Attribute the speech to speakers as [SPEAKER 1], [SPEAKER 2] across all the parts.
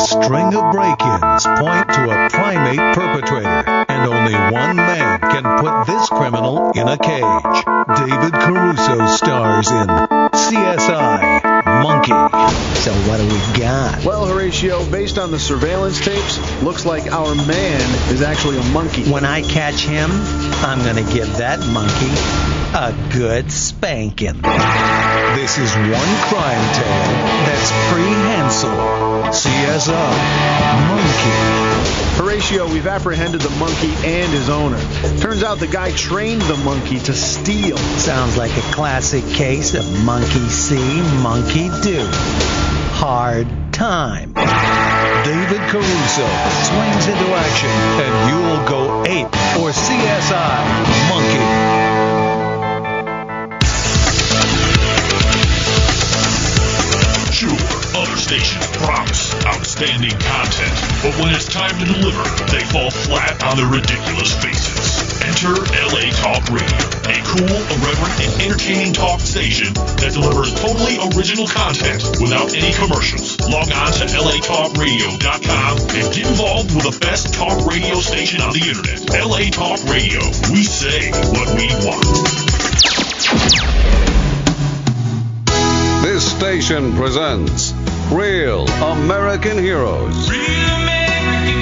[SPEAKER 1] string of break-ins point to a primate perpetrator, and only one man can put this criminal in a cage. David Caruso stars in CSI: Monkey.
[SPEAKER 2] So what do we got?
[SPEAKER 3] Well, Horatio, based on the surveillance tapes, looks like our man is actually a monkey.
[SPEAKER 2] When I catch him, I'm going to give that monkey a good spanking.
[SPEAKER 1] This is one crime tale that's prehensile. CSI: Monkey.
[SPEAKER 3] Horatio, we've apprehended the monkey and his owner. Turns out the guy trained the monkey to steal.
[SPEAKER 2] Sounds like a classic case of monkey see, monkey do. Hard time.
[SPEAKER 1] David Caruso swings into action, and you'll go ape for CSI: Monkey.
[SPEAKER 4] Sure, other stations promise outstanding content, but when it's time to deliver, they fall flat on their ridiculous faces. Enter LA Talk Radio, a cool, irreverent, and entertaining talk station that delivers totally original content without any commercials. Log on to latalkradio.com and get involved with the best talk radio station on the internet. LA Talk Radio. We say what we want.
[SPEAKER 5] This station presents Real American Heroes.
[SPEAKER 4] Real American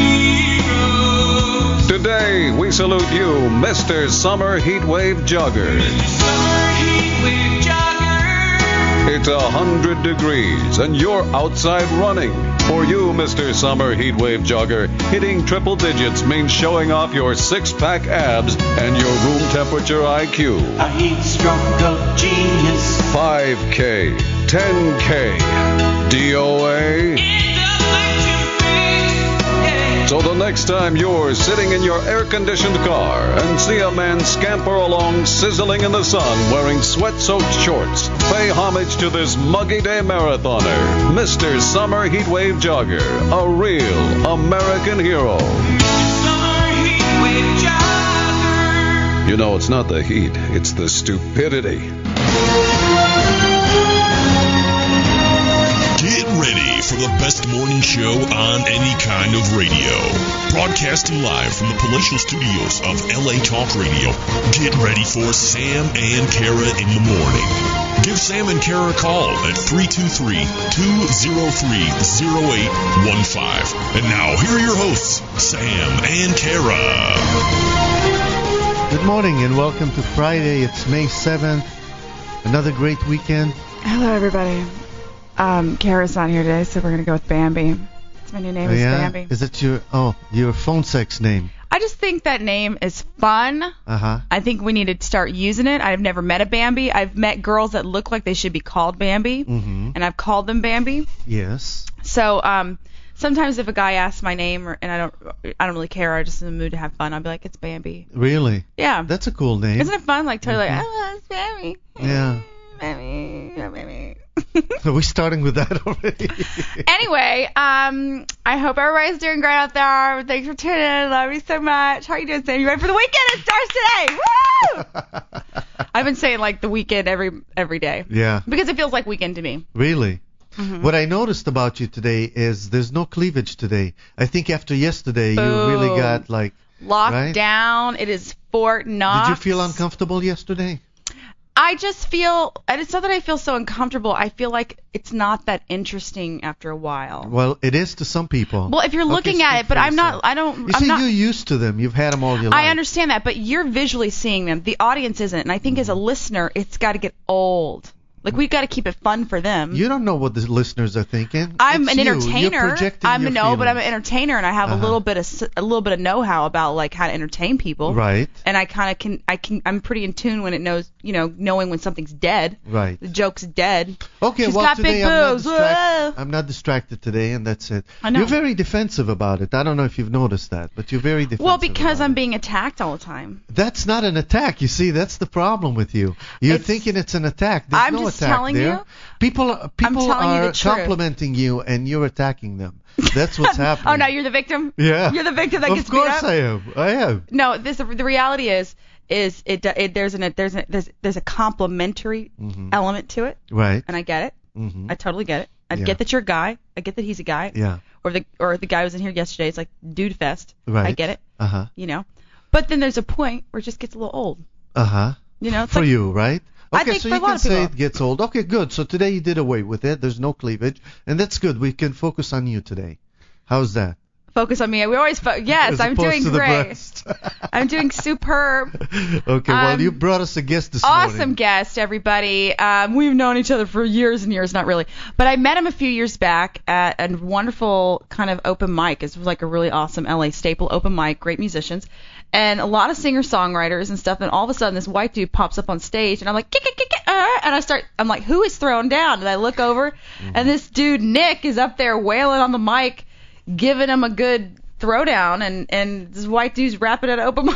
[SPEAKER 4] Heroes.
[SPEAKER 5] Today we salute you, Mr. Summer Heatwave Jogger.
[SPEAKER 4] Summer Heatwave Jogger.
[SPEAKER 5] It's 100 degrees and you're outside running. For you, Mr. Summer Heatwave Jogger, hitting triple digits means showing off your six-pack abs and your room temperature IQ.
[SPEAKER 6] A heat stroke of genius.
[SPEAKER 5] 5K, 10K, DOA. So the next time you're sitting in your air-conditioned car and see a man scamper along sizzling in the sun wearing sweat-soaked shorts, pay homage to this muggy day marathoner, Mr. Summer Heatwave Jogger, a real American hero.
[SPEAKER 6] Summer heatwave jogger.
[SPEAKER 5] You know, it's not the heat, it's the stupidity.
[SPEAKER 4] Get ready for the best morning show on any kind of radio. Broadcasting live from the palatial studios of LA Talk Radio. Get ready for Sam and Kara in the morning. Give Sam and Kara a call at 323-203-0815. And now, here are your hosts, Sam and Kara.
[SPEAKER 7] Good morning and welcome to Friday. It's May 7th. Another great weekend.
[SPEAKER 8] Hello, everybody. Kara's not here today, so we're going to go with Bambi. My new name is Bambi.
[SPEAKER 7] Is it your phone sex name?
[SPEAKER 8] I just think that name is fun.
[SPEAKER 7] Uh-huh.
[SPEAKER 8] I think we need to start using it. I've never met a Bambi. I've met girls that look like they should be called Bambi, and I've called them Bambi.
[SPEAKER 7] Yes.
[SPEAKER 8] So sometimes if a guy asks my name and I don't really care, I'm just in the mood to have fun, I'll be like, it's Bambi.
[SPEAKER 7] Really?
[SPEAKER 8] Yeah.
[SPEAKER 7] That's a cool name.
[SPEAKER 8] Isn't it fun? Like totally like, oh, it's Bambi.
[SPEAKER 7] Yeah.
[SPEAKER 8] Bambi. Oh, Bambi.
[SPEAKER 7] Are we starting with that already?
[SPEAKER 8] Anyway, I hope everybody's doing great out there. Thanks for tuning in. Love you so much. How are you doing, Sam? You ready for the weekend? It starts today. Woo! I've been saying like the weekend every day.
[SPEAKER 7] Yeah.
[SPEAKER 8] Because it feels like weekend to me.
[SPEAKER 7] Really? Mm-hmm. What I noticed about you today is there's no cleavage today. I think after yesterday you really got like
[SPEAKER 8] locked down. It is Fort Knox.
[SPEAKER 7] Did you feel uncomfortable yesterday?
[SPEAKER 8] I just feel, and it's not that I feel so uncomfortable. I feel like it's not that interesting after a while.
[SPEAKER 7] Well, it is to some people.
[SPEAKER 8] Well, if you're looking at it, but I'm not. I don't.
[SPEAKER 7] You're used to them. You've had them all your life.
[SPEAKER 8] I understand that, but you're visually seeing them. The audience isn't, and I think as a listener, it's got to get old. Like, we've got to keep it fun for them.
[SPEAKER 7] You don't know what the listeners are thinking.
[SPEAKER 8] I'm an entertainer.
[SPEAKER 7] You're projecting your
[SPEAKER 8] but I'm an entertainer, and I have a little bit of know-how about like how to entertain people.
[SPEAKER 7] Right.
[SPEAKER 8] And I kind of I'm pretty in tune when it knows, knowing when something's dead.
[SPEAKER 7] Right.
[SPEAKER 8] The joke's dead.
[SPEAKER 7] Okay.
[SPEAKER 8] She's
[SPEAKER 7] well,
[SPEAKER 8] got
[SPEAKER 7] today
[SPEAKER 8] big boobs.
[SPEAKER 7] I'm not distracted today, and that's it.
[SPEAKER 8] I know.
[SPEAKER 7] You're very defensive about it. I don't know if you've noticed that, but you're very defensive.
[SPEAKER 8] Well, because I'm being attacked all the time.
[SPEAKER 7] That's not an attack. You see, that's the problem with you. You're thinking it's an attack. There's no
[SPEAKER 8] just
[SPEAKER 7] attack
[SPEAKER 8] telling
[SPEAKER 7] there.
[SPEAKER 8] you.
[SPEAKER 7] People are complimenting you, and you're attacking them. That's what's happening.
[SPEAKER 8] Oh, no, you're the victim?
[SPEAKER 7] Yeah.
[SPEAKER 8] You're the victim that gets beat up?
[SPEAKER 7] Of course I am.
[SPEAKER 8] No, the reality is there's a complimentary element to it.
[SPEAKER 7] Right.
[SPEAKER 8] And I get it.
[SPEAKER 7] Mm-hmm.
[SPEAKER 8] I totally get it. I get that you're a guy. I get that he's a guy.
[SPEAKER 7] Yeah.
[SPEAKER 8] Or the guy who was in here yesterday. It's like dude fest.
[SPEAKER 7] Right.
[SPEAKER 8] I get it.
[SPEAKER 7] Uh-huh.
[SPEAKER 8] You know. But then there's a point where it just gets a little old.
[SPEAKER 7] Uh-huh.
[SPEAKER 8] You know, it's
[SPEAKER 7] for
[SPEAKER 8] like,
[SPEAKER 7] you, right? Okay,
[SPEAKER 8] I think
[SPEAKER 7] so
[SPEAKER 8] for
[SPEAKER 7] you
[SPEAKER 8] a lot
[SPEAKER 7] can
[SPEAKER 8] of
[SPEAKER 7] say
[SPEAKER 8] people.
[SPEAKER 7] it gets old. Okay, good. So today you did away with it. There's no cleavage, and that's good. We can focus on you today. How's that?
[SPEAKER 8] Focus on me. We always yes,
[SPEAKER 7] As
[SPEAKER 8] I'm
[SPEAKER 7] opposed
[SPEAKER 8] doing
[SPEAKER 7] to the
[SPEAKER 8] great.
[SPEAKER 7] breast.
[SPEAKER 8] I'm doing superb.
[SPEAKER 7] Okay, well, you brought us a guest this
[SPEAKER 8] Awesome
[SPEAKER 7] morning.
[SPEAKER 8] guest, everybody. We've known each other for years and years, not really. But I met him a few years back at a wonderful kind of open mic. It was like a really awesome LA staple open mic, great musicians, and a lot of singer-songwriters and stuff. And all of a sudden, this white dude pops up on stage, and I'm like, and I'm like, who is thrown down? And I look over, and this dude, Nick, is up there wailing on the mic, giving him a good throwdown, and this white dude's rapping at an open mic.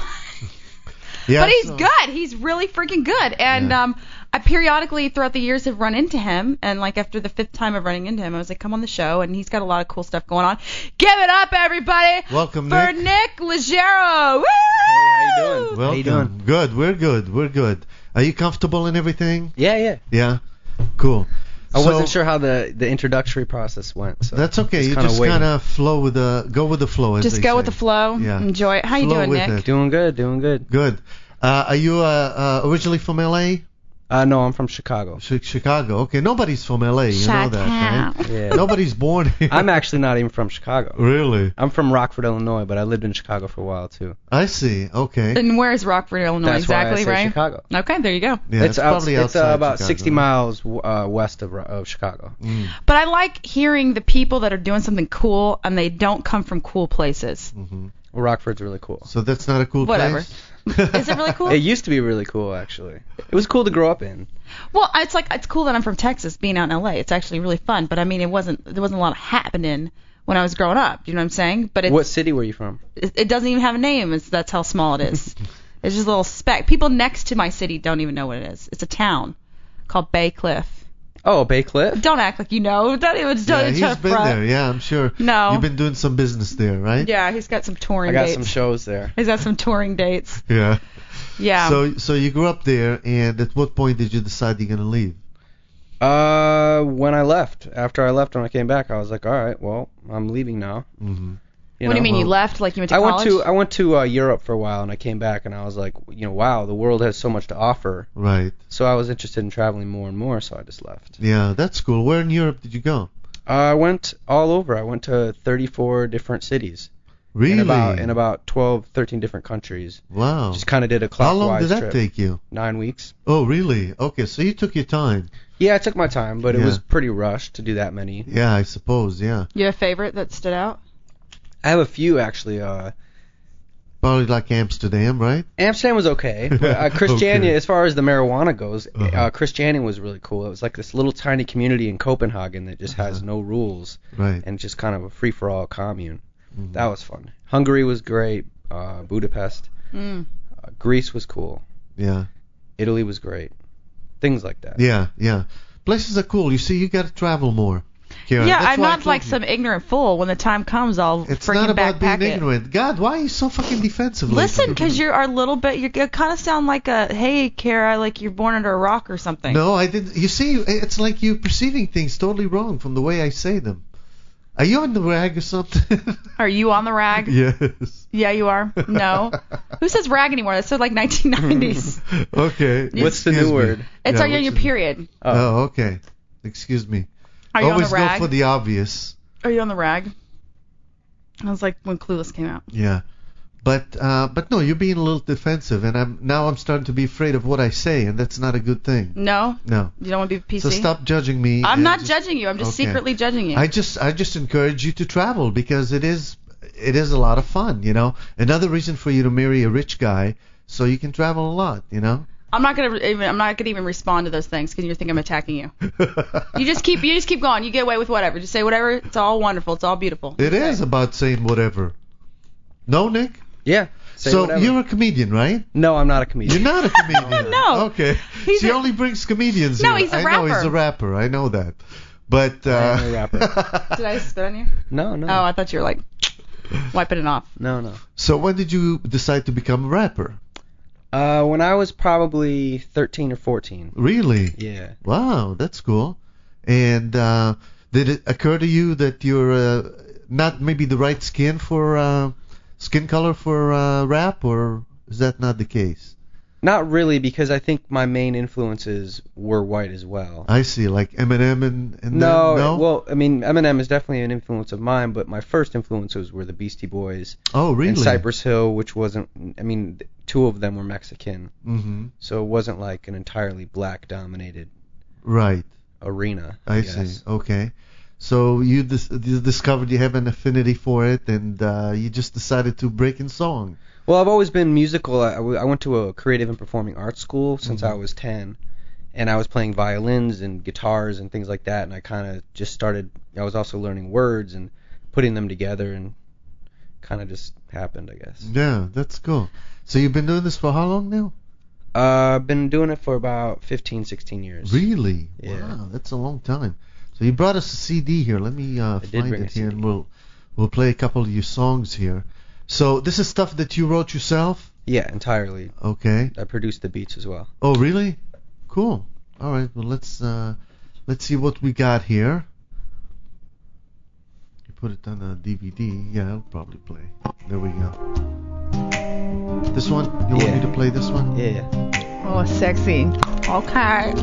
[SPEAKER 7] Yeah,
[SPEAKER 8] But he's good. He's really freaking good. And I periodically throughout the years have run into him. And like after the 5th time of running into him, I was like, come on the show. And he's got a lot of cool stuff going on. Give it up, everybody.
[SPEAKER 7] Welcome,
[SPEAKER 8] for
[SPEAKER 7] Nick.
[SPEAKER 8] Leggero. Woo!
[SPEAKER 9] Hey, how you doing?
[SPEAKER 7] Welcome.
[SPEAKER 9] How you doing?
[SPEAKER 7] Good. We're good. We're good. Are you comfortable in everything?
[SPEAKER 9] Yeah.
[SPEAKER 7] Yeah. Cool.
[SPEAKER 9] I
[SPEAKER 7] So-
[SPEAKER 9] wasn't sure how the introductory process went. So
[SPEAKER 7] That's okay. You
[SPEAKER 9] kinda
[SPEAKER 7] just
[SPEAKER 9] waiting.
[SPEAKER 7] kind of go with the flow. As
[SPEAKER 8] Just
[SPEAKER 7] they
[SPEAKER 8] go
[SPEAKER 7] say.
[SPEAKER 8] with the flow.
[SPEAKER 7] Yeah.
[SPEAKER 8] Enjoy it. How you
[SPEAKER 7] Flow
[SPEAKER 8] doing,
[SPEAKER 7] with
[SPEAKER 8] Nick?
[SPEAKER 7] it.
[SPEAKER 9] Doing good.
[SPEAKER 7] Good. Are you originally from LA?
[SPEAKER 9] No, I'm from Chicago.
[SPEAKER 7] Chicago. Okay. Nobody's from LA. You know that, right?
[SPEAKER 9] Yeah.
[SPEAKER 7] Nobody's born here.
[SPEAKER 9] I'm actually not even from Chicago.
[SPEAKER 7] Really?
[SPEAKER 9] I'm from Rockford, Illinois, but I lived in Chicago for a while too.
[SPEAKER 7] I see. Okay.
[SPEAKER 8] And where's Rockford, Illinois?
[SPEAKER 9] That's
[SPEAKER 8] exactly,
[SPEAKER 9] why I say
[SPEAKER 8] right?
[SPEAKER 9] Chicago.
[SPEAKER 8] Okay, there you go.
[SPEAKER 7] Yeah, it's probably
[SPEAKER 9] it's
[SPEAKER 7] outside
[SPEAKER 9] about
[SPEAKER 7] Chicago,
[SPEAKER 9] 60
[SPEAKER 7] right?
[SPEAKER 9] miles west of Chicago.
[SPEAKER 8] But I like hearing the people that are doing something cool and they don't come from cool places.
[SPEAKER 9] Well, Rockford's really cool.
[SPEAKER 7] So that's not a cool
[SPEAKER 8] Whatever.
[SPEAKER 7] place?
[SPEAKER 8] Is it really cool?
[SPEAKER 9] It used to be really cool, actually. It was cool to grow up in.
[SPEAKER 8] Well, it's cool that I'm from Texas, being out in LA. It's actually really fun. But I mean, there wasn't a lot happening when I was growing up. You know what I'm saying? But
[SPEAKER 9] What city were you from?
[SPEAKER 8] it doesn't even have a name. That's how small it is. It's just a little speck. People next to my city don't even know what it is. It's a town called Bay Cliff.
[SPEAKER 9] Oh, Bay Cliff?
[SPEAKER 8] Don't act like you know. Don't even
[SPEAKER 7] Yeah, he's been there. Yeah, I'm sure.
[SPEAKER 8] No.
[SPEAKER 7] You've been doing some business there, right?
[SPEAKER 8] Yeah, he's got some touring
[SPEAKER 9] I got
[SPEAKER 8] dates.
[SPEAKER 9] some shows there.
[SPEAKER 8] He's got some touring dates.
[SPEAKER 7] Yeah.
[SPEAKER 8] Yeah.
[SPEAKER 7] So you grew up there, and at what point did you decide you're gonna leave?
[SPEAKER 9] When I left. After I left, when I came back, I was like, all right, well, I'm leaving now.
[SPEAKER 7] Mm-hmm.
[SPEAKER 8] What do you mean you left? Like you went to college?
[SPEAKER 9] I went to Europe for a while, and I came back, and I was like, wow, the world has so much to offer.
[SPEAKER 7] Right.
[SPEAKER 9] So I was interested in traveling more and more, so I just left.
[SPEAKER 7] Yeah, that's cool. Where in Europe did you go?
[SPEAKER 9] I went all over. I went to 34 different cities.
[SPEAKER 7] Really?
[SPEAKER 9] In about 12, 13 different countries.
[SPEAKER 7] Wow.
[SPEAKER 9] Just kind of did a
[SPEAKER 7] How
[SPEAKER 9] clockwise
[SPEAKER 7] long did that
[SPEAKER 9] trip.
[SPEAKER 7] take you?
[SPEAKER 9] 9 weeks.
[SPEAKER 7] Oh, really? Okay, so you took your time.
[SPEAKER 9] Yeah, I took my time, but it
[SPEAKER 7] Yeah.
[SPEAKER 9] was pretty rushed to do that many.
[SPEAKER 7] Yeah, I suppose. Yeah.
[SPEAKER 8] You have a favorite that stood out?
[SPEAKER 9] I have a few, actually.
[SPEAKER 7] Probably like Amsterdam, right?
[SPEAKER 9] Amsterdam was okay. But, Christiania,
[SPEAKER 7] Okay.
[SPEAKER 9] as far as the marijuana goes,
[SPEAKER 7] Uh-huh.
[SPEAKER 9] Christiania was really cool. It was like this little tiny community in Copenhagen that just has no rules.
[SPEAKER 7] Right.
[SPEAKER 9] And just kind of a free-for-all commune.
[SPEAKER 7] Mhm.
[SPEAKER 9] That was fun. Hungary was great. Budapest. Greece was cool.
[SPEAKER 7] Yeah.
[SPEAKER 9] Italy was great. Things like that.
[SPEAKER 7] Yeah. Places are cool. You see, you got to travel more. Karen.
[SPEAKER 8] Yeah,
[SPEAKER 7] That's
[SPEAKER 8] I'm
[SPEAKER 7] why I
[SPEAKER 8] not
[SPEAKER 7] told
[SPEAKER 8] like
[SPEAKER 7] you.
[SPEAKER 8] some ignorant fool. When the time comes, I'll
[SPEAKER 7] It's
[SPEAKER 8] freaking
[SPEAKER 7] not about
[SPEAKER 8] backpack
[SPEAKER 7] being
[SPEAKER 8] it.
[SPEAKER 7] ignorant. God, why are you so fucking defensive?
[SPEAKER 8] Listen,
[SPEAKER 7] lately?
[SPEAKER 8] because you're a little bit. You kind of sound like a, hey, Kara, like you're born under a rock or something.
[SPEAKER 7] No, I didn't. You see, it's like you're perceiving things totally wrong from the way I say them. Are you on the rag or something?
[SPEAKER 8] Are you on the rag?
[SPEAKER 7] Yes.
[SPEAKER 8] Yeah, you are. No. Who says rag anymore? That said like 1990s.
[SPEAKER 7] Okay.
[SPEAKER 9] What's the
[SPEAKER 7] Excuse
[SPEAKER 9] new
[SPEAKER 7] me.
[SPEAKER 9] word?
[SPEAKER 8] It's
[SPEAKER 7] Yeah,
[SPEAKER 8] on your
[SPEAKER 7] what's the-
[SPEAKER 8] period.
[SPEAKER 7] Oh, okay. Excuse me.
[SPEAKER 8] Are you
[SPEAKER 7] Always
[SPEAKER 8] on the rag?
[SPEAKER 7] go for the obvious.
[SPEAKER 8] Are you on the rag? I was like when Clueless came out.
[SPEAKER 7] Yeah. But no, you're being a little defensive, and I'm starting to be afraid of what I say, and that's not a good thing.
[SPEAKER 8] No?
[SPEAKER 7] No.
[SPEAKER 8] You don't want to be PC?
[SPEAKER 7] So stop judging me.
[SPEAKER 8] I'm
[SPEAKER 7] and
[SPEAKER 8] not
[SPEAKER 7] just-
[SPEAKER 8] judging you. I'm just
[SPEAKER 7] Okay.
[SPEAKER 8] secretly judging you.
[SPEAKER 7] I just encourage you to travel because it is a lot of fun, you know. Another reason for you to marry a rich guy so you can travel a lot, you know.
[SPEAKER 8] I'm not gonna even respond to those things because you think I'm attacking you. You just keep going. You get away with whatever. Just say whatever. It's all wonderful. It's all beautiful.
[SPEAKER 7] It is about saying whatever. No, Nick?
[SPEAKER 9] Yeah. Say
[SPEAKER 7] So
[SPEAKER 9] whatever.
[SPEAKER 7] you're a comedian, right?
[SPEAKER 9] No, I'm not a comedian.
[SPEAKER 7] You're not a comedian.
[SPEAKER 8] No.
[SPEAKER 7] Okay.
[SPEAKER 8] He's
[SPEAKER 7] She
[SPEAKER 8] a-
[SPEAKER 7] only brings comedians
[SPEAKER 8] No,
[SPEAKER 7] here.
[SPEAKER 8] he's a
[SPEAKER 7] I know he's
[SPEAKER 8] rapper.
[SPEAKER 7] a rapper. I know that. But
[SPEAKER 9] I am a rapper.
[SPEAKER 8] Did I spit on you?
[SPEAKER 9] No.
[SPEAKER 8] Oh, I thought you were like wiping it off.
[SPEAKER 9] No.
[SPEAKER 7] So when did you decide to become a rapper?
[SPEAKER 9] When I was probably 13 or 14.
[SPEAKER 7] Really?
[SPEAKER 9] Yeah.
[SPEAKER 7] Wow, that's cool. And Did it occur to you that you're not maybe the right skin color for rap, or is that not the case?
[SPEAKER 9] Not really, because I think my main influences were white as well.
[SPEAKER 7] I see, like Eminem and
[SPEAKER 9] no? Well, I mean, Eminem is definitely an influence of mine, but my first influences were the Beastie Boys.
[SPEAKER 7] Oh, really?
[SPEAKER 9] And Cypress Hill, which wasn't, I mean, two of them were Mexican.
[SPEAKER 7] Mm-hmm.
[SPEAKER 9] So it wasn't like an entirely black-dominated arena.
[SPEAKER 7] I see, okay. So you discovered you have an affinity for it, and you just decided to break in song.
[SPEAKER 9] Well, I've always been musical. I went to a creative and performing arts school since I was 10, and I was playing violins and guitars and things like that, and I kind of just started, I was also learning words and putting them together, and kind of just happened, I guess.
[SPEAKER 7] Yeah, that's cool. So you've been doing this for how long now?
[SPEAKER 9] I've been doing it for about 15, 16 years.
[SPEAKER 7] Really?
[SPEAKER 9] Yeah.
[SPEAKER 7] Wow, that's a long time. So you brought us a CD here. Let me find it here, and we'll play a couple of your songs here. So this is stuff that you wrote yourself?
[SPEAKER 9] Yeah, entirely.
[SPEAKER 7] Okay.
[SPEAKER 9] I produced the beats as well.
[SPEAKER 7] Oh, really? Cool. All right. Well, let's see what we got here. You put it on a DVD. Yeah, it'll probably play. There we go. This one? You want me to play this one?
[SPEAKER 9] Yeah.
[SPEAKER 8] Oh, sexy. Okay.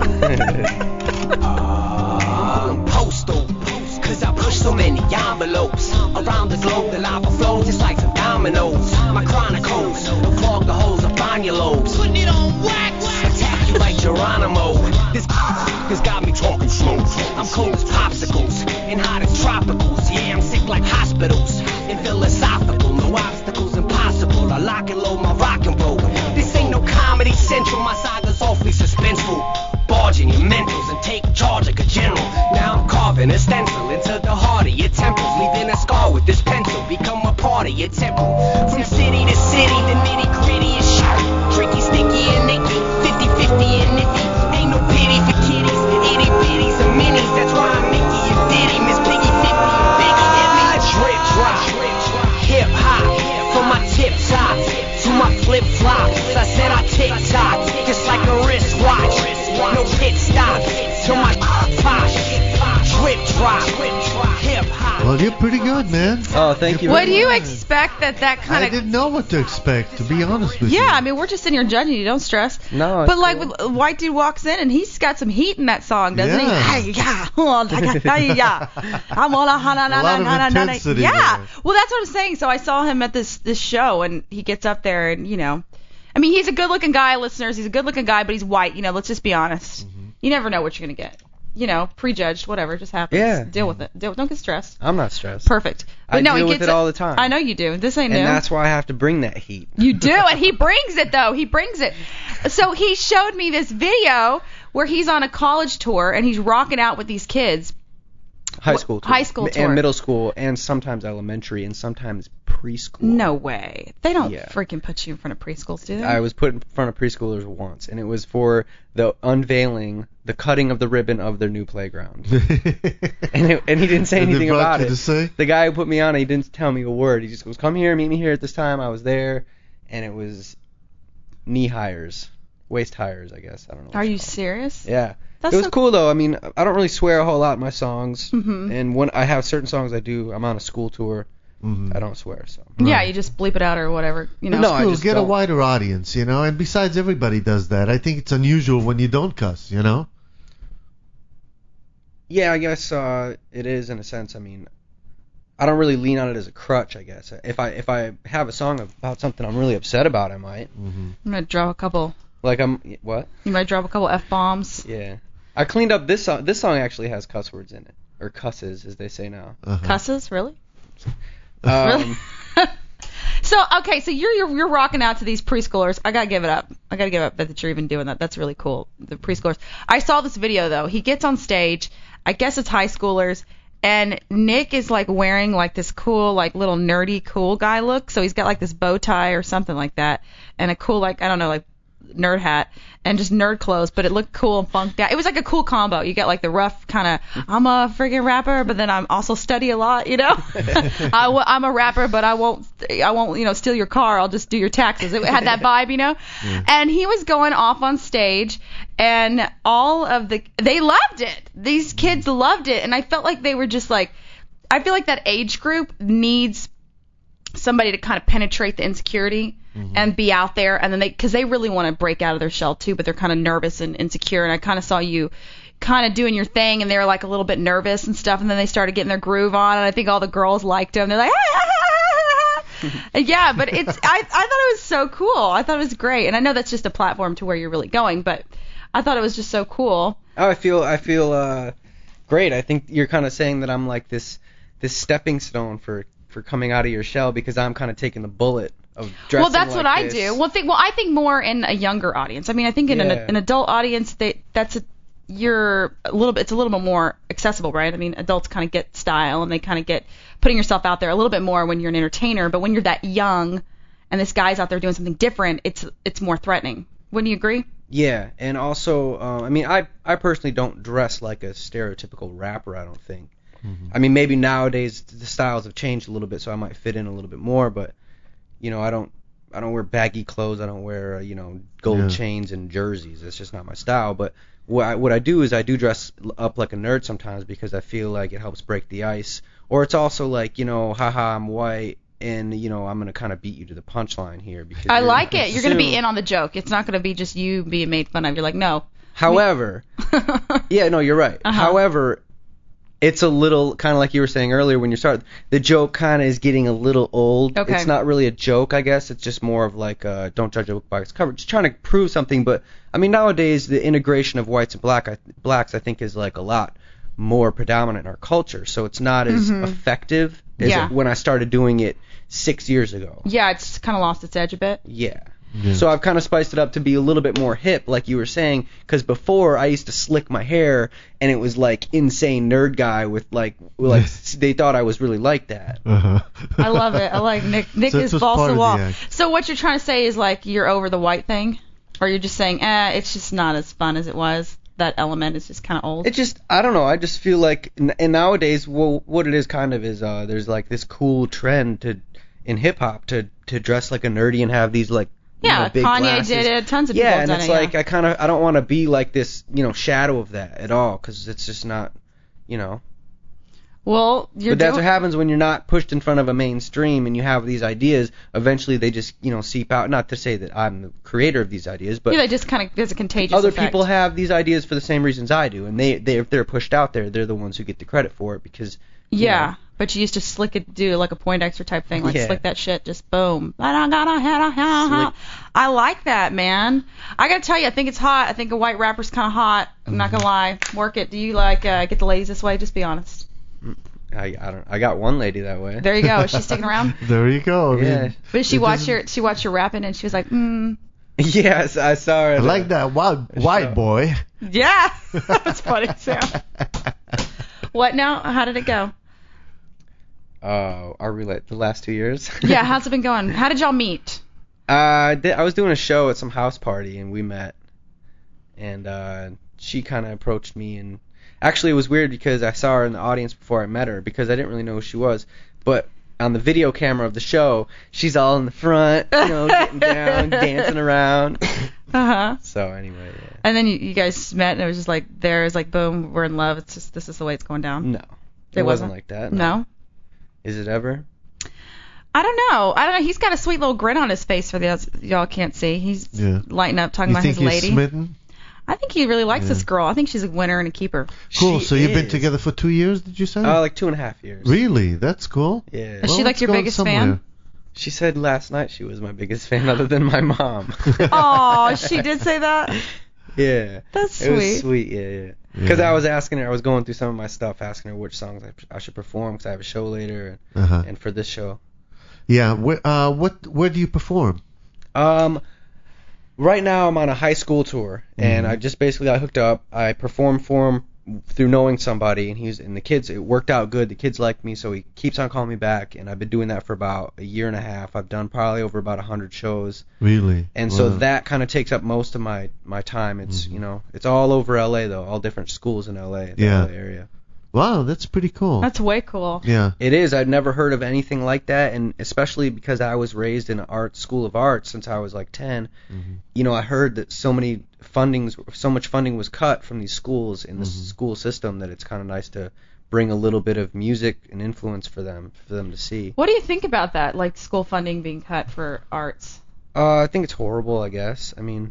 [SPEAKER 10] Postal, cause I push so many envelopes around the globe. The lava flows just like some dominoes. My chronicles will clog the holes of on your lobes. Putting it on wax, attack you like Geronimo. This has got me talking slow. I'm cold as popsicles and hot as tropicals. Yeah, I'm sick like hospitals and philosophical. No obstacles impossible. I lock and load my rock and roll. This ain't no Comedy Central. My saga's awfully suspenseful. Barging your mentals and take charge like a general. Now I'm carving a stencil into the heart of your temples, leaving a scar with this pencil. Become a part of your temple. From city to city, the nitty gritty is shit. Tricky, sticky, and nicky. 50-50 and nifty. Ain't no pity for kitties, itty bitties and minis. That's why I'm Mickey and Diddy, Miss Piggy 50 and Biggie. Hit me a drip drop, hip hop from my tip top to my flip flops. I said I tick tock, just like a wristwatch. No pit stop till my posh. Drip drop, hip hop.
[SPEAKER 7] Well, you're pretty good, man.
[SPEAKER 9] Oh, thank you.
[SPEAKER 8] What do you expect that kind
[SPEAKER 7] I
[SPEAKER 8] of...
[SPEAKER 7] didn't know what to expect, to be honest with you.
[SPEAKER 8] Yeah, I mean, we're just sitting here judging you. Don't stress.
[SPEAKER 9] No,
[SPEAKER 8] but like, with a white dude walks in and he's got some heat in that song, doesn't he? Hey, yeah. I want
[SPEAKER 7] of intensity
[SPEAKER 8] Yeah.
[SPEAKER 7] there.
[SPEAKER 8] Well, that's what I'm saying. So I saw him at this show, and he gets up there, and I mean, he's a good-looking guy, listeners. He's a good-looking guy, but he's white. Let's just be honest.
[SPEAKER 7] Mm-hmm.
[SPEAKER 8] You never know what you're gonna get. Prejudged, whatever, just happens.
[SPEAKER 9] Yeah.
[SPEAKER 8] Deal with it. Don't get stressed.
[SPEAKER 9] I'm not stressed.
[SPEAKER 8] Perfect. But
[SPEAKER 9] I
[SPEAKER 8] no,
[SPEAKER 9] deal
[SPEAKER 8] he
[SPEAKER 9] with
[SPEAKER 8] gets
[SPEAKER 9] it all the time.
[SPEAKER 8] I know you do. This ain't new.
[SPEAKER 9] And that's why I have to bring that heat.
[SPEAKER 8] You do, and he brings it, though. He brings it. So he showed me this video where he's on a college tour, and he's rocking out with these kids.
[SPEAKER 9] High school tour.
[SPEAKER 8] High school tour.
[SPEAKER 9] And middle school, and sometimes elementary, and sometimes preschool.
[SPEAKER 8] No way. They don't
[SPEAKER 9] Yeah.
[SPEAKER 8] freaking put you in front of preschools, do they?
[SPEAKER 9] I was put in front of preschoolers once, and it was for the unveiling, the cutting of the ribbon of their new playground. and he didn't say
[SPEAKER 7] And they
[SPEAKER 9] anything
[SPEAKER 7] brought
[SPEAKER 9] about
[SPEAKER 7] you
[SPEAKER 9] it.
[SPEAKER 7] to say?
[SPEAKER 9] The guy who put me on it, he didn't tell me a word. He just goes, "Come here, meet me here at this time." I was there, and it was knee hires, waist hires, I guess. I don't know.
[SPEAKER 8] Are you serious?
[SPEAKER 9] Yeah.
[SPEAKER 8] That's
[SPEAKER 9] it was
[SPEAKER 8] so-
[SPEAKER 9] cool though. I mean, I don't really swear a whole lot in my songs,
[SPEAKER 8] Mhm.
[SPEAKER 9] and when I have certain songs I do, I'm on a school tour.
[SPEAKER 7] Mhm.
[SPEAKER 9] I don't swear, so.
[SPEAKER 8] Yeah, you just bleep it out or whatever.
[SPEAKER 9] No, I
[SPEAKER 7] Cool,
[SPEAKER 9] just
[SPEAKER 7] get a
[SPEAKER 9] don't.
[SPEAKER 7] wider audience, and besides, everybody does that. I think it's unusual when you don't cuss,
[SPEAKER 9] Yeah, I guess it is in a sense. I mean, I don't really lean on it as a crutch. I guess if I have a song about something I'm really upset about, I might.
[SPEAKER 7] Mm-hmm.
[SPEAKER 8] I'm gonna drop a couple.
[SPEAKER 9] Like what?
[SPEAKER 8] You might drop a couple f-bombs.
[SPEAKER 9] Yeah. I cleaned up this song. This song actually has cuss words in it, or cusses as they say now.
[SPEAKER 7] Uh-huh.
[SPEAKER 8] Cusses, really?
[SPEAKER 9] Um,
[SPEAKER 8] So you're rocking out to these preschoolers. I gotta give it up. That you're even doing that. That's really cool. The preschoolers. I saw this video though. He gets on stage. I guess it's high schoolers. And Nick is like wearing like this cool, like little nerdy cool guy look. So he's got like this bow tie or something like that, and a cool like I don't know like nerd hat and just nerd clothes, but it looked cool and funked out. It was like a cool combo. You get like the rough kind of, I'm a freaking rapper, but then I'm also study a lot, you know? I'm a rapper, but I won't, steal your car. I'll just do your taxes. It had that vibe, you know? Yeah. And he was going off on stage, and they loved it. These kids loved it, and I felt like they were just like, I feel like that age group needs somebody to kind of penetrate the insecurity and be out there, and then because they really want to break out of their shell too, but they're kind of nervous and insecure. And I kind of saw you kind of doing your thing, and they were like a little bit nervous and stuff, and then they started getting their groove on, and I think all the girls liked them. They're like, yeah, but I thought it was so cool. I thought it was great, and I know that's just a platform to where you're really going, but I thought it was just so cool.
[SPEAKER 9] Oh, I feel great. I think you're kind of saying that I'm like this stepping stone for coming out of your shell, because I'm kind of taking the bullet of dressing. Well,
[SPEAKER 8] that's
[SPEAKER 9] like
[SPEAKER 8] what
[SPEAKER 9] this.
[SPEAKER 8] I do. Well, I think more in a younger audience. I mean, I think in an adult audience, it's a little bit more accessible, right? I mean, adults kind of get style, and they kind of get putting yourself out there a little bit more when you're an entertainer. But when you're that young, and this guy's out there doing something different, it's more threatening. Wouldn't you agree?
[SPEAKER 9] Yeah, and also, I mean, I personally don't dress like a stereotypical rapper, I don't think. Mm-hmm. I mean, maybe nowadays the styles have changed a little bit, so I might fit in a little bit more, but, you know, I don't wear baggy clothes, I don't wear, gold chains and jerseys. That's just not my style. But what I do is I do dress up like a nerd sometimes, because I feel like it helps break the ice. Or it's also like, haha, I'm white, and, I'm going to kind of beat you to the punchline here. Because
[SPEAKER 8] I like it. You're going to be in on the joke. It's not going to be just you being made fun of. You're like, no.
[SPEAKER 9] However, yeah, no, you're right. Uh-huh. However, it's a little kind of like you were saying earlier when you started. The joke kind of is getting a little old.
[SPEAKER 8] Okay.
[SPEAKER 9] It's not really a joke, I guess. It's just more of like don't judge a book by its cover. Just trying to prove something. But, I mean, nowadays the integration of whites and blacks, I think, is like a lot more predominant in our culture. So it's not as effective as when I started doing it 6 years ago.
[SPEAKER 8] Yeah, it's kind of lost its edge a bit.
[SPEAKER 9] Yeah. So I've kind of spiced it up to be a little bit more hip, like you were saying, because before I used to slick my hair, and it was like insane nerd guy with like they thought I was really like that.
[SPEAKER 7] Uh-huh.
[SPEAKER 8] I love it. I like Nick. Nick is balls to the wall. So what you're trying to say is like you're over the white thing, or you're just saying, it's just not as fun as it was. That element is just kind of old.
[SPEAKER 9] It just, I don't know. I just feel like, and nowadays, well, what it is kind of is there's like this cool trend in hip hop to dress like a nerdy and have these like.
[SPEAKER 8] Yeah,
[SPEAKER 9] big
[SPEAKER 8] Kanye
[SPEAKER 9] glasses.
[SPEAKER 8] did it. Tons of people have done it.
[SPEAKER 9] Yeah, and it's like I don't want to be like this, shadow of that at all, because it's just not,
[SPEAKER 8] Well,
[SPEAKER 9] but that's what happens when you're not pushed in front of a mainstream and you have these ideas. Eventually, they just seep out. Not to say that I'm the creator of these ideas, but
[SPEAKER 8] they just kind of there's a contagious
[SPEAKER 9] other
[SPEAKER 8] effect.
[SPEAKER 9] people have these ideas for the same reasons I do, and they if they're pushed out there, they're the ones who get the credit for it because.
[SPEAKER 8] Yeah. But you used to slick it, do like a Poindexter type thing, like slick that shit, just boom. I like that, man. I gotta tell you, I think it's hot. I think a white rapper's kind of hot. I'm not gonna lie. Work it. Do you like get the ladies this way? Just be honest.
[SPEAKER 9] I don't. I got one lady that way.
[SPEAKER 8] There you go. Is she sticking around?
[SPEAKER 7] There you go.
[SPEAKER 9] Yeah.
[SPEAKER 8] But she watched your rapping and she was like,
[SPEAKER 9] Yes, I saw her.
[SPEAKER 7] I like that white boy.
[SPEAKER 8] Yeah, that's funny too. What now? How did it go?
[SPEAKER 9] Are we like the last 2 years?
[SPEAKER 8] Yeah, how's it been going? How did y'all meet?
[SPEAKER 9] I was doing a show at some house party and we met, and she kind of approached me, and actually it was weird because I saw her in the audience before I met her because I didn't really know who she was, but on the video camera of the show, she's all in the front, getting down, dancing around. So anyway, yeah.
[SPEAKER 8] And then you guys met and it was just like there's like boom, we're in love. It's just this is the way it's going down.
[SPEAKER 9] No, it wasn't like that.
[SPEAKER 8] No.
[SPEAKER 9] Is it ever?
[SPEAKER 8] I don't know. He's got a sweet little grin on his face for the y'all can't see. He's lighting up talking about his lady.
[SPEAKER 7] You think he's smitten?
[SPEAKER 8] I think he really likes this girl. I think she's a winner and a keeper.
[SPEAKER 7] Cool. So you've been together for 2 years, did you say?
[SPEAKER 9] Like 2.5 years.
[SPEAKER 7] Really? That's cool.
[SPEAKER 9] Yeah.
[SPEAKER 8] Is she like your biggest fan?
[SPEAKER 9] She said last night she was my biggest fan other than my mom.
[SPEAKER 8] Oh, she did say that?
[SPEAKER 9] Yeah.
[SPEAKER 8] That's sweet.
[SPEAKER 9] It was sweet, yeah. Because I was asking her, I was going through some of my stuff, asking her which songs I should perform because I have a show later and for this show.
[SPEAKER 7] Yeah. Where do you perform?
[SPEAKER 9] Right now I'm on a high school tour, and I hooked up. I perform for them through knowing somebody, and the kids, it worked out good. The kids liked me, so he keeps on calling me back, and I've been doing that for about a year and a half. I've done probably over about 100 shows.
[SPEAKER 7] Really?
[SPEAKER 9] And so that kind of takes up most of my time. It's it's all over LA though, all different schools in LA, the LA area.
[SPEAKER 7] Wow, that's pretty cool.
[SPEAKER 8] That's way cool.
[SPEAKER 7] Yeah.
[SPEAKER 9] It is. I'd never heard of anything like that, and especially because I was raised in an school of arts since I was like 10. I heard that so much funding was cut from these schools in the school system that it's kind of nice to bring a little bit of music and influence for them to see.
[SPEAKER 8] What do you think about that, like school funding being cut for arts?
[SPEAKER 9] I think it's horrible, I guess. I mean,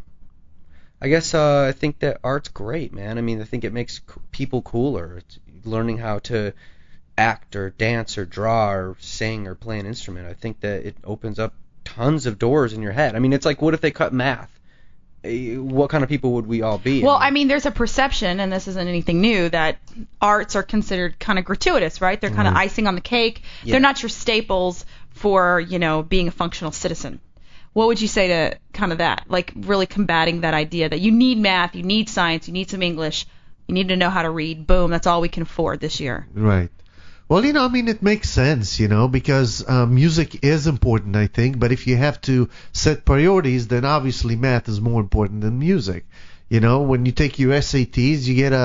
[SPEAKER 9] I think that art's great, man. I mean, I think it makes people cooler. It's learning how to act or dance or draw or sing or play an instrument. I think that it opens up tons of doors in your head. I mean, it's like, what if they cut math? What kind of people would we all be?
[SPEAKER 8] Well, I mean, there's a perception, and this isn't anything new, that arts are considered kind of gratuitous, right? They're kind of icing on the cake. Yeah. They're not your staples for, being a functional citizen. What would you say to kind of that? Like really combating that idea that you need math, you need science, you need some English, you need to know how to read. Boom, that's all we can afford this year.
[SPEAKER 7] Right. Well, it makes sense, because music is important, I think. But if you have to set priorities, then obviously math is more important than music. When you take your SATs, you get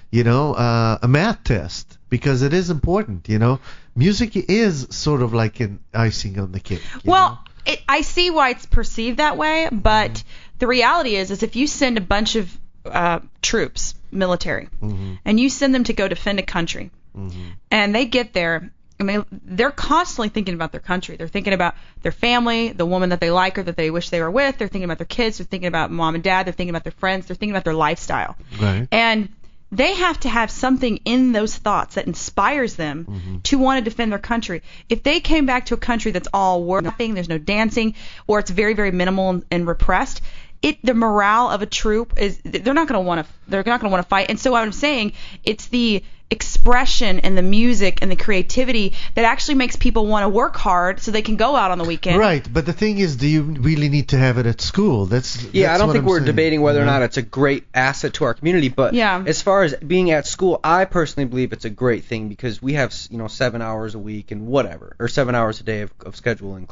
[SPEAKER 7] a math test because it is important. Music is sort of like an icing on the cake.
[SPEAKER 8] I see why it's perceived that way, but the reality is if you send a bunch of troops, military, and you send them to go defend a country, and they get there, I mean, they're constantly thinking about their country. They're thinking about their family, the woman that they like or that they wish they were with. They're thinking about their kids. They're thinking about mom and dad. They're thinking about their friends. They're thinking about their lifestyle.
[SPEAKER 7] Right.
[SPEAKER 8] And they have to have something in those thoughts that inspires them to want to defend their country. If they came back to a country that's all war, nothing, there's no dancing, or it's very, very minimal and repressed, the morale of a troop is they're not going to want to fight. And so what I'm saying, it's the expression and the music and the creativity that actually makes people want to work hard so they can go out on the weekend.
[SPEAKER 7] Right, but the thing is, do you really need to have it at school?
[SPEAKER 9] I don't think we're debating whether or not it's a great asset to our community, but as far as being at school, I personally believe it's a great thing because we have 7 hours a week and whatever, or 7 hours a day of scheduling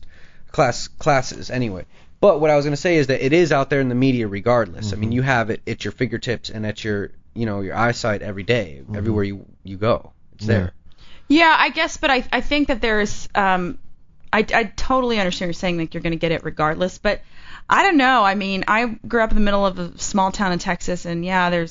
[SPEAKER 9] classes anyway. But what I was going to say is that it is out there in the media regardless. I mean, you have it at your fingertips and at your your eyesight every day, everywhere you go. It's there.
[SPEAKER 8] Yeah, I guess, but I think that there's I totally understand you're saying that you're going to get it regardless, but I don't know. I mean, I grew up in the middle of a small town in Texas, and I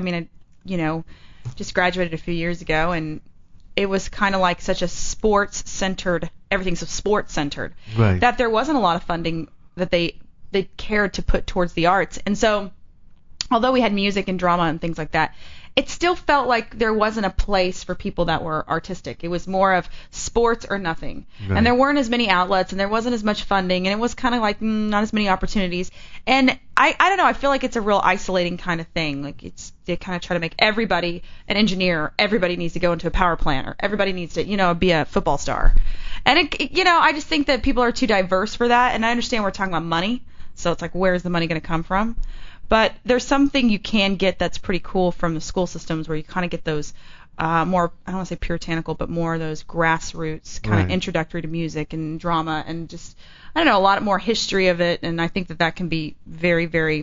[SPEAKER 8] just graduated a few years ago, and it was kind of like such a sports-centered, everything's sports-centered,
[SPEAKER 7] right,
[SPEAKER 8] that there wasn't a lot of funding that they cared to put towards the arts. And so although we had music and drama and things like that, it still felt like there wasn't a place for people that were artistic. It was more of sports or nothing. Right. And there weren't as many outlets, and there wasn't as much funding, and it was kind of like not as many opportunities. And I don't know, I feel like it's a real isolating kind of thing. Like they kind of try to make everybody an engineer, everybody needs to go into a power plant, or everybody needs to, be a football star. And I just think that people are too diverse for that, and I understand we're talking about money, so it's like, where's the money going to come from? But there's something you can get that's pretty cool from the school systems where you kind of get those more, I don't want to say puritanical, but more those grassroots kind of introductory to music and drama and just, I don't know, a lot more history of it. And I think that can be very, very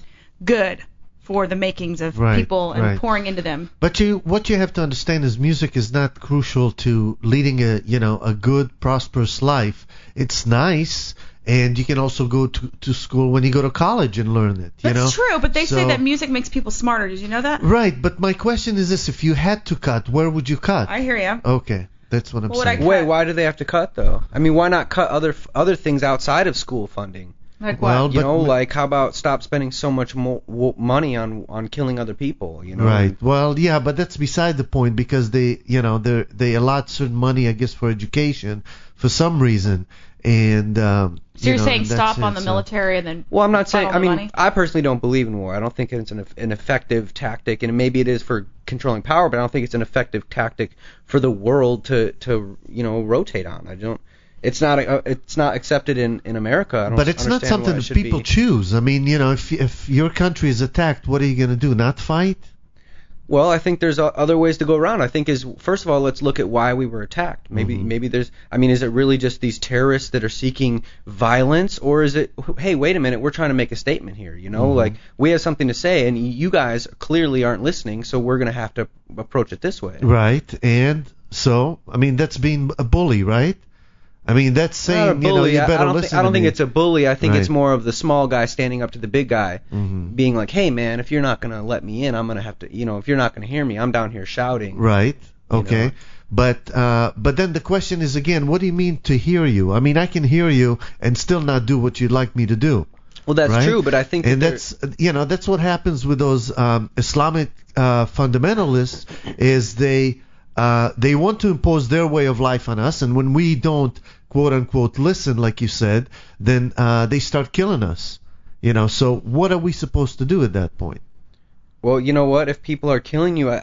[SPEAKER 8] good for the makings of people and pouring into them.
[SPEAKER 7] But what you have to understand is music is not crucial to leading a good, prosperous life. It's nice. And you can also go to school when you go to college and learn it.
[SPEAKER 8] That's true, but they say that music makes people smarter. Did you know that?
[SPEAKER 7] Right, but my question is this: if you had to cut, where would you cut?
[SPEAKER 8] I hear you.
[SPEAKER 7] Okay, that's what I'm saying.
[SPEAKER 9] Wait, why do they have to cut though? I mean, why not cut other things outside of school funding?
[SPEAKER 8] Like what?
[SPEAKER 9] Like how about stop spending so much money on killing other people?
[SPEAKER 7] Right. Well, yeah, but that's beside the point because they allot certain money, I guess, for education for some reason. And
[SPEAKER 8] so you're saying stop on the military and then
[SPEAKER 9] I'm not saying. I mean,
[SPEAKER 8] money?
[SPEAKER 9] I personally don't believe in war. I don't think it's an effective tactic, and maybe it is for controlling power, but I don't think it's an effective tactic for the world to rotate on. I don't. It's not accepted in America. I don't
[SPEAKER 7] but it's not something that people choose. I mean, if your country is attacked, what are you going to do? Not fight?
[SPEAKER 9] Well, I think there's other ways to go around. I think first of all, let's look at why we were attacked. Maybe there's, is it really just these terrorists that are seeking violence, or is it, hey, wait a minute, we're trying to make a statement here, like we have something to say and you guys clearly aren't listening, so we're going to have to approach it this way.
[SPEAKER 7] Right. And so, that's being a bully, right? That's saying, you better listen.
[SPEAKER 9] I don't think it's a bully. I think it's more of the small guy standing up to the big guy, being like, hey, man, if you're not going to let me in, I'm going to have to, if you're not going to hear me, I'm down here shouting.
[SPEAKER 7] Right. Okay. But then the question is, again, what do you mean to hear you? I can hear you and still not do what you'd like me to do.
[SPEAKER 9] Well, that's true, but I think
[SPEAKER 7] that's what happens with those Islamic fundamentalists is they want to impose their way of life on us, and when we don't, quote unquote, listen, like you said, then they start killing us. So what are we supposed to do at that point?
[SPEAKER 9] Well, you know what? If people are killing you,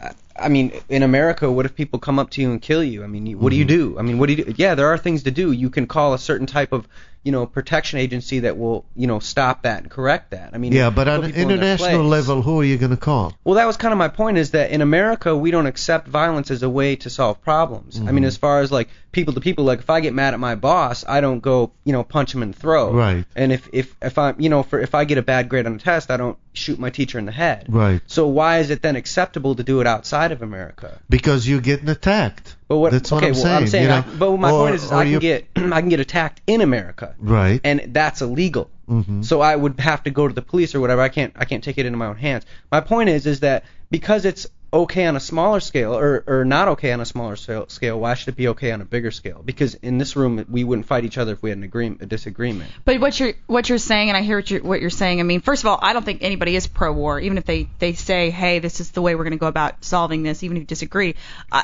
[SPEAKER 9] in America, what if people come up to you and kill you? What do you do? What do you do? Yeah, there are things to do. You can call a certain type of, protection agency that will, stop that and correct that.
[SPEAKER 7] But on an international level, who are you going to call?
[SPEAKER 9] Well, that was kind of my point, is that in America, we don't accept violence as a way to solve problems. As far as, like, people to people, like, if I get mad at my boss, I don't go, punch him in the throat.
[SPEAKER 7] Right.
[SPEAKER 9] And if I, if I get a bad grade on a test, I don't shoot my teacher in the head.
[SPEAKER 7] Right.
[SPEAKER 9] So why is it then acceptable to do it outside of America?
[SPEAKER 7] Because you're getting attacked.
[SPEAKER 9] But
[SPEAKER 7] that's what I'm saying.
[SPEAKER 9] But my point is I can get attacked in America.
[SPEAKER 7] Right.
[SPEAKER 9] And that's illegal. So I would have to go to the police or whatever. I can't take it into my own hands. My point is that because it's okay on a smaller scale or not okay on a smaller scale, why should it be okay on a bigger scale? Because in this room we wouldn't fight each other if we had a disagreement.
[SPEAKER 8] But what you're saying, and I hear what you're saying. First of all, I don't think anybody is pro-war, even if they say, hey, this is the way we're going to go about solving this, even if you disagree.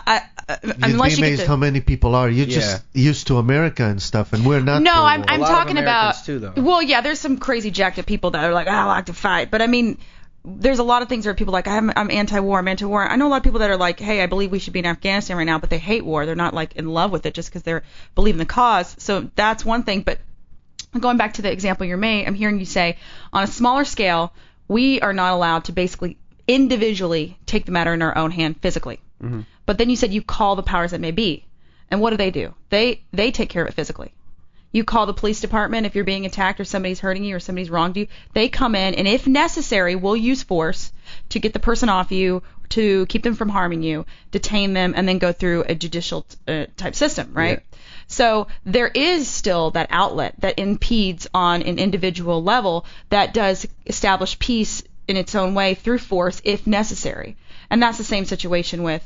[SPEAKER 7] You'd be amazed how many people are. You're just used to America and stuff, and we're not.
[SPEAKER 8] No,
[SPEAKER 7] pro-war.
[SPEAKER 8] I'm talking about.
[SPEAKER 9] Too, though.
[SPEAKER 8] Well, yeah, there's some crazy jacked up people that are like, I like to fight, but there's a lot of things where people are like, I'm anti-war, I'm anti-war. I know a lot of people that are like, hey, I believe we should be in Afghanistan right now, but they hate war. They're not like in love with it just because they believe in the cause. So that's one thing. But going back to the example you made, I'm hearing you say on a smaller scale, we are not allowed to basically individually take the matter in our own hand physically. But then you said you call the powers that may be. And what do? They take care of it physically. You call the police department if you're being attacked or somebody's hurting you or somebody's wronged you. They come in, and if necessary, will use force to get the person off you, to keep them from harming you, detain them, and then go through a judicial type system, right? Yeah. So there is still that outlet that impedes on an individual level that does establish peace in its own way through force if necessary. And that's the same situation with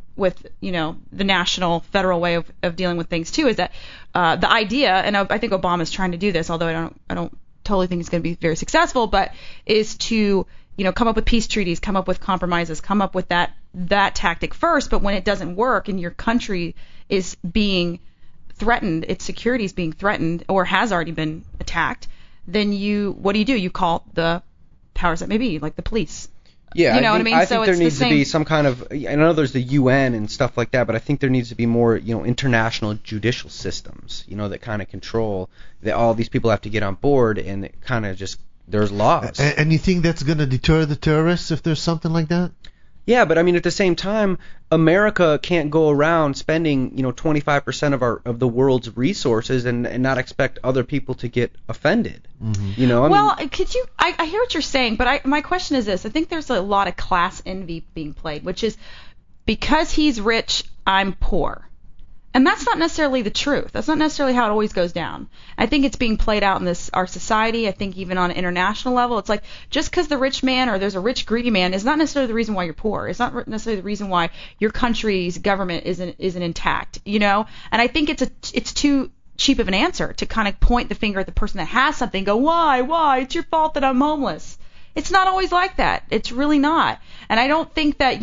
[SPEAKER 8] the national federal way of dealing with things too, is that the idea, and I think Obama's trying to do this, although I don't totally think it's going to be very successful, but is to come up with peace treaties, come up with compromises, come up with that tactic first. But when it doesn't work and your country is being threatened, its security is being threatened or has already been attacked, then what do? You call the powers that may be, like the police.
[SPEAKER 9] Yeah, I think there needs
[SPEAKER 8] to
[SPEAKER 9] be some kind of. I know there's the UN and stuff like that, but I think there needs to be more, international judicial systems, that kind of control that all these people have to get on board, and it kind of just there's laws.
[SPEAKER 7] And you think that's going to deter the terrorists if there's something like that?
[SPEAKER 9] Yeah, but at the same time, America can't go around spending 25% of the world's resources and not expect other people to get offended.
[SPEAKER 8] Could you? I hear what you're saying, but my question is this: I think there's a lot of class envy being played, which is because he's rich, I'm poor. And that's not necessarily the truth. That's not necessarily how it always goes down. I think it's being played out in our society. I think even on an international level, it's like just because the rich man or there's a rich greedy man is not necessarily the reason why you're poor. It's not necessarily the reason why your country's government isn't intact. And I think it's too cheap of an answer to kind of point the finger at the person that has something and go, why? It's your fault that I'm homeless. It's not always like that. It's really not. And I don't think that,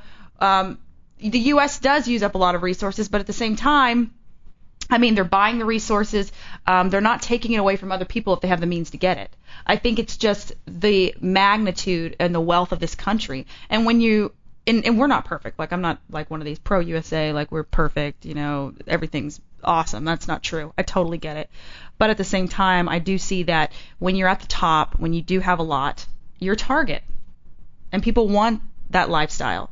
[SPEAKER 8] the U.S. does use up a lot of resources, but at the same time, they're buying the resources. They're not taking it away from other people if they have the means to get it. I think it's just the magnitude and the wealth of this country. And when and we're not perfect. Like, I'm not like one of these pro-USA, like we're perfect, everything's awesome. That's not true. I totally get it. But at the same time, I do see that when you're at the top, when you do have a lot, you're a target. And people want that lifestyle.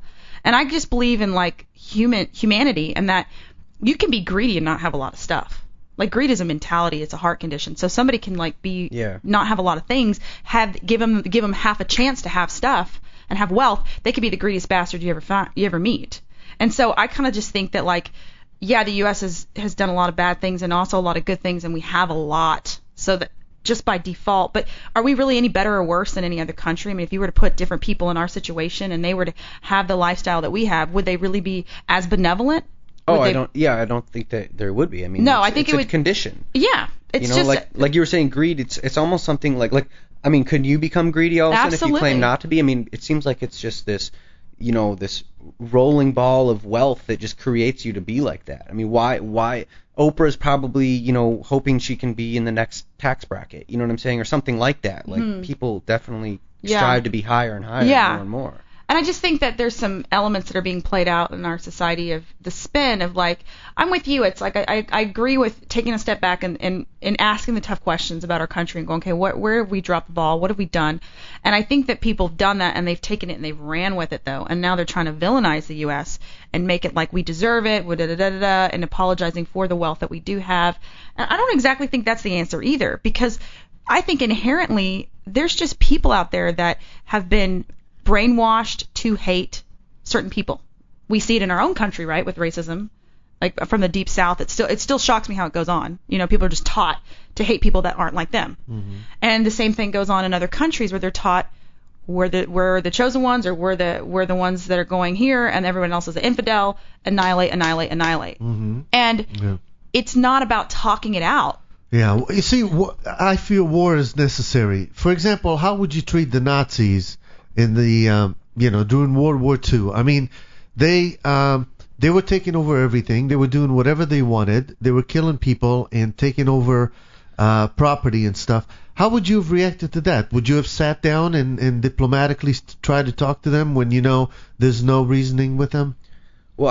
[SPEAKER 8] And I just believe in like humanity, and that you can be greedy and not have a lot of stuff. Like greed is a mentality, it's a heart condition. So somebody can like not have a lot of things, give them half a chance to have stuff and have wealth. They could be the greediest bastard you ever meet. And so I kind of just think that like, yeah, the U.S. has done a lot of bad things and also a lot of good things, and we have a lot. So that just by default, but are we really any better or worse than any other country? I mean, if you were to put different people in our situation and they were to have the lifestyle that we have, would they really be as benevolent?
[SPEAKER 9] I don't think that there would be. I mean,
[SPEAKER 8] no, I think
[SPEAKER 9] it's a condition.
[SPEAKER 8] Yeah, it's just
[SPEAKER 9] like you were saying, greed. It's almost something like I mean, could you become greedy all of a sudden if you claim not to be? I mean, it seems like it's just this, this rolling ball of wealth that just creates you to be like that. I mean, why? Oprah's probably hoping she can be in the next tax bracket. You know what I'm saying, or something like that. Like people definitely strive to be higher and higher, more and more.
[SPEAKER 8] And I just think that there's some elements that are being played out in our society of the spin of like, I'm with you. It's like I agree with taking a step back and asking the tough questions about our country and going, okay, where have we dropped the ball? What have we done? And I think that people have done that and they've taken it and they've ran with it though. And now they're trying to villainize the U.S. and make it like we deserve it, and apologizing for the wealth that we do have. And I don't exactly think that's the answer either, because I think inherently there's just people out there that have been brainwashed to hate certain people. We see it in our own country, right, with racism, like from the deep south. It still shocks me how it goes on. People are just taught to hate people that aren't like them. Mm-hmm. And the same thing goes on in other countries where they're taught we're the chosen ones, or we're the ones that are going here, and everyone else is an infidel. Annihilate. Mm-hmm. And it's not about talking it out.
[SPEAKER 7] Yeah, you see, I feel war is necessary. For example, how would you treat the Nazis in the during World War II? I mean, they were taking over everything. They were doing whatever they wanted. They were killing people and taking over property and stuff. How would you have reacted to that? Would you have sat down and diplomatically try to talk to them when there's no reasoning with them?
[SPEAKER 9] Well,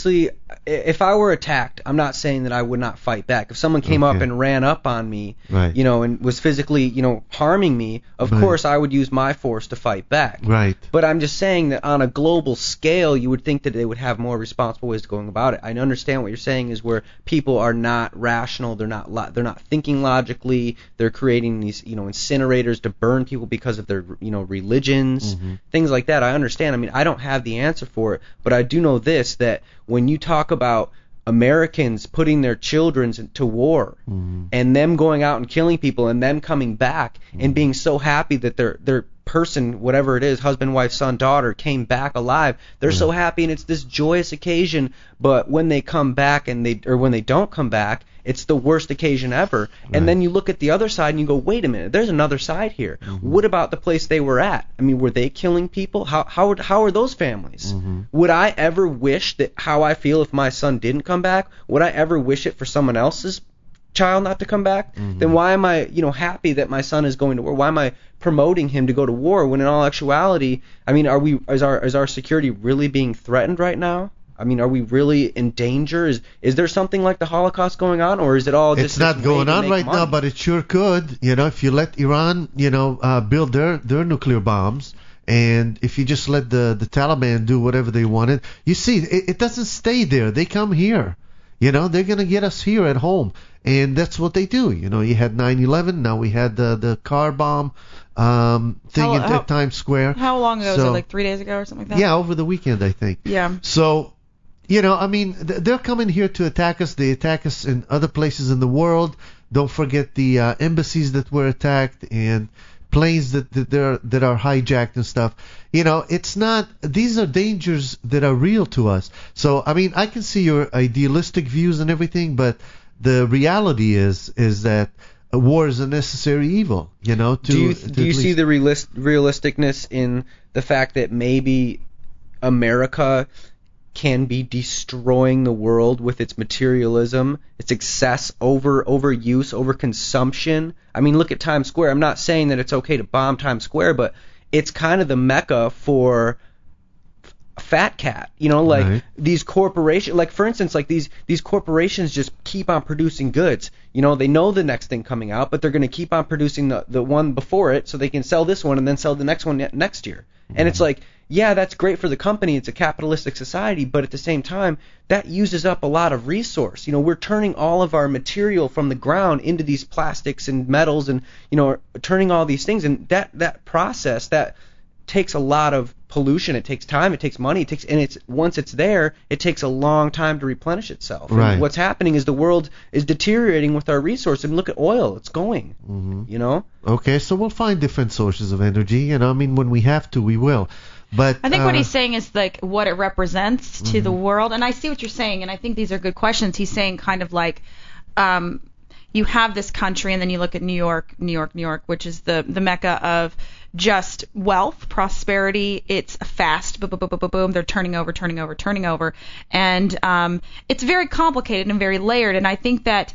[SPEAKER 9] if I were attacked, I'm not saying that I would not fight back. If someone came up and ran up on me,
[SPEAKER 7] right,
[SPEAKER 9] and was physically, harming me, of course I would use my force to fight back.
[SPEAKER 7] Right.
[SPEAKER 9] But I'm just saying that on a global scale, you would think that they would have more responsible ways of going about it. I understand what you're saying is where people are not rational, they're not thinking logically, they're creating these, incinerators to burn people because of their, religions, things like that. I understand. I mean, I don't have the answer for it, but I do know this, that when you talk about Americans putting their children to war and them going out and killing people and them coming back and being so happy that their person, whatever it is, husband, wife, son, daughter, came back alive, they're so happy and it's this joyous occasion, but when they come back when they don't come back, it's the worst occasion ever. Right. And then you look at the other side and you go, wait a minute, there's another side here. What about the place they were at? I mean, were they killing people? How are those families? Would I ever wish that how I feel if my son didn't come back? Would I ever wish it for someone else's child not to come back? Then why am I, happy that my son is going to war? Why am I promoting him to go to war when in all actuality, I mean, is our security really being threatened right now? I mean, are we really in danger? Is there something like the Holocaust going on, or is it all just...
[SPEAKER 7] It's not going on right now, but it sure could. If you let Iran, build their nuclear bombs, and if you just let the Taliban do whatever they wanted, you see, it doesn't stay there. They come here. They're going to get us here at home, and that's what they do. You had 9/11, now we had the car bomb thing at Times Square.
[SPEAKER 8] How long ago? Was it like 3 days ago or something like that?
[SPEAKER 7] Yeah, over the weekend, I think.
[SPEAKER 8] Yeah.
[SPEAKER 7] So... I mean, they're coming here to attack us. They attack us in other places in the world. Don't forget the embassies that were attacked and planes that are hijacked and stuff. It's not. These are dangers that are real to us. So, I mean, I can see your idealistic views and everything, but the reality is that war is a necessary evil. Do
[SPEAKER 9] you see the realisticness in the fact that maybe America can be destroying the world with its materialism, its excess, overuse, overconsumption? I mean, look at Times Square. I'm not saying that it's okay to bomb Times Square, but it's kind of the mecca for fat cat. You know, like
[SPEAKER 7] Right.
[SPEAKER 9] these corporations, like for instance, like these corporations just keep on producing goods. You know, they know the next thing coming out, but they're going to keep on producing the one before it so they can sell this one and then sell the next one next year. And it's like, yeah, that's great for the company. It's a capitalistic society, but at the same time, that uses up a lot of resource. You know, we're turning all of our material from the ground into these plastics and metals and, you know, turning all these things. And that process, that takes a lot of pollution. It takes time. It takes money. Once it's there, it takes a long time to replenish itself.
[SPEAKER 7] Right.
[SPEAKER 9] And what's happening is the world is deteriorating with our resource. And look at oil. It's going, you know?
[SPEAKER 7] Okay, so we'll find different sources of energy. You know, I mean, when we have to, we will. But
[SPEAKER 8] I think what he's saying is like what it represents to the world, and I see what you're saying, and I think these are good questions. He's saying kind of like you have this country, and then you look at New York, which is the mecca of just wealth, prosperity. It's fast, boom, boom, boom, boom, boom. They're turning over, and it's very complicated and very layered. And I think that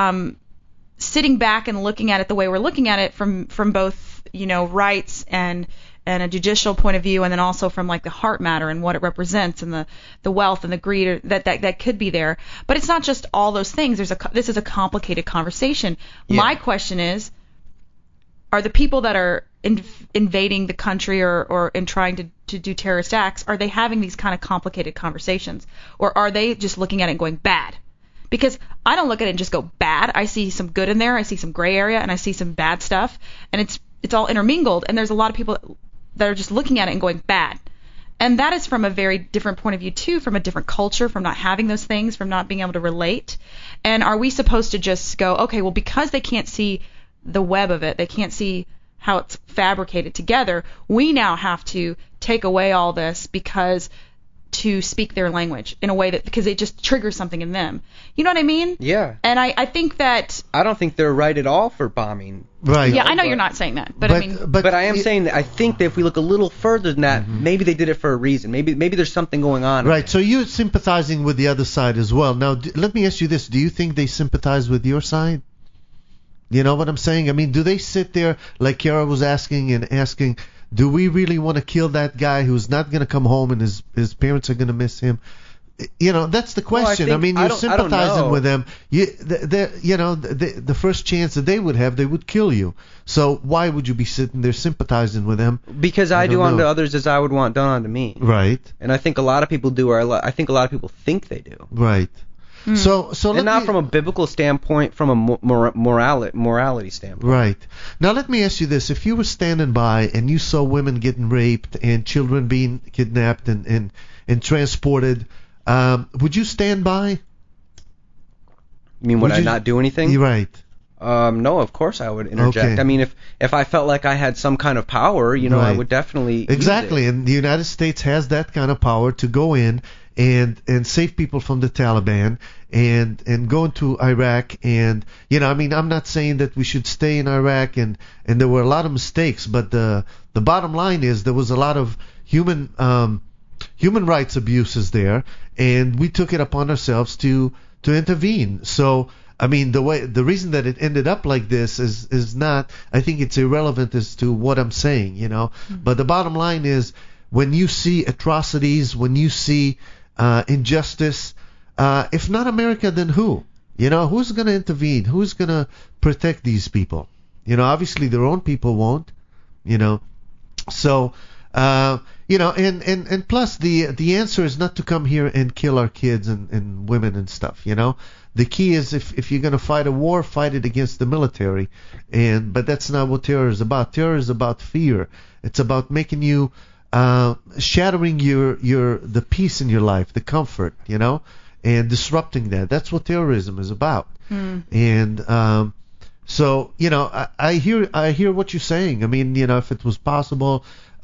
[SPEAKER 8] sitting back and looking at it the way we're looking at it from both, you know, rights and a judicial point of view, and then also from like the heart matter and what it represents and the wealth and the greed that could be there. But it's not just all those things. This is a complicated conversation.
[SPEAKER 9] Yeah.
[SPEAKER 8] My question is, are the people that are invading the country or in trying to do terrorist acts, are they having these kind of complicated conversations, or are they just looking at it and going bad? Because I don't look at it and just go bad. I see some good in there. I see some gray area, and I see some bad stuff, and it's all intermingled. And there's a lot of people that are just looking at it and going bad. And that is from a very different point of view, too, from a different culture, from not having those things, from not being able to relate. And are we supposed to just go, okay, well, because they can't see the web of it, they can't see how it's fabricated together, we now have to take away all this to speak their language in a way that, because it just triggers something in them. You know what I mean?
[SPEAKER 9] Yeah.
[SPEAKER 8] And I think that...
[SPEAKER 9] I don't think they're right at all for bombing.
[SPEAKER 7] Right.
[SPEAKER 8] Yeah, I know you're not saying that, but I mean...
[SPEAKER 9] But I am saying that I think that if we look a little further than that, maybe they did it for a reason. Maybe there's something going on.
[SPEAKER 7] Right, so you're sympathizing with the other side as well. Now, let me ask you this. Do you think they sympathize with your side? You know what I'm saying? I mean, do they sit there, like Kara was asking, do we really want to kill that guy who's not going to come home and his parents are going to miss him? You know, that's the question.
[SPEAKER 9] Well,
[SPEAKER 7] I mean, you're sympathizing with them. The first chance that they would have, they would kill you. So why would you be sitting there sympathizing with them?
[SPEAKER 9] Because I do unto others as I would want done unto me.
[SPEAKER 7] Right.
[SPEAKER 9] And I think a lot of people do, or I think a lot of people think they do.
[SPEAKER 7] Right. So
[SPEAKER 9] and not from a biblical standpoint, from a morality standpoint.
[SPEAKER 7] Right. Now let me ask you this: if you were standing by and you saw women getting raped and children being kidnapped and transported, would you stand by?
[SPEAKER 9] You mean would I not do anything?
[SPEAKER 7] You're right.
[SPEAKER 9] No, of course I would interject.
[SPEAKER 7] Okay.
[SPEAKER 9] I mean, if I felt like I had some kind of power, you know,
[SPEAKER 7] Right.
[SPEAKER 9] I would definitely
[SPEAKER 7] Exactly,
[SPEAKER 9] use it.
[SPEAKER 7] and the United States has that kind of power to go in and save people from the Taliban and go into Iraq. And you know, I mean, I'm not saying that we should stay in Iraq, and there were a lot of mistakes, but the bottom line is there was a lot of human rights abuses there, and we took it upon ourselves to intervene. So I mean, the reason that it ended up like this is not, I think it's irrelevant as to what I'm saying, you know. But the bottom line is, when you see atrocities, when you see injustice, if not America, then who? You know, who's going to intervene? Who's going to protect these people? You know, obviously their own people won't, you know. So, you know, and plus the answer is not to come here and kill our kids and women and stuff, you know. The key is if you're going to fight a war, fight it against the military. But that's not what terror is about. Terror is about fear. It's about making you, shattering the peace in your life, the comfort, you know, and disrupting that. That's what terrorism is about. And so, you know, I hear what you're saying. I mean, you know, if it was possible,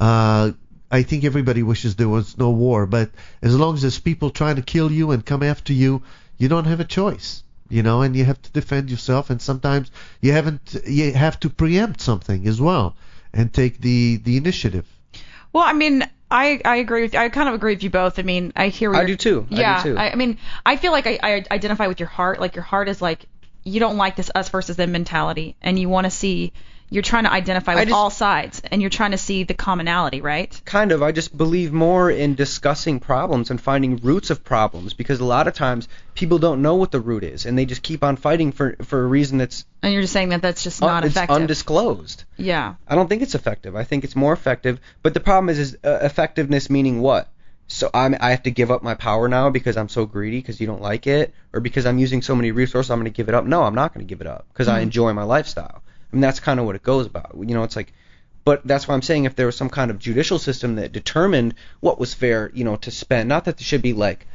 [SPEAKER 7] I think everybody wishes there was no war. But as long as there's people trying to kill you and come after you, you don't have a choice, you know, and you have to defend yourself, and sometimes you have to preempt something as well and take the initiative.
[SPEAKER 8] Well, I mean, I agree with you. I kind of agree with you both. I mean, I hear where
[SPEAKER 9] I do too.
[SPEAKER 8] Yeah,
[SPEAKER 9] I do too.
[SPEAKER 8] I mean, I feel like I identify with your heart. Like, your heart is like, you don't like this us versus them mentality, and you want to see you're trying to identify with all sides, and you're trying to see the commonality, right?
[SPEAKER 9] Kind of. I just believe more in discussing problems and finding roots of problems, because a lot of times people don't know what the root is, and they just keep on fighting for a reason that's...
[SPEAKER 8] And you're just saying that that's just not effective.
[SPEAKER 9] It's undisclosed.
[SPEAKER 8] Yeah.
[SPEAKER 9] I don't think it's effective. I think it's more effective, but the problem is effectiveness meaning what? So I have to give up my power now because I'm so greedy because you don't like it, or because I'm using so many resources I'm going to give it up? No, I'm not going to give it up because I enjoy my lifestyle. I mean, that's kind of what it goes about. You know, it's like, but that's why I'm saying if there was some kind of judicial system that determined what was fair, you know, to spend, not that there should be like,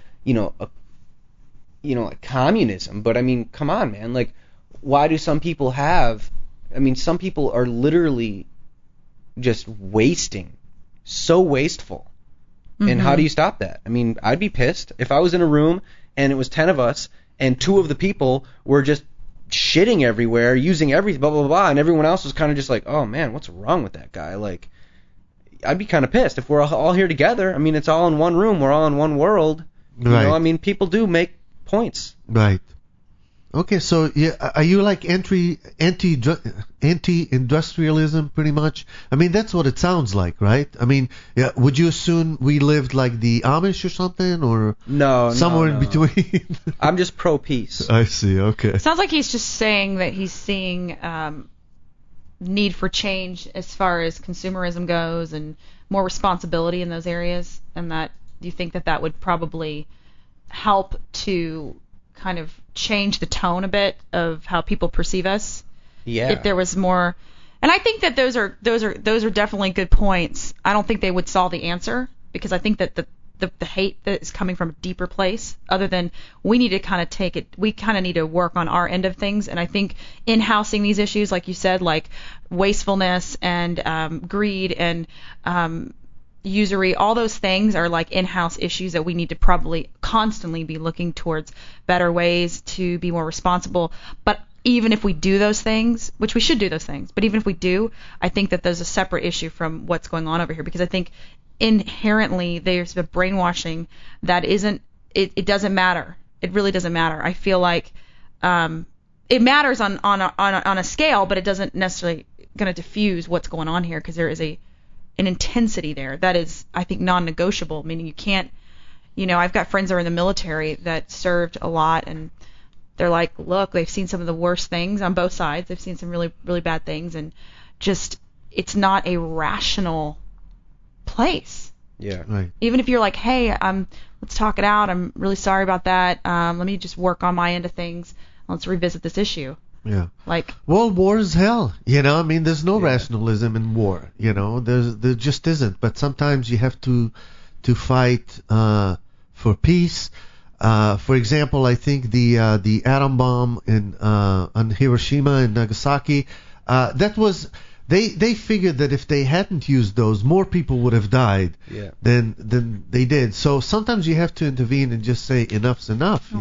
[SPEAKER 9] like communism, but I mean, come on, man, like, why do some people have, I mean, some people are literally just wasting, so wasteful. And how do you stop that? I mean, I'd be pissed if I was in a room and it was 10 of us and 2 of the people were just shitting everywhere, using everything, blah, blah, blah, and everyone else was kind of just like, oh, man, what's wrong with that guy? Like, I'd be kind of pissed. If we're all here together, I mean, it's all in one room, we're all in one world. You know, I mean, people do make points.
[SPEAKER 7] Right. Okay, so are you like anti-industrialism pretty much? I mean, that's what it sounds like, right? I mean, would you assume we lived like the Amish or something, or somewhere in between?
[SPEAKER 9] I'm just pro-peace.
[SPEAKER 7] I see. Okay.
[SPEAKER 8] Sounds like he's just saying that he's seeing need for change as far as consumerism goes and more responsibility in those areas, and that you think that would probably help to kind of change the tone a bit of how people perceive us.
[SPEAKER 9] Yeah.
[SPEAKER 8] If there was more, and I think that those are definitely good points. I don't think they would solve the answer, because I think that the hate that is coming from a deeper place, other than we need to kind of take it, we kind of need to work on our end of things. And I think in-housing these issues, like you said, like wastefulness and greed and usury, all those things are like in-house issues that we need to probably constantly be looking towards better ways to be more responsible. But even if we do those things, which we should do those things, but even if we do, I think that there's a separate issue from what's going on over here, because I think inherently there's a brainwashing that isn't, it doesn't matter. It really doesn't matter. I feel like it matters on a scale, but it doesn't necessarily going to diffuse what's going on here, because there is an intensity there that is, I think, non-negotiable, meaning you can't, I've got friends that are in the military that served a lot, and they're like, look, they've seen some of the worst things on both sides. They've seen some really, really bad things, and just, it's not a rational place.
[SPEAKER 9] Yeah.
[SPEAKER 7] Right.
[SPEAKER 8] Even if you're like, hey, let's talk it out. I'm really sorry about that. Let me just work on my end of things. Let's revisit this issue.
[SPEAKER 7] Yeah.
[SPEAKER 8] Like,
[SPEAKER 7] well, war is hell. I mean, there's no rationalism in war. There just isn't. But sometimes you have to fight for peace. For example, I think the atom bomb on Hiroshima and Nagasaki, that was, they figured that if they hadn't used those, more people would have died than they did. So sometimes you have to intervene and just say enough's enough.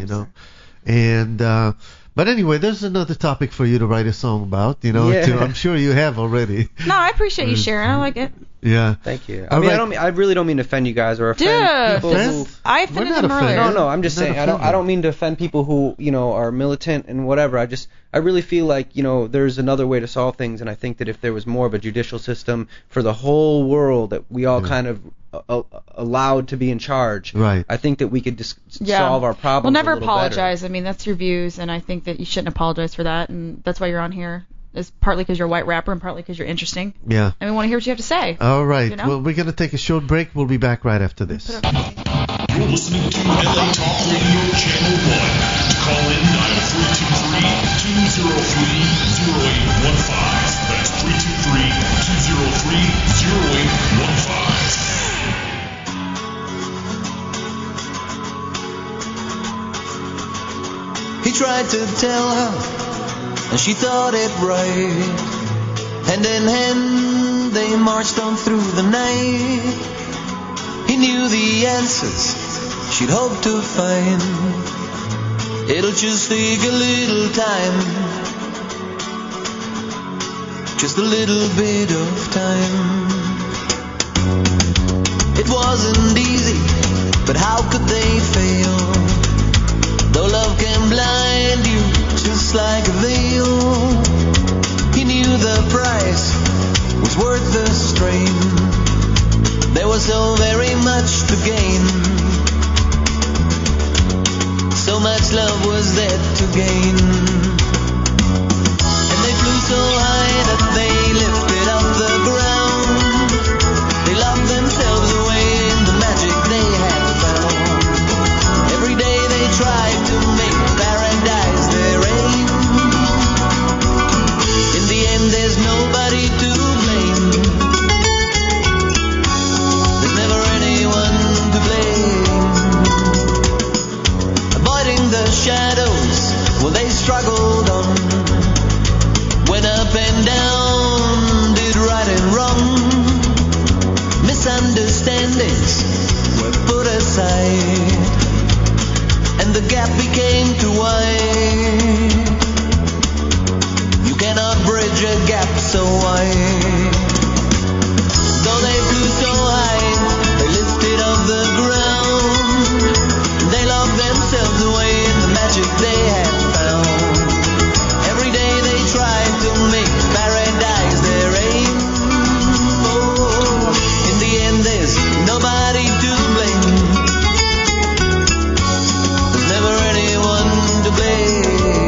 [SPEAKER 7] And but anyway, there's another topic for you to write a song about, I'm sure you have already.
[SPEAKER 8] No, I appreciate you sharing. I like it.
[SPEAKER 7] Yeah.
[SPEAKER 9] Thank you. I mean, I really don't mean to offend you guys or offend people who...
[SPEAKER 8] I offended them earlier.
[SPEAKER 9] No, I'm just saying, I don't mean to offend people who, are militant and whatever. I really feel like, there's another way to solve things, and I think that if there was more of a judicial system for the whole world that we all kind of allowed to be in charge,
[SPEAKER 7] right,
[SPEAKER 9] I think that we could solve our problems.
[SPEAKER 8] Well, never
[SPEAKER 9] a little
[SPEAKER 8] apologize.
[SPEAKER 9] better.
[SPEAKER 8] I mean, that's your views, and I think that you shouldn't apologize for that, and that's why you're on here. It's partly because you're a white rapper and partly because you're interesting.
[SPEAKER 7] Yeah.
[SPEAKER 8] And we want to hear what you have to say.
[SPEAKER 7] All right. Well, we're going to take a short break. We'll be back right after this.
[SPEAKER 4] You're listening to LA Talk Radio Channel 1. To call in, dial 323-203-0815. That's 323-203-0815.
[SPEAKER 11] He tried to tell her, and she thought it right. Hand in hand, they marched on through the night. He knew the answers she'd hoped to find. It'll just take a little time, just a little bit of time. It wasn't easy, but how could they fail? Though love can blind you just like a veil. He knew the price love was there to gain. And they flew so high that they lifted up the ground. They locked themselves away in the magic they had found. Every day they tried to make paradise their aim. In the end there's nobody to blame. There's never anyone to blame. Avoiding the shadows, well they struggled on. Went up and down, did right and wrong. Misunderstandings were put aside, and the gap became too wide. You cannot bridge a gap so wide. Though they flew so high, they lifted off the ground. They locked themselves away in the magic they had found. Every day they tried to make paradise their aim. Oh, in the end there's nobody to blame. There's never anyone to blame.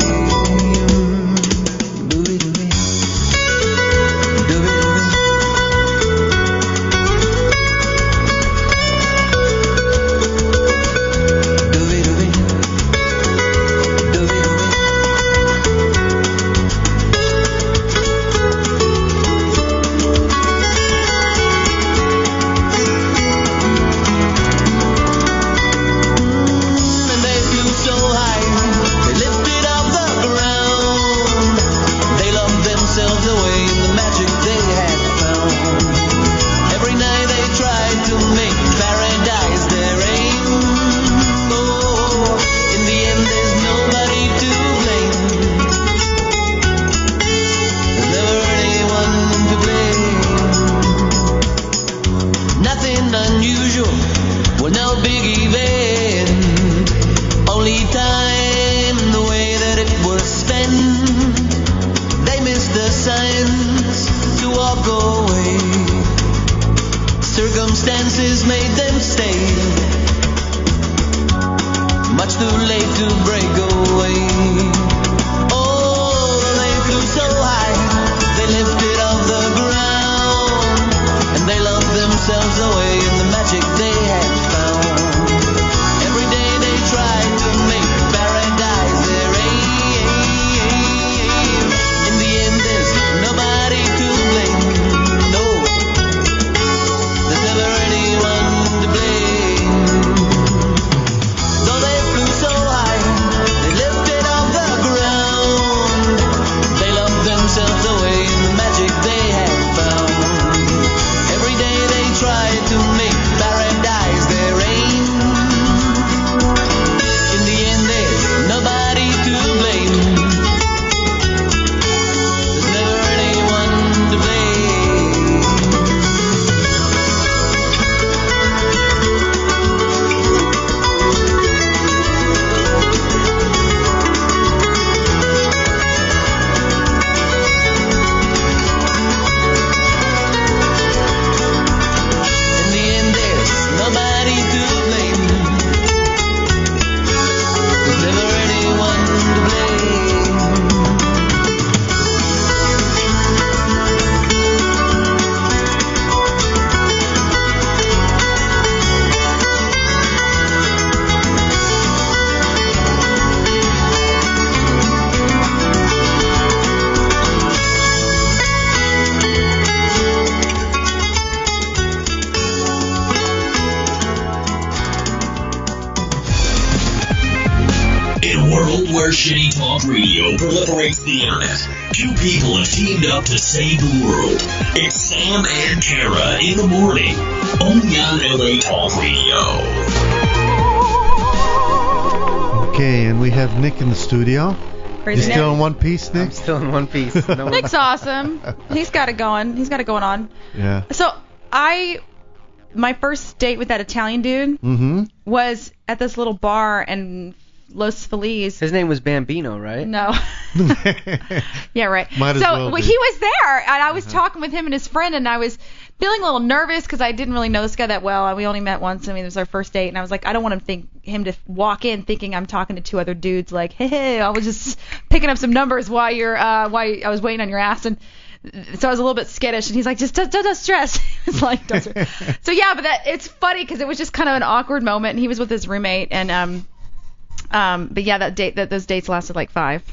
[SPEAKER 11] Circumstances made them stay. Much too late to break away. Oh, they flew so high, they lifted off the ground, and they loved themselves away in the magic they had found. Every day they tried to make paradise their aim. In the end there's nobody to blame. No, there's never anyone to blame. Though they flew so high, they lifted off the ground. They loved themselves away in the magic they had found. Every day they tried to make paradise their aim. In the end there's nobody to blame. There's never anyone to blame. In the end there's nobody to blame. There's never anyone to blame.
[SPEAKER 4] In a world where shitty talk radio proliferates the internet, two people have teamed up to save the world. It's Sam and Kara in the morning, only on LA Talk Radio.
[SPEAKER 7] Okay, and we have Nick in the studio.
[SPEAKER 8] Crazy
[SPEAKER 7] You
[SPEAKER 8] Nick.
[SPEAKER 7] still in one piece, Nick?
[SPEAKER 9] I'm still in one piece. No
[SPEAKER 8] Nick's awesome. He's got it going. He's got it going on.
[SPEAKER 7] Yeah.
[SPEAKER 8] So my first date with that Italian dude
[SPEAKER 7] Mm-hmm.
[SPEAKER 8] was at this little bar in Los Feliz.
[SPEAKER 9] His name was Bambino, right?
[SPEAKER 8] No. Yeah, right.
[SPEAKER 7] Might as well be.
[SPEAKER 8] he was there, and I was talking with him and his friend, and I was feeling a little nervous because I didn't really know this guy that well. We only met once. I mean, it was our first date, and I was like, I don't want him to walk in thinking I'm talking to two other dudes. Like, hey, I was just picking up some numbers while I was waiting on your ass, and so I was a little bit skittish. And he's like, just don't stress. It's like, don't stress. So yeah, but it's funny because it was just kind of an awkward moment, and he was with his roommate, and but yeah, those dates lasted like 5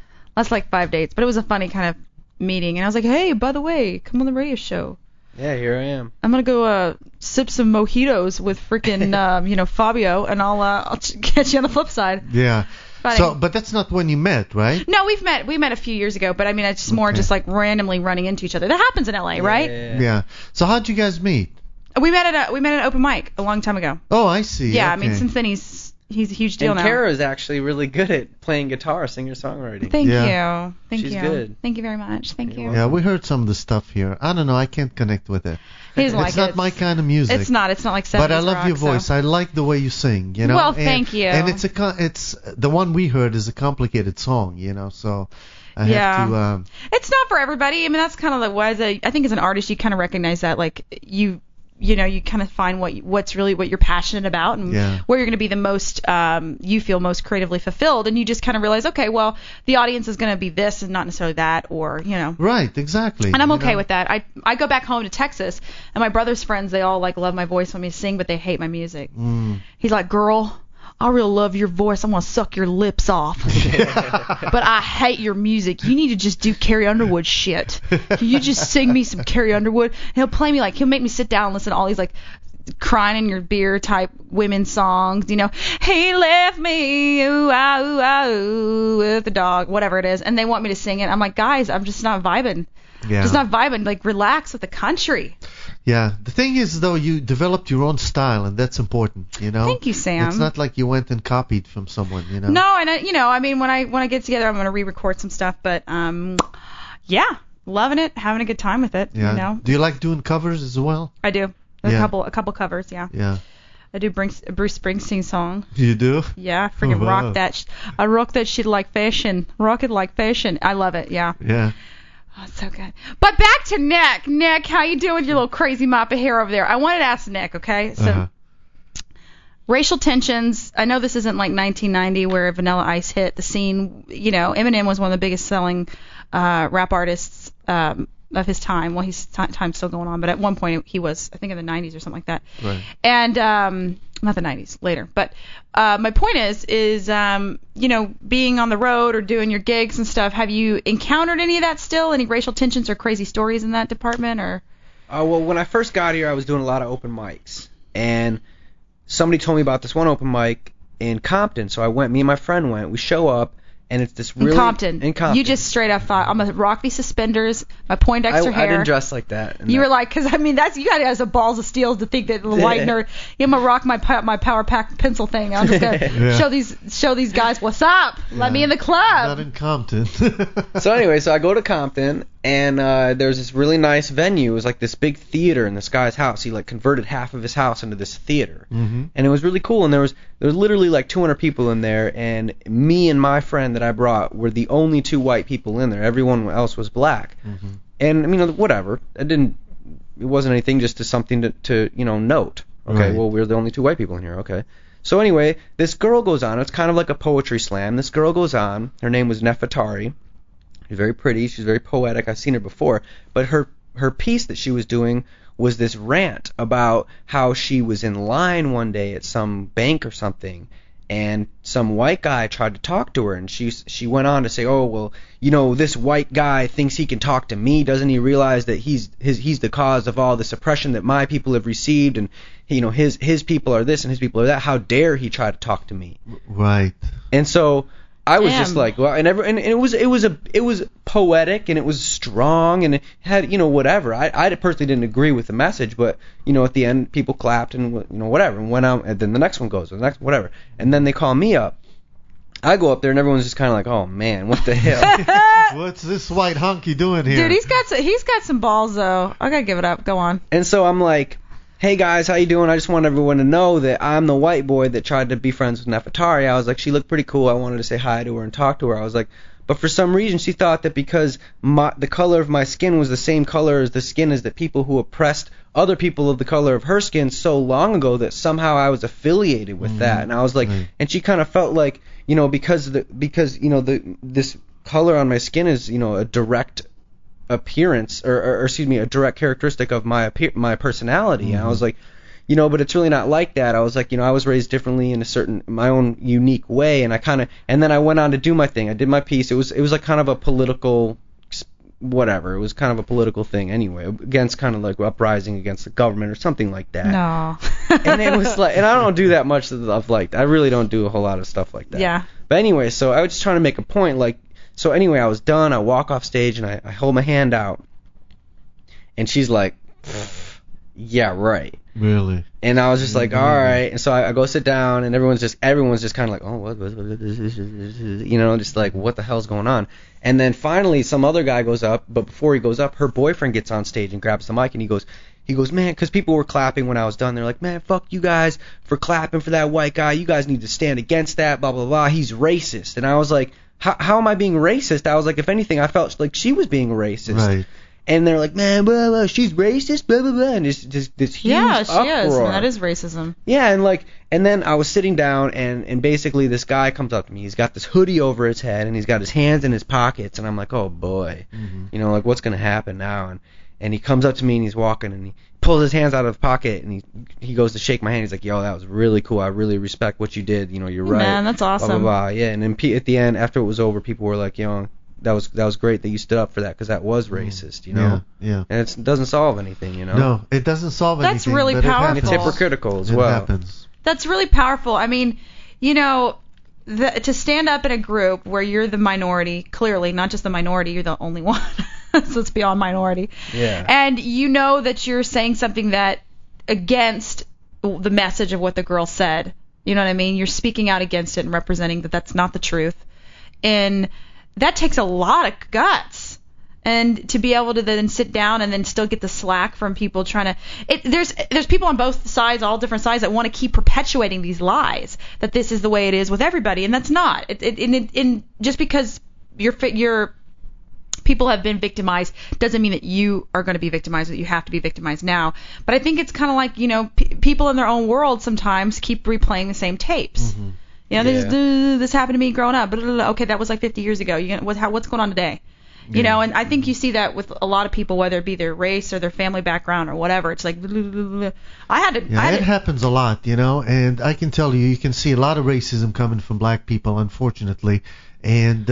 [SPEAKER 8] dates, but it was a funny kind of meeting, and I was like, hey, by the way, come on the radio show.
[SPEAKER 9] Yeah, here I am.
[SPEAKER 8] I'm gonna go sip some mojitos with freaking Fabio, and I'll catch you on the flip side.
[SPEAKER 7] Yeah.
[SPEAKER 8] Funny.
[SPEAKER 7] So, but that's not when you met, right?
[SPEAKER 8] No, we met a few years ago, but I mean, it's just more just like randomly running into each other. That happens in LA, right?
[SPEAKER 7] Yeah. So how'd you guys meet?
[SPEAKER 8] We met at an open mic a long time ago.
[SPEAKER 7] Oh, I see.
[SPEAKER 8] Yeah,
[SPEAKER 7] okay.
[SPEAKER 8] I mean, since then he's a huge deal
[SPEAKER 9] and
[SPEAKER 8] now.
[SPEAKER 9] Kara's actually really good at playing guitar, singer-songwriting.
[SPEAKER 8] Thank you.
[SPEAKER 9] She's good.
[SPEAKER 8] Thank you very much. Thank you.
[SPEAKER 7] Yeah, we heard some of the stuff here. I don't know. I can't connect with it.
[SPEAKER 8] He doesn't like
[SPEAKER 7] it's not my kind of music.
[SPEAKER 8] It's not like 70s
[SPEAKER 7] But I love
[SPEAKER 8] rock,
[SPEAKER 7] your voice.
[SPEAKER 8] So.
[SPEAKER 7] I like the way you sing. You know.
[SPEAKER 8] Well, thank you.
[SPEAKER 7] And it's the one we heard is a complicated song. You know, so. I have to.
[SPEAKER 8] It's not for everybody. I mean, that's kind of the way. I think as an artist, you kind of recognize that, like you kind of find what you're passionate about and where you're going to be the most, you feel most creatively fulfilled, and you just kind of realize, okay, well, the audience is going to be this and not necessarily that, or
[SPEAKER 7] Right, exactly.
[SPEAKER 8] And I'm okay with that. I go back home to Texas, and my brother's friends, they all like love my voice when we sing, but they hate my music. He's like, girl, I really love your voice. I'm going to suck your lips off. But I hate your music. You need to just do Carrie Underwood shit. Can you just sing me some Carrie Underwood? And he'll play me he'll make me sit down and listen to all these crying in your beer type women songs, he left me, ooh, ah, ooh, ah, ooh, with the dog, whatever it is. And they want me to sing it. I'm like, guys, I'm just not vibing.
[SPEAKER 7] Yeah.
[SPEAKER 8] Just not vibing. Relax with the country.
[SPEAKER 7] Yeah. The thing is, though, you developed your own style, and that's important,
[SPEAKER 8] Thank you, Sam.
[SPEAKER 7] It's not like you went and copied from someone,
[SPEAKER 8] No, and I mean, when I get together, I'm going to re-record some stuff, but yeah, loving it, having a good time with it,
[SPEAKER 7] Yeah. Do you like doing covers as well?
[SPEAKER 8] I do. A couple covers, yeah.
[SPEAKER 7] Yeah.
[SPEAKER 8] I do Bruce Springsteen song.
[SPEAKER 7] You do?
[SPEAKER 8] Yeah, freaking rock that. I rock that shit like fashion. Rock it like fashion. I love it, yeah.
[SPEAKER 7] Yeah.
[SPEAKER 8] Oh, it's so good. But back to Nick. Nick, how you doing with your little crazy mop of hair over there? I wanted to ask Nick, okay? So, racial tensions. I know this isn't like 1990 where Vanilla Ice hit the scene. Eminem was one of the biggest selling rap artists of his time. Well, his time's still going on, but at one point he was, I think, in the 90s or something like that.
[SPEAKER 7] Right.
[SPEAKER 8] And not the 90s, later. But my point is being on the road or doing your gigs and stuff, have you encountered any of that still? Any racial tensions or crazy stories in that department? Or?
[SPEAKER 9] Well, when I first got here, I was doing a lot of open mics. And somebody told me about this one open mic in Compton. So I went, me and my friend went. We show up. And it's this really...
[SPEAKER 8] In Compton. You just straight up thought, I'm going to rock these suspenders, my Poindexter hair.
[SPEAKER 9] I didn't dress like that.
[SPEAKER 8] You were like, because, I mean, you got to have some balls of steel to think that the white nerd, I'm going to rock my Power Pack pencil thing. I'm just going to show these guys what's up. Yeah. Let me in the club.
[SPEAKER 7] Not in Compton.
[SPEAKER 9] So anyway, I go to Compton, and there's this really nice venue. It was like this big theater in this guy's house. He converted half of his house into this theater.
[SPEAKER 7] Mm-hmm.
[SPEAKER 9] And it was really cool. And there was literally 200 people in there, and me and my friend that I brought were the only 2 white people in there. Everyone else was black.
[SPEAKER 7] Mm-hmm.
[SPEAKER 9] And I mean, whatever. It wasn't anything, just something to note. Okay,
[SPEAKER 7] right.
[SPEAKER 9] Well, we're the only 2 white people in here. Okay. So anyway, this girl goes on. It's kind of like a poetry slam. This girl goes on. Her name was Nefertari. She's very pretty. She's very poetic. I've seen her before. But her piece that she was doing was this rant about how she was in line one day at some bank or something, and some white guy tried to talk to her, and she went on to say, oh, well, this white guy thinks he can talk to me. Doesn't he realize that he's the cause of all this oppression that my people have received, and his people are this and his people are that. How dare he try to talk to me?
[SPEAKER 7] Right.
[SPEAKER 9] And so I was just like, well, and it was poetic, and it was strong, and it had whatever. I personally didn't agree with the message, but at the end people clapped and whatever, and went out, and then the next one goes, and the next whatever, and then they call me up. I go up there, and everyone's just kind of like, oh man, what the hell?
[SPEAKER 7] What's this white hunky doing here?
[SPEAKER 8] Dude, he's got some balls though. I gotta give it up. Go on.
[SPEAKER 9] And so I'm like, hey guys, how you doing? I just want everyone to know that I'm the white boy that tried to be friends with Nefertari. I was like, she looked pretty cool. I wanted to say hi to her and talk to her. I was like, But for some reason, she thought that because the color of my skin was the same color as the skin as the people who oppressed other people of the color of her skin so long ago, that somehow I was affiliated with that. And I was like, and she kind of felt like, because this color on my skin is, a direct appearance, or excuse me, a direct characteristic of my personality. And I was like, but it's really not like that. I was like, I was raised differently in my own unique way, and and then I went on to do my thing. I did my piece. It was like kind of a political, whatever. It was kind of a political thing anyway, against kind of like uprising against the government or something like that.
[SPEAKER 8] No.
[SPEAKER 9] And it was like, and I don't do that much stuff like that. I really don't do a whole lot of stuff like that.
[SPEAKER 8] Yeah.
[SPEAKER 9] But anyway, so I was just trying to make a point, like, so anyway, I was done. I walk off stage and I hold my hand out, and she's like, yeah, right.
[SPEAKER 7] Really?
[SPEAKER 9] And I was just like, all right. And so I go sit down, and everyone's just kind of like, oh, what, just like, what the hell's going on? And then finally, some other guy goes up, but before he goes up, her boyfriend gets on stage and grabs the mic, and he goes, man, because people were clapping when I was done. They're like, man, fuck you guys for clapping for that white guy. You guys need to stand against that, blah, blah, blah. He's racist. And I was like, how am I being racist? I was like, if anything, I felt like she was being racist.
[SPEAKER 7] Right.
[SPEAKER 9] And they're like, man, blah, blah, she's racist, blah, blah, blah. And it's just this huge uproar.
[SPEAKER 8] Yeah, she is. And that is racism.
[SPEAKER 9] Yeah, and then I was sitting down, and basically this guy comes up to me. He's got this hoodie over his head, and he's got his hands in his pockets. And I'm like, oh, boy. Like, what's going to happen now? And he comes up to me, and he's walking, and he pulls his hands out of his pocket, and he goes to shake my hand. He's like, yo, that was really cool. I really respect what you did. You're right.
[SPEAKER 8] Man, that's awesome.
[SPEAKER 9] Blah, blah, blah. Yeah, and then at the end, after it was over, people were like, that was great that you stood up for that, because that was racist,
[SPEAKER 7] Yeah.
[SPEAKER 9] And it doesn't solve anything,
[SPEAKER 7] No, it doesn't solve anything.
[SPEAKER 8] That's really
[SPEAKER 7] but
[SPEAKER 8] powerful.
[SPEAKER 9] And it's hypocritical as well.
[SPEAKER 7] It happens.
[SPEAKER 8] That's really powerful. I mean, to stand up in a group where you're the minority, clearly, not just the minority, you're the only one. So it's beyond minority.
[SPEAKER 9] Yeah.
[SPEAKER 8] And that you're saying something that against the message of what the girl said. You know what I mean? You're speaking out against it and representing that that's not the truth. And that takes a lot of guts. And to be able to then sit down and then still get the slack from people trying to there's people on both sides, all different sides, that want to keep perpetuating these lies that this is the way it is with everybody, and that's not. Just because your people have been victimized doesn't mean that you are going to be victimized, that you have to be victimized now. But I think it's kind of like, people in their own world sometimes keep replaying the same tapes. This happened to me growing up. Okay, that was like 50 years ago. What's going on today? And I think you see that with a lot of people, whether it be their race or their family background or whatever. It's like, it
[SPEAKER 7] happens a lot, and I can tell you can see a lot of racism coming from black people, unfortunately. And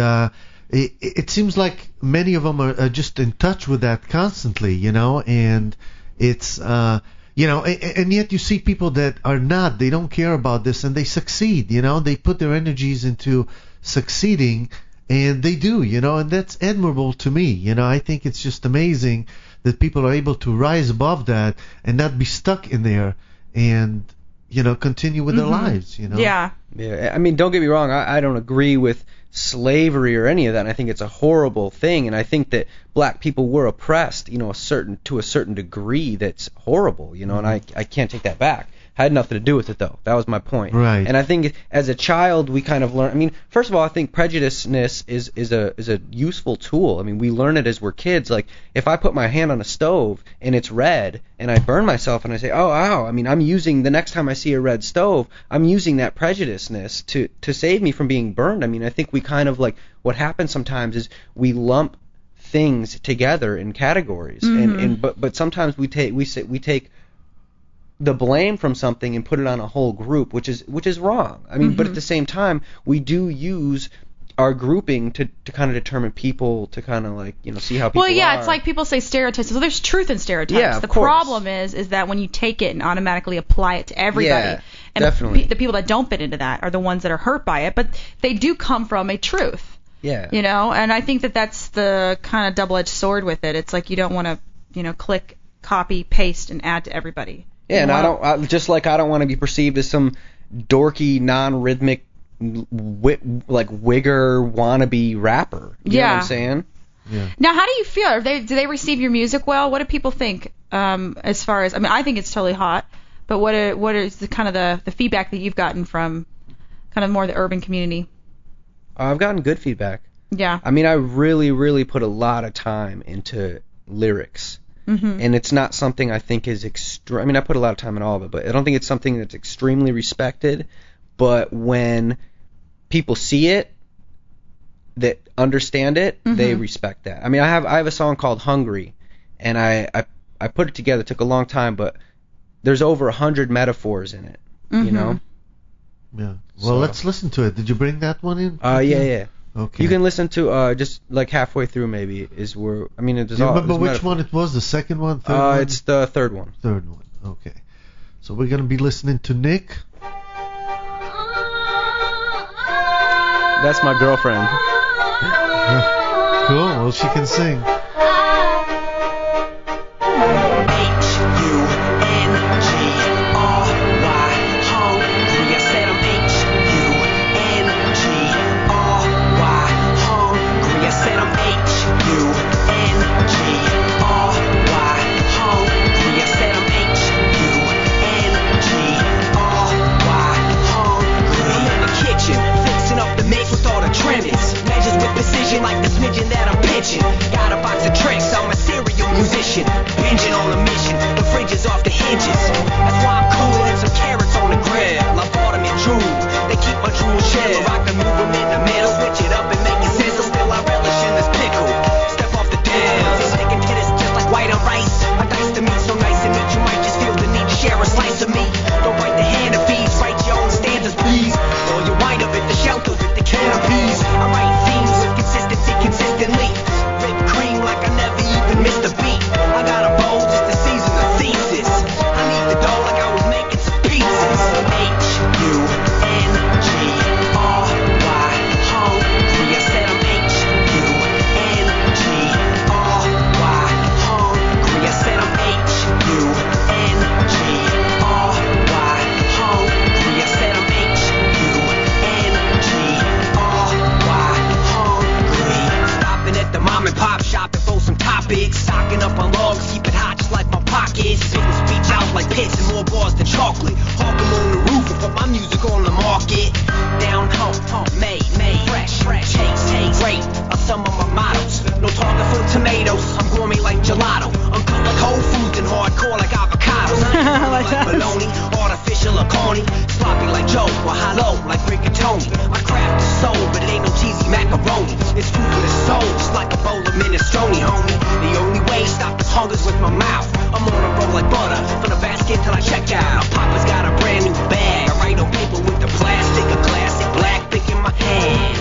[SPEAKER 7] it seems like many of them are just in touch with that constantly, and it's, and yet you see people that are not, they don't care about this, and they succeed, they put their energies into succeeding, and they do, and that's admirable to me. I think it's just amazing that people are able to rise above that and not be stuck in there and, continue with their lives,
[SPEAKER 8] Yeah.
[SPEAKER 9] Yeah, I mean, don't get me wrong, I don't agree with slavery or any of that, and I think it's a horrible thing, and I think that black people were oppressed, to a certain degree that's horrible, and I can't take that back. Had nothing to do with it, though. That was my point.
[SPEAKER 7] Right.
[SPEAKER 9] And I think as a child, we kind of learn. I mean, first of all, I think prejudiceness is a useful tool. I mean, we learn it as we're kids. Like, if I put my hand on a stove and it's red and I burn myself and I say, oh, ow, I mean, I'm using, the next time I see a red stove, I'm using that prejudiceness to save me from being burned. I mean, I think we kind of, like, what happens sometimes is we lump things together in categories. But sometimes we take the blame from something and put it on a whole group, which is wrong. I mean, but at the same time, we do use our grouping to kind of determine people, to kind of like, see how people are.
[SPEAKER 8] Well, yeah, it's like people say stereotypes. So there's truth in stereotypes.
[SPEAKER 9] Yeah,
[SPEAKER 8] the problem is that when you take it and automatically apply it to everybody,
[SPEAKER 9] yeah,
[SPEAKER 8] and
[SPEAKER 9] definitely.
[SPEAKER 8] The people that don't fit into that are the ones that are hurt by it, but they do come from a truth.
[SPEAKER 9] Yeah.
[SPEAKER 8] And I think that's the kind of double-edged sword with it. It's like you don't want to, click, copy, paste, and add to everybody.
[SPEAKER 9] Yeah, and I don't want to be perceived as some dorky, non-rhythmic, wigger wannabe rapper. You know what I'm saying?
[SPEAKER 7] Yeah.
[SPEAKER 8] Now, how do you feel? Do they receive your music well? What do people think? As far as, I mean, I think it's totally hot, but what is the kind of the feedback that you've gotten from kind of more the urban community?
[SPEAKER 9] I've gotten good feedback.
[SPEAKER 8] Yeah.
[SPEAKER 9] I mean, I really, really put a lot of time into lyrics.
[SPEAKER 8] Mm-hmm.
[SPEAKER 9] And it's not something I think is extreme. I mean, I put a lot of time in all of it, but I don't think it's something that's extremely respected. But when people see it, that understand it, they respect that. I mean, I have a song called Hungry, and I put it together. It took a long time, but there's over 100 metaphors in it, you know?
[SPEAKER 7] Yeah. Well, let's listen to it. Did you bring that one in?
[SPEAKER 9] Yeah.
[SPEAKER 7] Okay.
[SPEAKER 9] You can listen to just like halfway through maybe is where, I mean,
[SPEAKER 7] Do you remember which one it was? The second one? Third one?
[SPEAKER 9] It's the third one.
[SPEAKER 7] Third one. Okay. So we're going to be listening to Nick.
[SPEAKER 9] That's my girlfriend.
[SPEAKER 7] Cool. Well, she can sing.
[SPEAKER 10] Like the smidgen that I'm pitching. Got a box of tricks, I'm a serial musician. Binging on a mission, the fridge is off the hinges. That's why I'm cooling and some carrots on the grill. I bought them in June, they keep my jewels chill. I can move them in the middle, switch it up and make it sizzle. Still I relish in this pickle, step off the dill. Sticking to this just like white on rice. I dice the meat so nice and meat, you might just feel the need to share a slice of me. Don't bite the hand that feeds, write your own stanzas please. Or you wind up at the shelter with the can of peas. I write themes with consistently. Whipped cream like I never even missed a beat. I got a bowl just to season the thesis. I need the dough like I was making some pizzas. H-U-N-G-R-Y, hungry. I said I'm H-U-N-G-R-Y, hungry. I said I'm H-U-N-G-R-Y, hungry. I said I'm at the mom and pop shop and throw some topics. Stocking up on logs, keep it hot just like my pockets. Spitting speech out like pits and more bars than chocolate. Hawk 'em on the roof and put my music on the market. Down home, made, fresh, taste, great are some of my mottos. No talking for tomatoes, I'm gourmet like gelato. I'm cooked like Whole Foods and hardcore like avocados. like bologna, artificial or corny. Sloppy like Joe or hollow like Rick and Tony. My craft is soul, but it ain't no cheesy macaroni. It's food for the soul, just like a bowl of minestrone, homie. The only way to stop this hunger's with my mouth. I'm on a roll like butter, from the basket till I check out. Papa's got a brand new bag. I write on paper with the plastic, a classic black pick in my hand.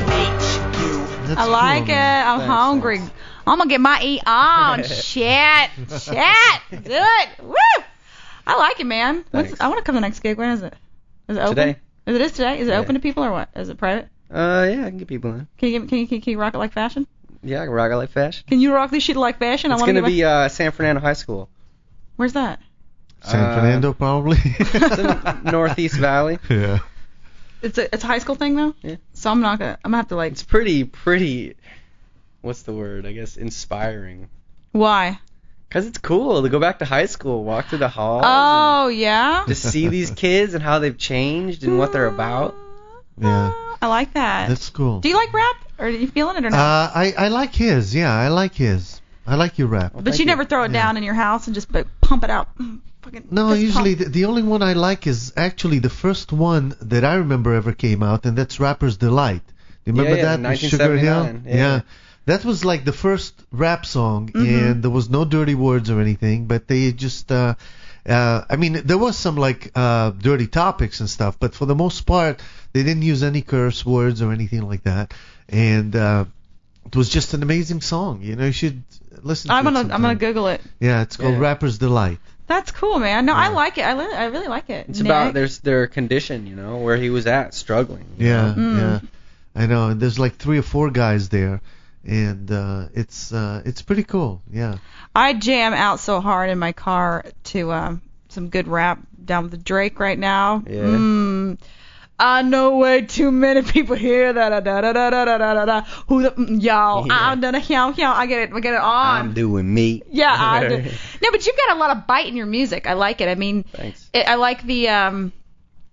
[SPEAKER 8] I like it. I'm hungry. I'm gonna get my eat on. Shit. Do it. Woo! I like it, man. I want to come to the next gig. When is it? Is it open?
[SPEAKER 9] Today.
[SPEAKER 8] Is it today? Is it open to people or what? Is it private?
[SPEAKER 9] Yeah, I can get people in.
[SPEAKER 8] Can you rock it like fashion?
[SPEAKER 9] Yeah, I can rock it like fashion.
[SPEAKER 8] Can you rock this shit like fashion?
[SPEAKER 9] It's going to be San Fernando High School.
[SPEAKER 8] Where's that?
[SPEAKER 7] San Fernando, probably.
[SPEAKER 9] It's in Northeast Valley.
[SPEAKER 7] Yeah.
[SPEAKER 8] It's a high school thing though.
[SPEAKER 9] Yeah.
[SPEAKER 8] So I'm gonna have to like.
[SPEAKER 9] It's pretty. What's the word? I guess inspiring.
[SPEAKER 8] Why?
[SPEAKER 9] Because it's cool to go back to high school, walk through the halls.
[SPEAKER 8] Oh yeah.
[SPEAKER 9] To see these kids and how they've changed and what they're about.
[SPEAKER 7] Yeah.
[SPEAKER 8] I like that.
[SPEAKER 7] That's cool.
[SPEAKER 8] Do you like rap, or are you feeling it or not?
[SPEAKER 7] I like his. Yeah, I like his. I like your rap.
[SPEAKER 8] But you never throw it down in your house and just pump it out.
[SPEAKER 7] No, usually the only one I like is actually the first one that I remember ever came out, and that's Rapper's Delight. Do you remember that? With Sugar Hill? Yeah. That was like the first rap song, and there was no dirty words or anything, but they just, I mean, there was some like dirty topics and stuff, but for the most part, they didn't use any curse words or anything like that, and it was just an amazing song. You know, you should listen to it sometime.
[SPEAKER 8] I'm gonna Google it.
[SPEAKER 7] Yeah, it's called Rapper's Delight.
[SPEAKER 8] That's cool, man. No, I like it. I really like it.
[SPEAKER 9] It's about their condition, you know, where he was at, struggling.
[SPEAKER 7] Yeah. I know. And there's like 3 or 4 guys there, and it's pretty cool. Yeah.
[SPEAKER 8] I jam out so hard in my car to some good rap down with the Drake right now.
[SPEAKER 9] Yeah.
[SPEAKER 8] I know way too many people here that who the y'all. I get it on.
[SPEAKER 9] I'm doing me.
[SPEAKER 8] Yeah, I do. No, but you've got a lot of bite in your music. I like it. I mean,
[SPEAKER 9] thanks.
[SPEAKER 8] I like the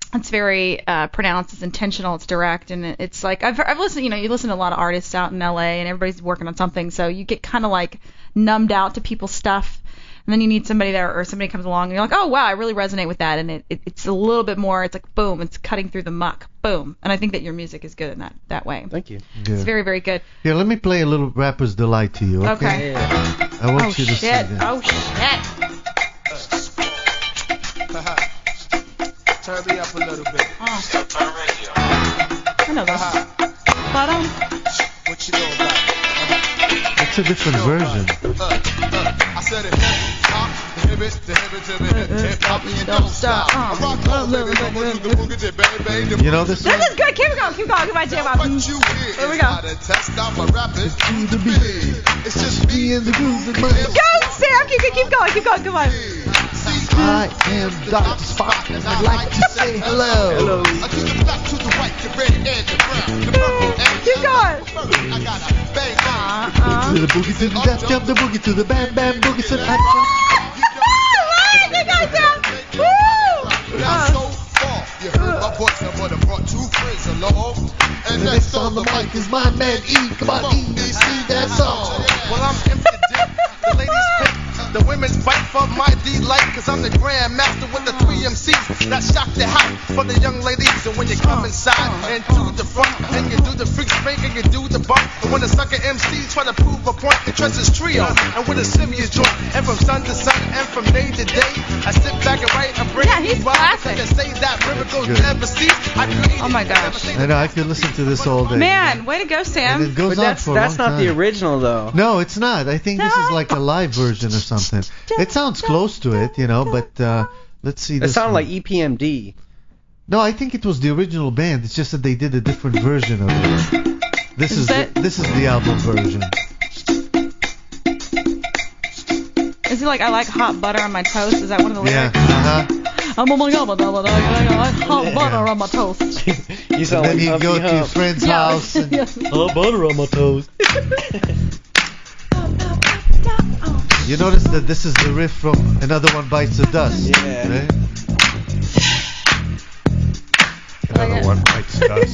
[SPEAKER 8] It's very pronounced. It's intentional. It's direct, and it's like I've listened. You listen to a lot of artists out in LA, and everybody's working on something, so you get kind of like numbed out to people's stuff, and then you need somebody there, or somebody comes along, and you're like, oh wow, I really resonate with that, and it's a little bit more. It's like boom, it's cutting through the muck, boom, and I think that your music is good in that way.
[SPEAKER 9] Thank you.
[SPEAKER 7] Good.
[SPEAKER 8] It's very, very good.
[SPEAKER 7] Here, let me play a little Rapper's Delight to you. Okay. I want you to see that.
[SPEAKER 8] Oh shit.
[SPEAKER 12] Turn me up a little bit.
[SPEAKER 8] I know that. But
[SPEAKER 12] what you know about it?
[SPEAKER 7] It's a different version.
[SPEAKER 12] I said it. Hop, the hip to the hip hop and don't stop. I rock all the boogie, baby.
[SPEAKER 7] You know this?
[SPEAKER 8] This is good. Keep going. Goodbye, Jam. Here we go.
[SPEAKER 12] Test out my rapping to the beat. It's just me and the groove.
[SPEAKER 8] Go, Sam. Keep going. Come on.
[SPEAKER 7] I am Dr. Spock, and I'd like to say hello.
[SPEAKER 12] I do the black to the white, the red and the brown, the purple and
[SPEAKER 8] keep going.
[SPEAKER 12] I got a bang bang.
[SPEAKER 7] To the boogie, to the death jump, the boogie, to the bam bam boogie, to the hot
[SPEAKER 12] Not so far. You heard my voice, I would have brought two friends along. And next on the mic is my man E. Come on, E. See that song. Well, I'm empty dick. The ladies pick. The women fight for my delight, cause I'm the grand master with the 3 MCs that shock the house for the young ladies. And when you come inside and to the front, and you do the freak spank and you do the bump, and when the sucker MCs try to prove a point, they trust his trio, and with a serious joint, and from sun to sun, and from day to day, I sit back and write and bring
[SPEAKER 8] he's classic.
[SPEAKER 12] And say that miracles never cease.
[SPEAKER 8] Oh my gosh.
[SPEAKER 7] I know, I could listen to this all day.
[SPEAKER 8] Man, way to go, Sam.
[SPEAKER 7] And it goes on for a long
[SPEAKER 9] That's not
[SPEAKER 7] time.
[SPEAKER 9] the original, though.
[SPEAKER 7] No, it's not. I think this is like a live version or something. It sounds close to it, but let's see.
[SPEAKER 9] It
[SPEAKER 7] This
[SPEAKER 9] sounded
[SPEAKER 7] one.
[SPEAKER 9] like EPMD.
[SPEAKER 7] No, I think it was the original band. It's just that they did a different version of it. This is the album version.
[SPEAKER 8] Is it like I like hot butter on my toast? Is that one of the lyrics?
[SPEAKER 7] Yeah.
[SPEAKER 8] Oh my god, I like hot butter on my toast.
[SPEAKER 9] You sound
[SPEAKER 7] Then
[SPEAKER 9] like
[SPEAKER 7] you
[SPEAKER 9] Humpty
[SPEAKER 7] go to your
[SPEAKER 9] Hump.
[SPEAKER 7] friend's house and
[SPEAKER 9] Hot butter on my toast.
[SPEAKER 7] you notice that this is the riff from Another One Bites the Dust.
[SPEAKER 9] Yeah.
[SPEAKER 7] Right? Another One Bites the Dust.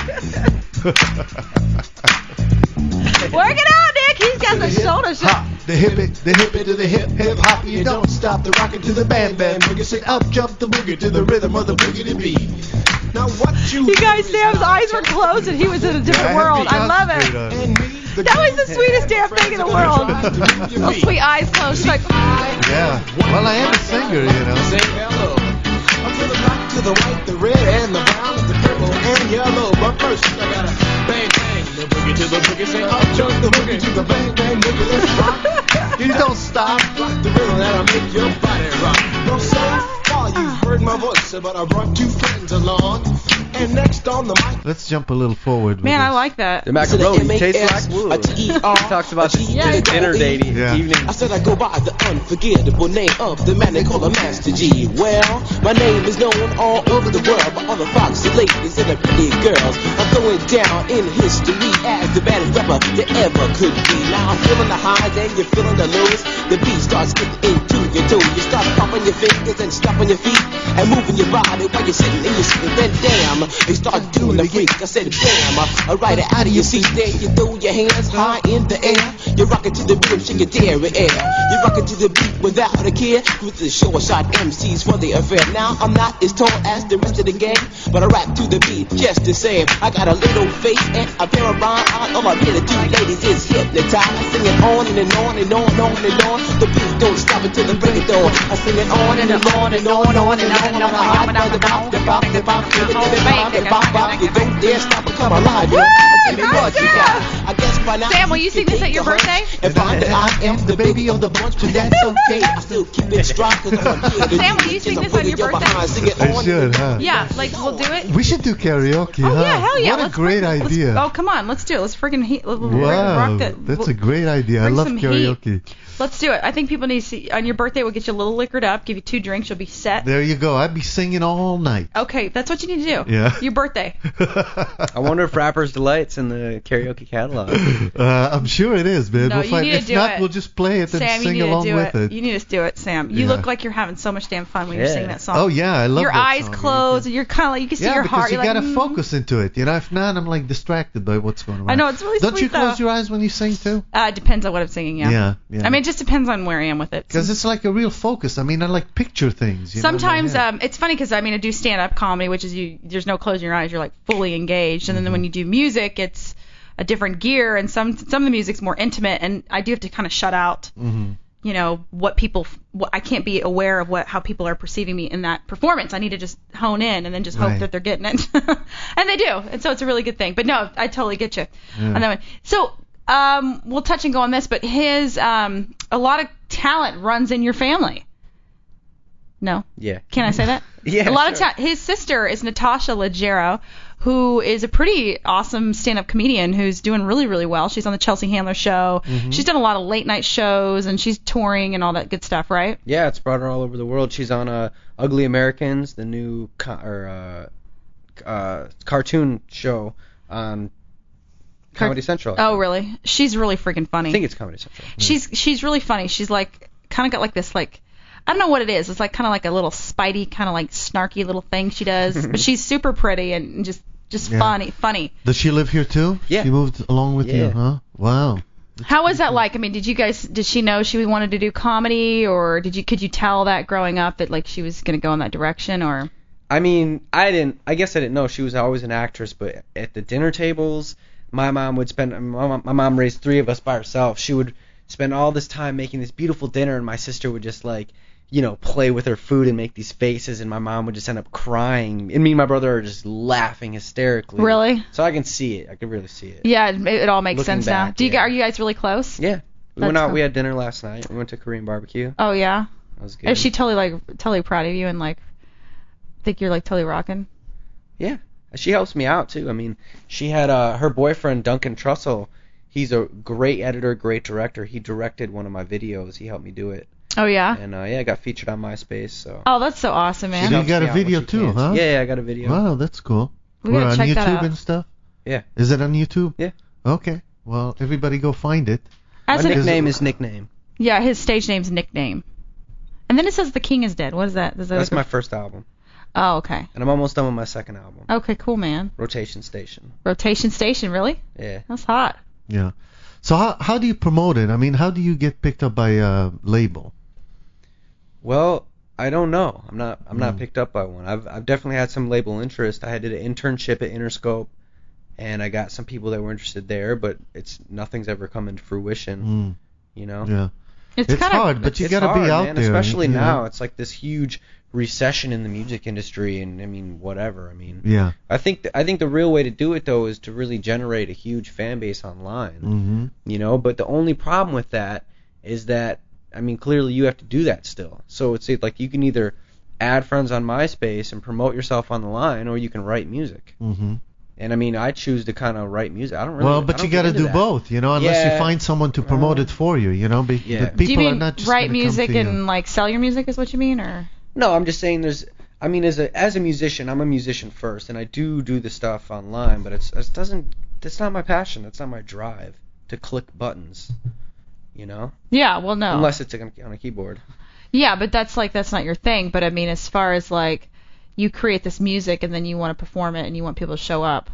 [SPEAKER 8] Work it out, Nick. He's got the shoulder shot.
[SPEAKER 7] Hop, the hip it to the hip hop. You don't stop the rockin' to the bam bam boogie. Say up jump the boogie to the rhythm of the boogie to beat. Now what
[SPEAKER 8] You guys, Sam's eyes were closed and he was in a different world. I love it. That was the sweetest damn thing in the world. Those sweet eyes closed. She's like,
[SPEAKER 7] Yeah. Well, I am a singer,
[SPEAKER 11] Say hello. Up to the black, to the white, the red, and the brown, the purple, and yellow. But first, I gotta bang, bang, the boogie to the boogie. Say up, jump the boogie to the bang, bang, boogie. Let's rock. You don't stop. Rock the rhythm that'll make your body rock. No, so far you've heard my voice, but I brought two friends along. And next on the mic.
[SPEAKER 7] Let's jump a little forward.
[SPEAKER 8] man, I like that.
[SPEAKER 9] The macaroni tastes like wood. He talks about the dinner date evening.
[SPEAKER 11] I said I go by the unforgettable name of the man they call a Master G. Well, my name is known all over the world by all the foxy ladies and the pretty girls. I'm going down in history as the baddest rapper that ever could be. Now I'm feeling the highs and you're feeling the lows. The beat starts getting into your toe. You start popping your fingers and stomping your feet and moving your body while you're sitting in your seat. And then damn, they start doing the freak. I said bam, right out of your seat. Then you throw your hands high in the air. You're rocking to the rhythm, shake your dairy air. You're rocking to the beat without a care. With the short shot MCs for the affair. Now I'm not as tall as the rest of the gang, but I rap to the beat just the same. I got a little face and a pair of rhyme eyes. All I really do, ladies, is hypnotize. I sing it on and on and on and on and on. The beat don't stop until the break of dawn. I sing it on and on and on and on and on. I'm hot by the bop, the bop, the bop, the bop, the bop, bop. You don't dare stop or come alive. Give me what you got. I guess by now.
[SPEAKER 8] Sam, will you sing this at your birthday?
[SPEAKER 11] And find that I am the baby of the bunch, but that's okay. I still keep it strong because I'm here.
[SPEAKER 8] Sam, will you sing this on your birthday?
[SPEAKER 7] I should, huh?
[SPEAKER 8] Yeah, like we'll do it.
[SPEAKER 7] We should do karaoke,
[SPEAKER 8] Oh
[SPEAKER 7] huh?
[SPEAKER 8] yeah, hell yeah!
[SPEAKER 7] What a great idea.
[SPEAKER 8] Oh come on, let's do it. Let's freaking
[SPEAKER 7] Wow,
[SPEAKER 8] rock that.
[SPEAKER 7] that's a great idea. I
[SPEAKER 8] bring
[SPEAKER 7] love
[SPEAKER 8] some
[SPEAKER 7] karaoke.
[SPEAKER 8] Let's do it. I think people need to see on your birthday. We'll get you a little liquored up, give you 2 drinks, you'll be set.
[SPEAKER 7] There you go. I'd be singing all night.
[SPEAKER 8] Okay, that's what you need to do.
[SPEAKER 7] Yeah.
[SPEAKER 8] Your birthday.
[SPEAKER 9] I wonder if Rapper's Delight's in the karaoke catalog.
[SPEAKER 7] I'm sure it is, man.
[SPEAKER 8] No,
[SPEAKER 7] we'll
[SPEAKER 8] you
[SPEAKER 7] find.
[SPEAKER 8] need to
[SPEAKER 7] If
[SPEAKER 8] do
[SPEAKER 7] not,
[SPEAKER 8] it.
[SPEAKER 7] we'll just play it and
[SPEAKER 8] Sam,
[SPEAKER 7] sing
[SPEAKER 8] you need
[SPEAKER 7] along
[SPEAKER 8] to do
[SPEAKER 7] with it.
[SPEAKER 8] You need to do it, Sam. You
[SPEAKER 7] Yeah.
[SPEAKER 8] look like you're having so much damn fun when you're singing that song.
[SPEAKER 7] Oh yeah, I love
[SPEAKER 8] your
[SPEAKER 7] that
[SPEAKER 8] eyes
[SPEAKER 7] song.
[SPEAKER 8] closed, and you're kind of like you can see
[SPEAKER 7] Yeah,
[SPEAKER 8] your
[SPEAKER 7] because
[SPEAKER 8] heart.
[SPEAKER 7] you
[SPEAKER 8] You're
[SPEAKER 7] gotta
[SPEAKER 8] like,
[SPEAKER 7] focus into it. You know, if not, I'm like distracted by what's going on.
[SPEAKER 8] I know, it's really
[SPEAKER 7] Don't
[SPEAKER 8] sweet,
[SPEAKER 7] you close
[SPEAKER 8] though.
[SPEAKER 7] your eyes when you sing too?
[SPEAKER 8] It depends on what I'm singing. Yeah.
[SPEAKER 7] Yeah.
[SPEAKER 8] I mean, it just depends on where I am with it.
[SPEAKER 7] Because it's like a real focus. I mean, I like picture things. You know, in my
[SPEAKER 8] Sometimes
[SPEAKER 7] head.
[SPEAKER 8] it's funny because I mean I do stand-up comedy, which is there's no closing your eyes, you're like fully engaged, and then when you do music, it's a different gear, and some of the music's more intimate, and I do have to kind of shut out, you know, what I can't be aware of how people are perceiving me in that performance. I need to just hone in and then just hope
[SPEAKER 7] Right.
[SPEAKER 8] that they're getting it, and they do, and so it's a really good thing. But no, I totally get you
[SPEAKER 7] Yeah.
[SPEAKER 8] on that one. So we'll touch and go on this, but his a lot of talent runs in your family. No.
[SPEAKER 9] Yeah.
[SPEAKER 8] Can I say that?
[SPEAKER 9] Yeah,
[SPEAKER 8] A lot
[SPEAKER 9] sure.
[SPEAKER 8] of his sister is Natasha Leggero, who is a pretty awesome stand-up comedian who's doing really, really well. She's on the Chelsea Handler show. She's done a lot of late-night shows, and she's touring and all that good stuff, right?
[SPEAKER 9] Yeah, it's brought her all over the world. She's on Ugly Americans, the new cartoon show on Comedy Central.
[SPEAKER 8] Oh, really? She's really freaking funny.
[SPEAKER 9] I think it's Comedy Central.
[SPEAKER 8] She's really funny. She's like kind of got like this like I don't know what it is. It's like kind of like a little Spidey kind of like snarky little thing she does, but she's super pretty and just
[SPEAKER 7] Yeah.
[SPEAKER 8] funny.
[SPEAKER 7] Does she live here too?
[SPEAKER 9] Yeah.
[SPEAKER 7] She moved along with you,
[SPEAKER 9] Yeah.
[SPEAKER 7] huh? Wow.
[SPEAKER 8] How was that like? I mean, did she know she wanted to do comedy, or could you tell that growing up that like she was going to go in that direction, or?
[SPEAKER 9] I mean, I guess I didn't know she was always an actress, but at the dinner tables, my mom would spend. My mom raised 3 of us by herself. She would spend all this time making this beautiful dinner, and my sister would just like, you know, play with her food and make these faces, and my mom would just end up crying, and me and my brother are just laughing hysterically.
[SPEAKER 8] Really?
[SPEAKER 9] So I can see it. I can really see it.
[SPEAKER 8] Yeah, it all makes
[SPEAKER 9] Looking
[SPEAKER 8] sense now.
[SPEAKER 9] back,
[SPEAKER 8] Are you guys really close?
[SPEAKER 9] Yeah. We
[SPEAKER 8] That's
[SPEAKER 9] went out.
[SPEAKER 8] cool.
[SPEAKER 9] We had dinner last night. We went to Korean barbecue.
[SPEAKER 8] Oh yeah.
[SPEAKER 9] That was good.
[SPEAKER 8] Is she totally proud of you and like think you're like totally rocking?
[SPEAKER 9] Yeah. She helps me out too. I mean, she had her boyfriend Duncan Trussell. He's a great editor, great director. He directed one of my videos. He helped me do it.
[SPEAKER 8] Oh yeah.
[SPEAKER 9] And I got featured on MySpace. So.
[SPEAKER 8] Oh, that's so awesome, man.
[SPEAKER 7] So you got a video too, huh?
[SPEAKER 9] Yeah, I got a video.
[SPEAKER 7] Wow, that's cool.
[SPEAKER 8] We
[SPEAKER 7] We're
[SPEAKER 8] gotta
[SPEAKER 7] on
[SPEAKER 8] check that
[SPEAKER 7] YouTube
[SPEAKER 8] out.
[SPEAKER 7] and stuff?
[SPEAKER 9] Yeah.
[SPEAKER 7] Is it on YouTube?
[SPEAKER 9] Yeah.
[SPEAKER 7] Okay. Well, everybody go find it.
[SPEAKER 8] As
[SPEAKER 9] My
[SPEAKER 8] an-
[SPEAKER 9] nickname is Nickname.
[SPEAKER 8] Yeah, his stage name's Nickname. And then it says The King is Dead. What is that?
[SPEAKER 9] That's my first album.
[SPEAKER 8] Oh, okay.
[SPEAKER 9] And I'm almost done with my second album.
[SPEAKER 8] Okay, cool, man.
[SPEAKER 9] Rotation Station.
[SPEAKER 8] Rotation Station, really?
[SPEAKER 9] Yeah.
[SPEAKER 8] That's hot.
[SPEAKER 7] Yeah. So how do you promote it? I mean, how do you get picked up by a label?
[SPEAKER 9] Well, I don't know. I'm not picked up by one. I've definitely had some label interest. I did an internship at Interscope, and I got some people that were interested there, but nothing's ever come into fruition. You know.
[SPEAKER 7] Yeah.
[SPEAKER 8] It's kinda-
[SPEAKER 7] hard, but you
[SPEAKER 9] It's
[SPEAKER 7] got to
[SPEAKER 9] hard,
[SPEAKER 7] be out
[SPEAKER 9] man,
[SPEAKER 7] there.
[SPEAKER 9] especially
[SPEAKER 7] you know?
[SPEAKER 9] now. It's like this huge recession in the music industry, and I mean, whatever. I mean,
[SPEAKER 7] Yeah.
[SPEAKER 9] I think the real way to do it though is to really generate a huge fan base online.
[SPEAKER 7] Mm-hmm.
[SPEAKER 9] You know, but the only problem with that is that, I mean, clearly you have to do that still. So it's like you can either add friends on MySpace and promote yourself on the line, or you can write music.
[SPEAKER 7] Mm-hmm.
[SPEAKER 9] And I mean, I choose to kind of write music. I don't really.
[SPEAKER 7] Well, but
[SPEAKER 9] I don't
[SPEAKER 7] you got to
[SPEAKER 9] get into
[SPEAKER 7] do
[SPEAKER 9] that.
[SPEAKER 7] both, you know, unless you
[SPEAKER 9] Yeah.
[SPEAKER 7] find someone to promote it for you, you know.
[SPEAKER 9] Yeah.
[SPEAKER 7] But
[SPEAKER 8] Do you
[SPEAKER 7] people
[SPEAKER 8] mean
[SPEAKER 7] are not just
[SPEAKER 8] write
[SPEAKER 7] gonna come
[SPEAKER 8] music
[SPEAKER 7] to you.
[SPEAKER 8] and like sell your music is what you mean, or?
[SPEAKER 9] No, I'm just saying as a musician, I'm a musician first, and I do the stuff online, but it's not my passion. It's not my drive to click buttons, you know?
[SPEAKER 8] Yeah, well, no.
[SPEAKER 9] Unless it's on a keyboard.
[SPEAKER 8] Yeah, but that's not your thing. But I mean, as far as like you create this music and then you want to perform it and you want people to show up,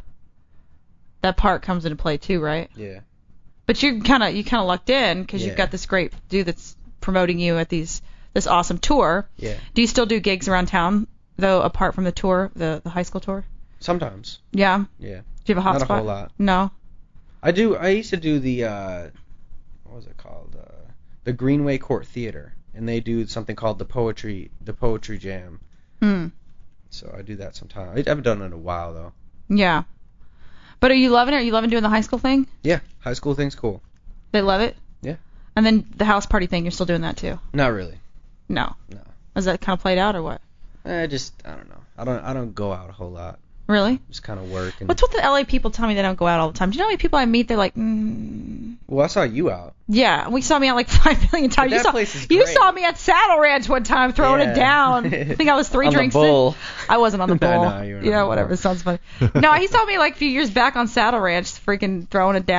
[SPEAKER 8] that part comes into play too, right?
[SPEAKER 9] Yeah.
[SPEAKER 8] But you kind of lucked in because
[SPEAKER 9] Yeah.
[SPEAKER 8] you've got this great dude that's promoting you at this awesome tour.
[SPEAKER 9] Yeah.
[SPEAKER 8] Do you still do gigs around town though, apart from the tour, the high school tour?
[SPEAKER 9] Sometimes.
[SPEAKER 8] Yeah.
[SPEAKER 9] Yeah.
[SPEAKER 8] Do you have a hot
[SPEAKER 9] Not
[SPEAKER 8] spot?
[SPEAKER 9] a whole lot.
[SPEAKER 8] No.
[SPEAKER 9] I used to do the what was it called? The Greenway Court Theater, and they do something called the Poetry Jam.
[SPEAKER 8] Hmm.
[SPEAKER 9] So I do that sometimes. I haven't done it in a while though.
[SPEAKER 8] Yeah. But are you loving it? Are you loving doing the high school thing?
[SPEAKER 9] Yeah, high school thing's cool.
[SPEAKER 8] They love it?
[SPEAKER 9] Yeah.
[SPEAKER 8] And then the house party thing, you're still doing that too?
[SPEAKER 9] Not really.
[SPEAKER 8] No.
[SPEAKER 9] No.
[SPEAKER 8] Is that kind of played out or what?
[SPEAKER 9] I don't know. I don't go out a whole lot.
[SPEAKER 8] Really?
[SPEAKER 9] Just kind of work. And
[SPEAKER 8] What's with the LA people tell me they don't go out all the time? Do you know how many people I meet? They're like,
[SPEAKER 9] Well, I saw you out.
[SPEAKER 8] yeah, we saw me out like 5 million times.
[SPEAKER 9] But
[SPEAKER 8] You
[SPEAKER 9] that
[SPEAKER 8] saw,
[SPEAKER 9] place is
[SPEAKER 8] you
[SPEAKER 9] great.
[SPEAKER 8] saw me at Saddle Ranch one time throwing
[SPEAKER 9] Yeah.
[SPEAKER 8] it down. I think I was 3
[SPEAKER 9] On the
[SPEAKER 8] drinks
[SPEAKER 9] bull.
[SPEAKER 8] in. I wasn't on the bull.
[SPEAKER 9] No, you weren't on
[SPEAKER 8] yeah,
[SPEAKER 9] the
[SPEAKER 8] whatever.
[SPEAKER 9] bull.
[SPEAKER 8] Sounds funny. No, he saw me like a few years back on Saddle Ranch, freaking throwing it down.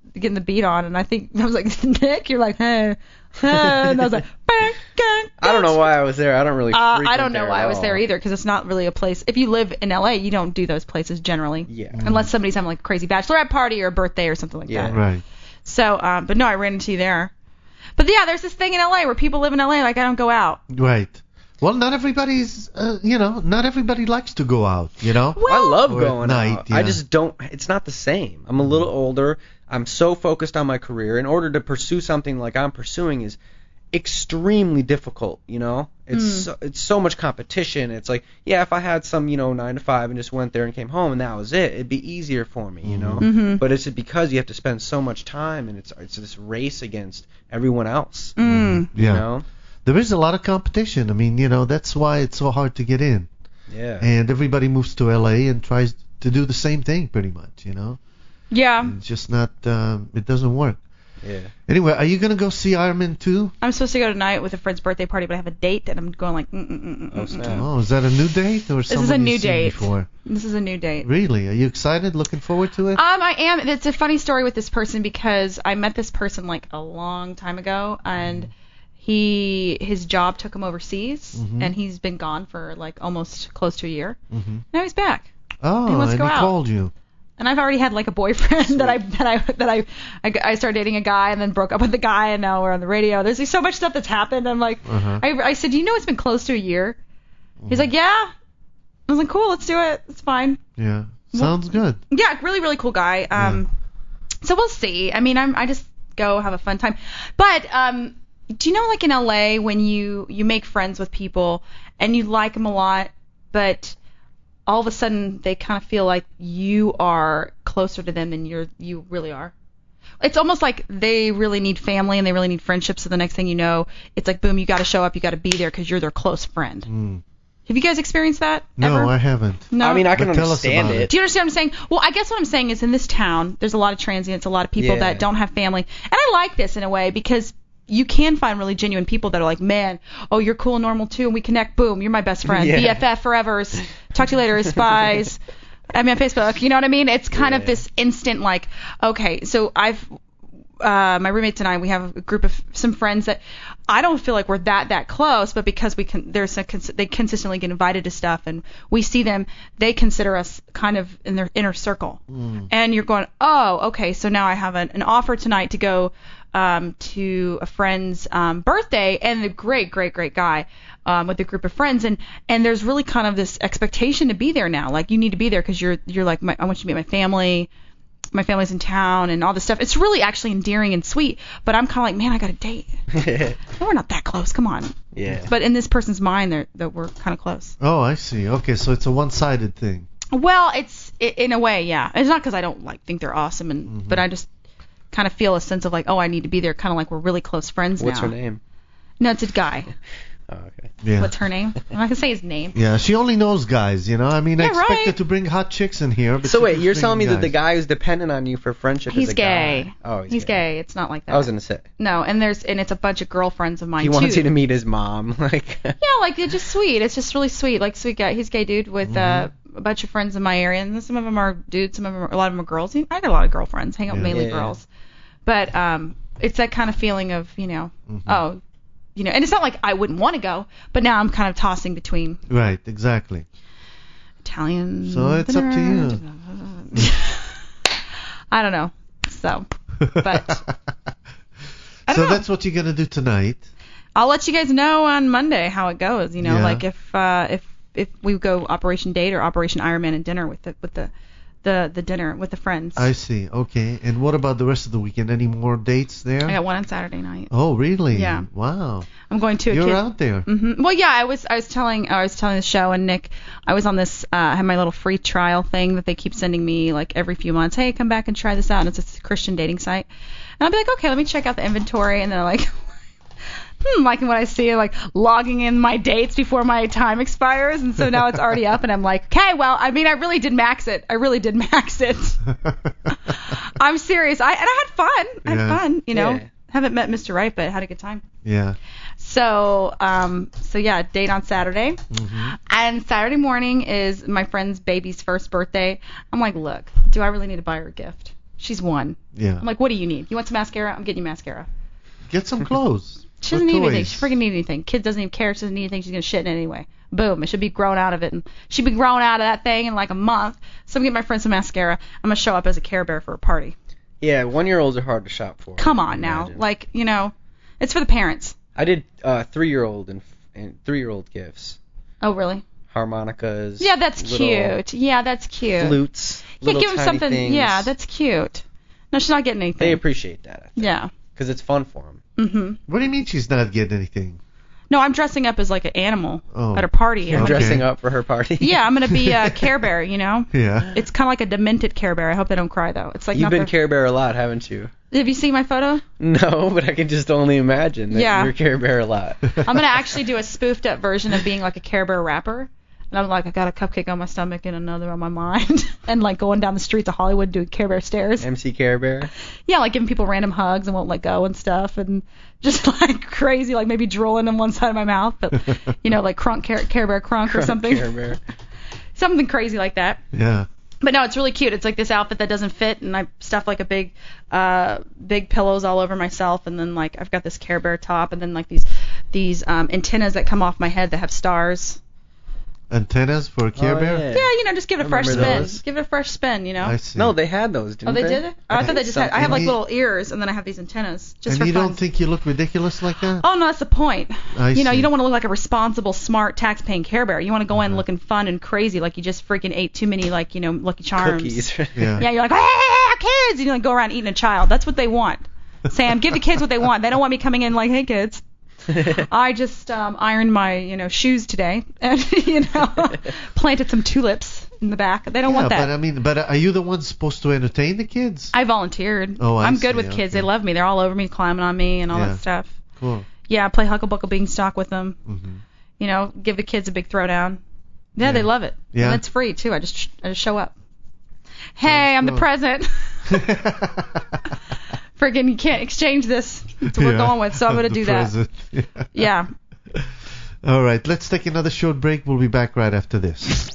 [SPEAKER 8] getting the beat on, and I was like, Nick, you're like, hey, and I was like, bang, gang.
[SPEAKER 9] I don't know why I was there. I don't really.
[SPEAKER 8] I don't know
[SPEAKER 9] there
[SPEAKER 8] why
[SPEAKER 9] at
[SPEAKER 8] I was
[SPEAKER 9] all.
[SPEAKER 8] there either, because it's not really a place. If you live in LA, you don't do those places generally.
[SPEAKER 9] Yeah.
[SPEAKER 8] Unless somebody's having like a crazy bachelorette party or a birthday or something like that.
[SPEAKER 7] Right.
[SPEAKER 8] So, but no, I ran into you there. But yeah, there's this thing in LA where people live in LA like I don't go out.
[SPEAKER 7] Right. Well, not everybody's, not everybody likes to go out,
[SPEAKER 9] I love
[SPEAKER 7] Or at
[SPEAKER 9] going
[SPEAKER 7] night,
[SPEAKER 9] out.
[SPEAKER 7] yeah.
[SPEAKER 9] I just don't. It's not the same. I'm a little older. I'm so focused on my career. In order to pursue something like I'm pursuing is extremely difficult. It's so much competition. It's like, yeah, if I had some 9 to 5 and just went there and came home and that was it, it'd be easier for me.
[SPEAKER 8] Mm-hmm.
[SPEAKER 9] But it's because you have to spend so much time and it's this race against everyone else.
[SPEAKER 8] Mm.
[SPEAKER 7] Yeah. There is a lot of competition. I mean, that's why it's so hard to get in.
[SPEAKER 9] Yeah.
[SPEAKER 7] And everybody moves to LA and tries to do the same thing pretty much,
[SPEAKER 8] Yeah.
[SPEAKER 7] It's just not, it doesn't work.
[SPEAKER 9] Yeah.
[SPEAKER 7] Anyway, are you going to go see Iron Man 2?
[SPEAKER 8] I'm supposed to go tonight with a friend's birthday party, but I have a date, and I'm going like,
[SPEAKER 9] Oh, snap.
[SPEAKER 7] Oh, is that a new date or
[SPEAKER 8] This is a
[SPEAKER 7] something
[SPEAKER 8] new
[SPEAKER 7] you've seen
[SPEAKER 8] date.
[SPEAKER 7] before?
[SPEAKER 8] This is a new date.
[SPEAKER 7] Really? Are you excited? Looking forward to it?
[SPEAKER 8] I am. It's a funny story with this person because I met this person like a long time ago, and his job took him overseas, and he's been gone for like almost close to a year. Now he's back.
[SPEAKER 7] Oh,
[SPEAKER 8] He wants to
[SPEAKER 7] and
[SPEAKER 8] go
[SPEAKER 7] he
[SPEAKER 8] out.
[SPEAKER 7] called you.
[SPEAKER 8] And I've already had like a boyfriend that I started dating a guy and then broke up with the guy, and now we're on the radio. There's so much stuff that's happened. I'm like, I said, it's been close to a year. He's like, yeah. I was like, cool, let's do it. It's fine.
[SPEAKER 7] Yeah. Sounds good.
[SPEAKER 8] Yeah, really, really cool guy. So we'll see. I mean, I just go have a fun time. But do you know, like in LA, when you make friends with people and you like them a lot, but all of a sudden they kind of feel like you are closer to them than you really are. It's almost like they really need family and they really need friendship. So the next thing you know, it's like, boom, you got to show up, you got to be there because you're their close friend.
[SPEAKER 7] Mm.
[SPEAKER 8] Have you guys experienced that?
[SPEAKER 7] No,
[SPEAKER 8] ever?
[SPEAKER 7] I haven't.
[SPEAKER 8] No.
[SPEAKER 9] I mean, I can
[SPEAKER 7] But tell us
[SPEAKER 9] understand
[SPEAKER 7] about
[SPEAKER 9] it.
[SPEAKER 7] it.
[SPEAKER 8] Do you understand what I'm saying? Well, I guess what I'm saying is in this town, there's a lot of transients, a lot of people
[SPEAKER 9] Yeah.
[SPEAKER 8] that don't have family. And I like this in a way because you can find really genuine people that are like, man, oh, you're cool and normal too, and we connect, boom, you're my best friend.
[SPEAKER 9] Yeah.
[SPEAKER 8] BFF forever. Talk to you later, spies. I mean, on Facebook, you know what I mean? It's kind of this instant like, okay, so my roommates and I, we have a group of some friends that I don't feel like we're that close, but because they consistently get invited to stuff and we see them, they consider us kind of in their inner circle. And you're going, oh, okay, so now I have an offer tonight to go to a friend's birthday, and the great guy with a group of friends, and there's really kind of this expectation to be there now. Like, you need to be there because you're like, I want you to meet my family. My family's in town and all this stuff. It's really actually endearing and sweet, but I'm kind of like, man, I got a date. We're not that close. Come on.
[SPEAKER 9] Yeah.
[SPEAKER 8] But in this person's mind, that we're kind of close.
[SPEAKER 7] Oh, I see. Okay, so it's a one-sided thing.
[SPEAKER 8] Well, it's in a way, yeah. It's not because I don't think they're awesome, but I just kind of feel a sense of like, oh, I need to be there. Kind of like we're really close friends
[SPEAKER 9] What's
[SPEAKER 8] now.
[SPEAKER 9] her name?
[SPEAKER 8] No, it's a guy.
[SPEAKER 9] Oh, okay.
[SPEAKER 7] Yeah.
[SPEAKER 8] What's her name? I'm not gonna say his name.
[SPEAKER 7] Yeah, she only knows guys, I mean, I
[SPEAKER 8] Yeah,
[SPEAKER 7] expect
[SPEAKER 8] right.
[SPEAKER 7] her to bring hot chicks in here. But
[SPEAKER 9] So
[SPEAKER 7] she
[SPEAKER 9] wait,
[SPEAKER 7] keeps
[SPEAKER 9] you're telling me
[SPEAKER 7] bringing
[SPEAKER 9] that the
[SPEAKER 7] guys.
[SPEAKER 9] guy who's dependent on you for friendship
[SPEAKER 8] He's
[SPEAKER 9] is a
[SPEAKER 8] gay.
[SPEAKER 9] guy? Oh,
[SPEAKER 8] He's gay. It's not like that.
[SPEAKER 9] I was gonna say.
[SPEAKER 8] No, and it's a bunch of girlfriends of mine
[SPEAKER 9] He
[SPEAKER 8] too.
[SPEAKER 9] wants you to meet his mom, like.
[SPEAKER 8] Yeah, like it's just sweet. It's just really sweet. Like, sweet guy. He's a gay dude with a bunch of friends in my area, and some of them are dudes, a lot of them are girls. I got a lot of girlfriends. Hang out with mainly
[SPEAKER 9] Yeah.
[SPEAKER 8] girls. But it's that kind of feeling of oh, and it's not like I wouldn't want to go, but now I'm kind of tossing between
[SPEAKER 7] Right, exactly.
[SPEAKER 8] Italian.
[SPEAKER 7] So it's up to you.
[SPEAKER 8] I don't know. So, but I
[SPEAKER 7] So
[SPEAKER 8] don't know.
[SPEAKER 7] that's what you're gonna do tonight.
[SPEAKER 8] I'll let you guys know on Monday how it goes.
[SPEAKER 7] Yeah.
[SPEAKER 8] Like if we go Operation Date or Operation Iron Man and dinner with the dinner with the friends.
[SPEAKER 7] I see. Okay. And what about the rest of the weekend? Any more dates there?
[SPEAKER 8] I got one on Saturday night.
[SPEAKER 7] Oh, really?
[SPEAKER 8] Yeah.
[SPEAKER 7] Wow.
[SPEAKER 8] I'm going to a
[SPEAKER 7] You're
[SPEAKER 8] kid.
[SPEAKER 7] out there.
[SPEAKER 8] Well, yeah, I was telling the show, and Nick, I was on this I have my little free trial thing that they keep sending me like every few months. Hey, come back and try this out. And it's a Christian dating site. And I'll be like, okay, let me check out the inventory, and then I'm like like when I see like logging in my dates before my time expires, and so now it's already up, and I'm like, okay, well, I mean, I really did max it. I'm serious. I had fun. I had fun.
[SPEAKER 9] Yeah.
[SPEAKER 8] Haven't met Mr. Right, but had a good time.
[SPEAKER 7] Yeah.
[SPEAKER 8] So yeah, date on Saturday. And Saturday morning is my friend's baby's first birthday. I'm like, look, do I really need to buy her a gift? She's 1.
[SPEAKER 7] Yeah.
[SPEAKER 8] I'm like, what do you need? You want some mascara? I'm getting you mascara.
[SPEAKER 7] Get some clothes.
[SPEAKER 8] She doesn't need anything.
[SPEAKER 7] toys.
[SPEAKER 8] She freaking need anything. Kid doesn't even care. She doesn't need anything. She's gonna shit in it anyway. Boom. It should be grown out of it, and she'd be grown out of that thing in like a month. So I'm getting my friend some mascara. I'm gonna show up as a Care Bear for a party.
[SPEAKER 9] Yeah, 1-year-olds are hard to shop for.
[SPEAKER 8] Come on now,
[SPEAKER 9] Imagine.
[SPEAKER 8] like it's for the parents.
[SPEAKER 9] I did 3-year-old and 3-year-old gifts.
[SPEAKER 8] Oh really?
[SPEAKER 9] Harmonicas.
[SPEAKER 8] Yeah, that's
[SPEAKER 9] little
[SPEAKER 8] cute. Yeah, that's cute.
[SPEAKER 9] Flutes.
[SPEAKER 8] Yeah,
[SPEAKER 9] Little
[SPEAKER 8] give them
[SPEAKER 9] tiny
[SPEAKER 8] something.
[SPEAKER 9] things.
[SPEAKER 8] Yeah, that's cute. No, she's not getting anything.
[SPEAKER 9] They appreciate that. I think,
[SPEAKER 8] Yeah.
[SPEAKER 9] because it's fun for them.
[SPEAKER 8] Mhm.
[SPEAKER 7] What do you mean she's not getting anything?
[SPEAKER 8] No, I'm dressing up as like an animal
[SPEAKER 7] Oh.
[SPEAKER 8] at a party.
[SPEAKER 9] You're
[SPEAKER 8] I'm gonna-
[SPEAKER 9] dressing up for her party.
[SPEAKER 8] Yeah, I'm gonna be a Care Bear.
[SPEAKER 7] Yeah.
[SPEAKER 8] It's kind of like a demented Care Bear. I hope they don't cry though. It's like
[SPEAKER 9] You've
[SPEAKER 8] not
[SPEAKER 9] been
[SPEAKER 8] their-
[SPEAKER 9] Care Bear a lot, haven't you?
[SPEAKER 8] Have you seen my photo?
[SPEAKER 9] No, but I can just only imagine that
[SPEAKER 8] Yeah.
[SPEAKER 9] you're Care Bear a lot.
[SPEAKER 8] I'm gonna actually do a spoofed up version of being like a Care Bear rapper. And I'm like, I got a cupcake on my stomach and another on my mind, and like going down the streets of Hollywood doing Care Bear stairs.
[SPEAKER 9] MC Care Bear.
[SPEAKER 8] Yeah, like giving people random hugs and won't let go and stuff, and just like crazy, like maybe drooling on one side of my mouth, but like Crunk Care Bear Crunk or something,
[SPEAKER 9] Care Bear.
[SPEAKER 8] something crazy like that.
[SPEAKER 7] Yeah.
[SPEAKER 8] But no, it's really cute. It's like this outfit that doesn't fit, and I stuffed like a big pillows all over myself, and then like I've got this Care Bear top, and then like these antennas that come off my head that have stars.
[SPEAKER 7] Antennas for a Care
[SPEAKER 9] Oh,
[SPEAKER 7] Bear?
[SPEAKER 8] Yeah, just give it a fresh
[SPEAKER 9] remember
[SPEAKER 8] spin.
[SPEAKER 9] those.
[SPEAKER 8] Give it a fresh spin,
[SPEAKER 7] I see.
[SPEAKER 9] No, they had those, didn't
[SPEAKER 8] Oh, they did? I thought they just had. I have like
[SPEAKER 7] And
[SPEAKER 8] little ears, and then I have these antennas just
[SPEAKER 7] and
[SPEAKER 8] for
[SPEAKER 7] you
[SPEAKER 8] fun.
[SPEAKER 7] don't think you look ridiculous like that?
[SPEAKER 8] Oh no, that's the point.
[SPEAKER 7] I
[SPEAKER 8] You
[SPEAKER 7] see.
[SPEAKER 8] don't want to look like a responsible, smart, tax-paying Care Bear. You want to go in looking fun and crazy, like you just freaking ate too many, like Lucky Charms.
[SPEAKER 9] Cookies.
[SPEAKER 7] Yeah.
[SPEAKER 8] Yeah, you're like, hey, kids, and you like go around eating a child. That's what they want. Sam, give the kids what they want. They don't want me coming in like, hey, kids. I just ironed my, shoes today, and planted some tulips in the back. They don't want that.
[SPEAKER 7] But are you the one supposed to entertain the kids?
[SPEAKER 8] I volunteered.
[SPEAKER 7] Oh,
[SPEAKER 8] I'm
[SPEAKER 7] see,
[SPEAKER 8] good with kids.
[SPEAKER 7] okay.
[SPEAKER 8] They love me. They're all over me, climbing on me, and all
[SPEAKER 7] Yeah.
[SPEAKER 8] that stuff.
[SPEAKER 7] Cool.
[SPEAKER 8] Yeah, I play Hucklebuckle Beanstalk with them.
[SPEAKER 7] Mm-hmm.
[SPEAKER 8] Give the kids a big throwdown. Yeah, they love it.
[SPEAKER 7] Yeah.
[SPEAKER 8] And it's free too. I just show up. Hey, I'm the present. Friggin', you can't exchange this. That's what we're going with, so I'm gonna
[SPEAKER 7] The
[SPEAKER 8] do
[SPEAKER 7] present.
[SPEAKER 8] that. Yeah.
[SPEAKER 7] All right, let's take another short break. We'll be back right after this.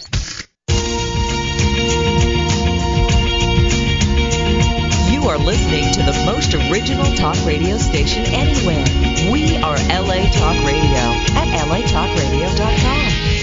[SPEAKER 13] You are listening to the most original talk radio station anywhere. We are LA Talk Radio at latalkradio.com.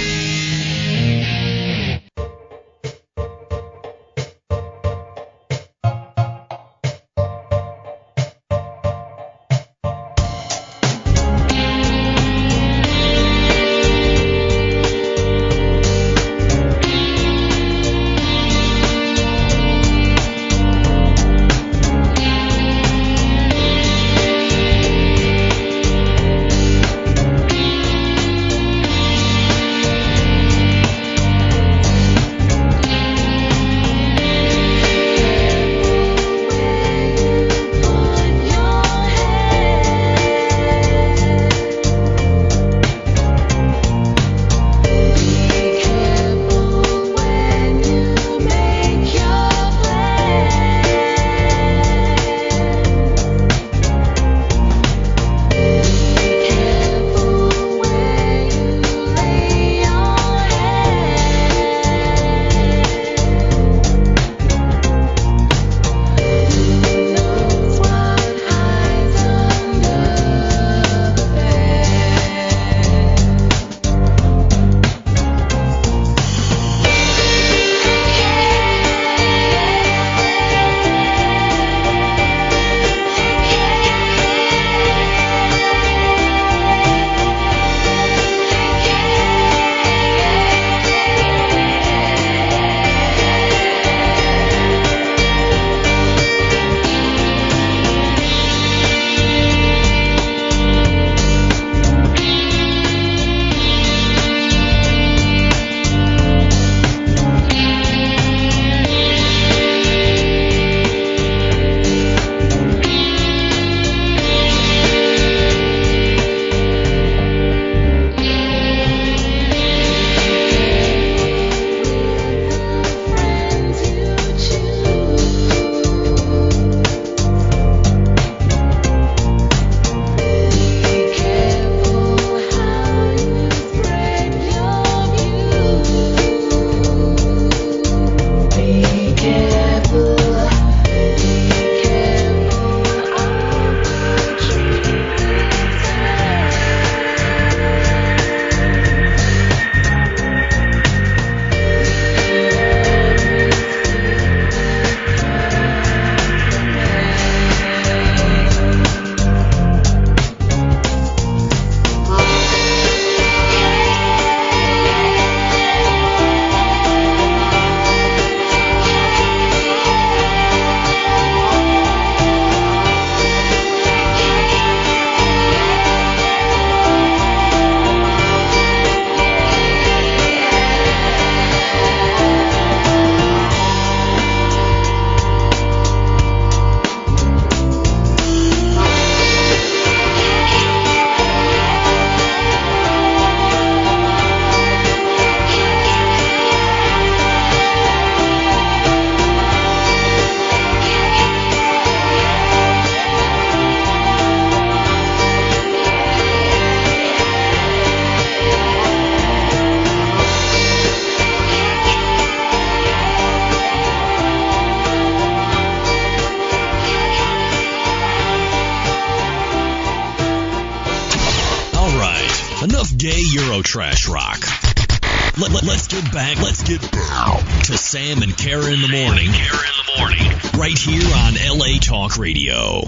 [SPEAKER 14] Euro trash rock. Let's get back to Sam and Kara in the morning. Right here on LA Talk Radio.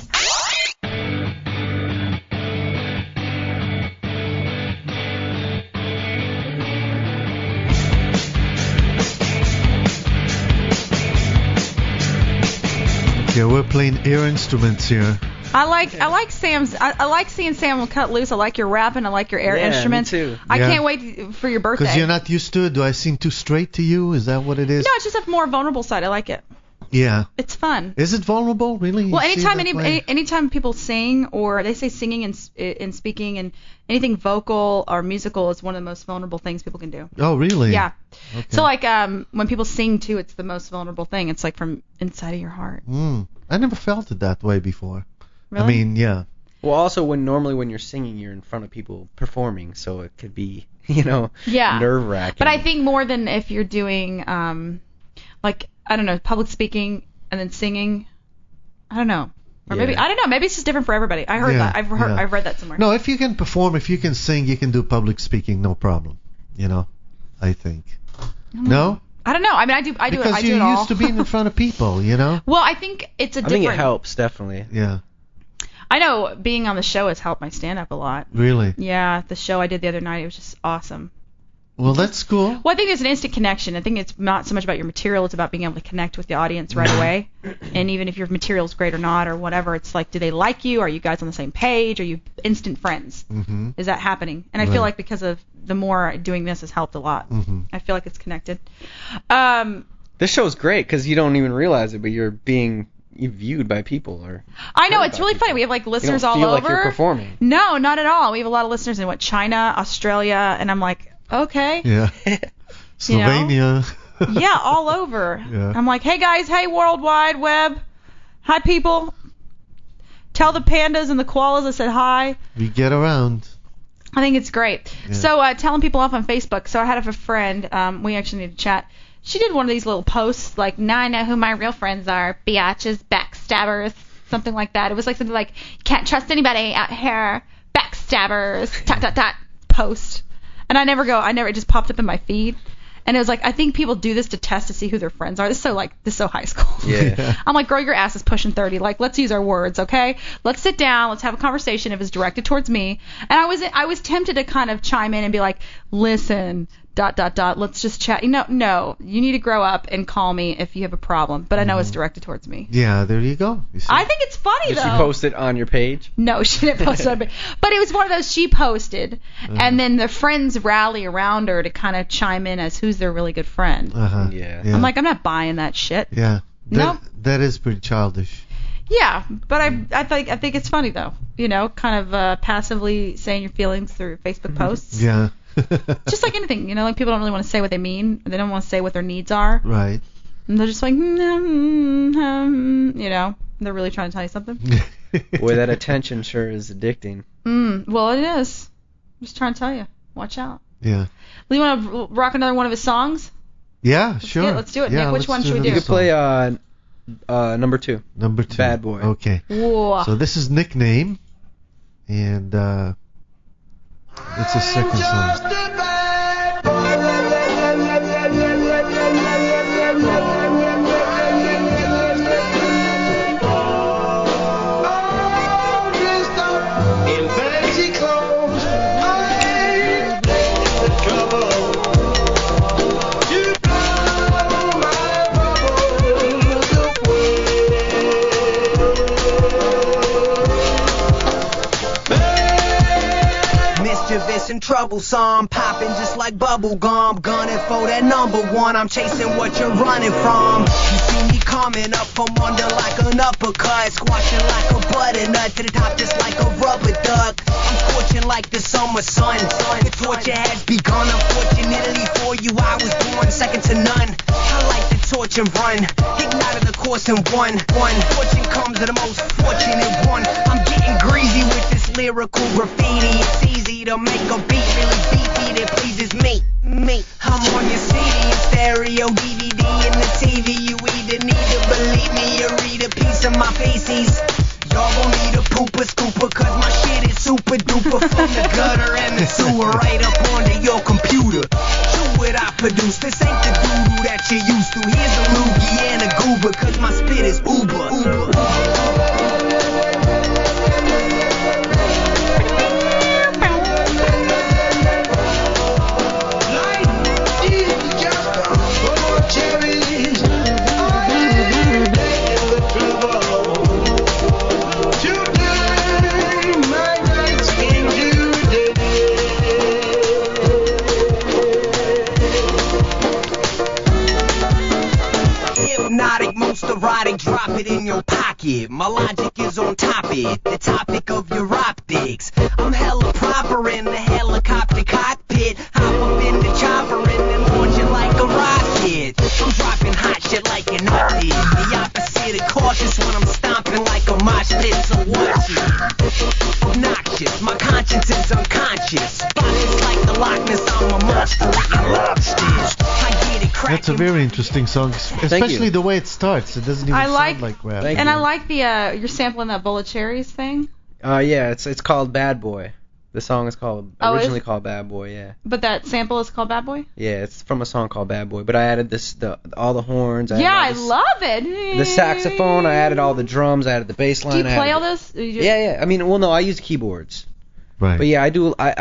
[SPEAKER 7] Yeah, we're playing air instruments here.
[SPEAKER 8] I like Sam's. I like seeing Sam cut loose. I like your rapping. I like your air instruments.
[SPEAKER 9] Me too.
[SPEAKER 8] I can't wait for your birthday.
[SPEAKER 7] Because you're not used to it. Do I seem too straight to you? Is that what it is?
[SPEAKER 8] No, it's just a more vulnerable side. I like it.
[SPEAKER 7] Yeah.
[SPEAKER 8] It's fun.
[SPEAKER 7] Is it vulnerable, really?
[SPEAKER 8] Well, anytime people sing, or they say singing and speaking and anything vocal or musical is one of the most vulnerable things people can do.
[SPEAKER 7] Oh, really?
[SPEAKER 8] Yeah.
[SPEAKER 7] Okay.
[SPEAKER 8] So like when people sing too, it's the most vulnerable thing. It's like from inside of your heart.
[SPEAKER 7] I never felt it that way before.
[SPEAKER 8] Really?
[SPEAKER 7] I mean, yeah.
[SPEAKER 9] Well, also normally when you're singing, you're in front of people performing, so it could be, nerve-wracking.
[SPEAKER 8] But I think more than if you're doing I don't know, public speaking and then singing. I don't know. Or maybe it's just different for everybody. I heard that. I've read that somewhere.
[SPEAKER 7] No, if you can perform, if you can sing, you can do public speaking, no problem. I think. No?
[SPEAKER 8] I don't know. I mean, I do
[SPEAKER 7] because
[SPEAKER 8] it. I do
[SPEAKER 7] you're
[SPEAKER 8] it all.
[SPEAKER 7] used to being in front of people,
[SPEAKER 8] Well, I think it's
[SPEAKER 9] I think it helps, definitely.
[SPEAKER 7] Yeah.
[SPEAKER 8] I know being on the show has helped my stand-up a lot.
[SPEAKER 7] Really?
[SPEAKER 8] Yeah, the show I did the other night, it was just awesome.
[SPEAKER 7] Well, that's cool.
[SPEAKER 8] Well, I think there's an instant connection. I think it's not so much about your material, it's about being able to connect with the audience right away. And even if your material's great or not or whatever, it's like, do they like you? Are you guys on the same page? Are you instant friends?
[SPEAKER 7] Mm-hmm.
[SPEAKER 8] Is that happening? And I feel like because of the more doing this has helped a lot.
[SPEAKER 7] Mm-hmm.
[SPEAKER 8] I feel like it's connected.
[SPEAKER 9] This show's great because you don't even realize it, but you're being viewed by people.
[SPEAKER 8] I know, it's really funny. We have like listeners all over.
[SPEAKER 9] You don't feel like you're performing.
[SPEAKER 8] No, not at all. We have a lot of listeners in China, Australia, and I'm like, okay.
[SPEAKER 7] Yeah. Slovenia.
[SPEAKER 8] Yeah, all over.
[SPEAKER 7] Yeah.
[SPEAKER 8] I'm like, hey guys, hey World Wide Web, hi people. Tell the pandas and the koalas I said hi.
[SPEAKER 7] We get around.
[SPEAKER 8] I think it's great.
[SPEAKER 7] Yeah.
[SPEAKER 8] So telling people off on Facebook. So I had a friend. We actually need to chat. She did one of these little posts like, now I know who my real friends are. Biatches, backstabbers, something like that. It was like something like, can't trust anybody out here. Backstabbers, ... post. And it just popped up in my feed. And it was like, I think people do this to test to see who their friends are. This is so high school.
[SPEAKER 9] Yeah.
[SPEAKER 8] I'm like, girl, your ass is pushing 30. Like, let's use our words, okay? Let's sit down. Let's have a conversation if it's directed towards me. And I was tempted to kind of chime in and be like, listen, ... let's just chat. No, you need to grow up and call me if you have a problem. But I know it's directed towards me.
[SPEAKER 7] Yeah, there you go. You see?
[SPEAKER 8] I think it's funny, though.
[SPEAKER 9] Did she post it on your page?
[SPEAKER 8] No, she didn't post it on my page. But it was one of those she posted, and then the friends rally around her to kind of chime in as who's their really good friend.
[SPEAKER 9] Yeah.
[SPEAKER 8] I'm like, I'm not buying that shit.
[SPEAKER 7] Yeah.
[SPEAKER 8] No.
[SPEAKER 7] That is pretty childish.
[SPEAKER 8] Yeah, but I think it's funny, though. Kind of passively saying your feelings through Facebook posts.
[SPEAKER 7] Yeah.
[SPEAKER 8] Just like anything, like people don't really want to say what they mean. They don't want to say what their needs are.
[SPEAKER 7] Right.
[SPEAKER 8] And they're just like, they're really trying to tell you something.
[SPEAKER 9] Boy, that attention sure is addicting.
[SPEAKER 8] Well, it is. I'm just trying to tell you. Watch out.
[SPEAKER 7] Yeah.
[SPEAKER 8] Lee, you want to rock another one of his songs?
[SPEAKER 7] Yeah, sure.
[SPEAKER 8] Let's do it.
[SPEAKER 7] Yeah,
[SPEAKER 8] Nick, which one should we do?
[SPEAKER 9] You could play number 2.
[SPEAKER 7] Number 2.
[SPEAKER 9] Bad Boy.
[SPEAKER 7] Okay.
[SPEAKER 8] Whoa.
[SPEAKER 7] So this is Nickname, and it's a second song.
[SPEAKER 10] Mischievous and troublesome, popping just like bubble gum, gunning for that number 1. I'm chasing what you're running from. You see me coming up from under like an uppercut, squashing like a butternut to the top just like a rubber duck. I'm scorching like the summer sun. The torture has begun. Unfortunately for you, I was born second to none. I like to torch and run, ignited the course in one. Fortune comes to the most fortunate one. I'm getting greasy with this lyrical graffiti. It's easy to make a beat really beefy that pleases me. I'm on your CD and stereo, DVD and the TV. You either need to believe me or read a piece of my faces. Y'all gon' need a pooper scooper, cause my shit is super duper from the gutter and the sewer right up onto your produce. This ain't the doo-doo that you used to. Here's a loogie and a goober, cause my spit is uber. Hypnotic, most erotic, drop it in your pocket. My logic is on topic, the topic of your optics. I'm hella proper in the helicopter cockpit. Hop up in the chopper and then launch it like a rocket. I'm dropping hot shit like an optic. The opposite of cautious when I'm stomping like a mosh pit, so watch it. Obnoxious, my conscience is unconscious. Spotless like the Loch Ness, I'm a monster eating lobsters. I get it cracking.
[SPEAKER 7] That's a very interesting song, especially the way it starts. It doesn't even sound like rap.
[SPEAKER 8] And I like the you're sampling that Bullet Cherries thing.
[SPEAKER 9] Yeah, it's called Bad Boy. The song is originally called Bad Boy, yeah.
[SPEAKER 8] But that sample is called Bad Boy?
[SPEAKER 9] Yeah, it's from a song called Bad Boy. But I added all the horns.
[SPEAKER 8] I love it.
[SPEAKER 9] The saxophone, I added all the drums, I added the bass line.
[SPEAKER 8] Do you play all this?
[SPEAKER 9] Yeah. I mean, no, I use keyboards.
[SPEAKER 7] Right.
[SPEAKER 9] But yeah, I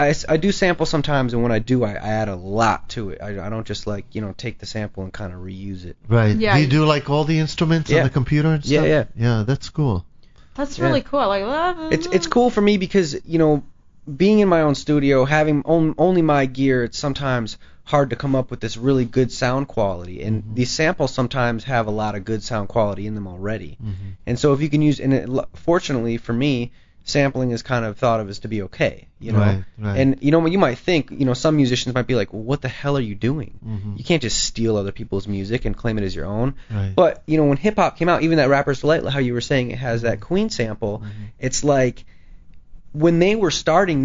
[SPEAKER 9] do sample sometimes, and when I do, I add a lot to it. I don't just take the sample and kind of reuse it.
[SPEAKER 7] Right.
[SPEAKER 8] Yeah.
[SPEAKER 7] Do you do like all the instruments on the computer and stuff?
[SPEAKER 9] Yeah.
[SPEAKER 7] Yeah, that's cool.
[SPEAKER 8] That's really cool. I love it.
[SPEAKER 9] It's cool for me because, being in my own studio, having only my gear, it's sometimes hard to come up with this really good sound quality. And these samples sometimes have a lot of good sound quality in them already. And so if you can use, fortunately for me, sampling is kind of thought of as to be okay,
[SPEAKER 7] Right.
[SPEAKER 9] And you might think, some musicians might be like, well, what the hell are you doing? You can't just steal other people's music and claim it as your own.
[SPEAKER 7] Right.
[SPEAKER 9] But when hip hop came out, even that Rapper's Delight, how you were saying it has that Queen sample, it's like when they were starting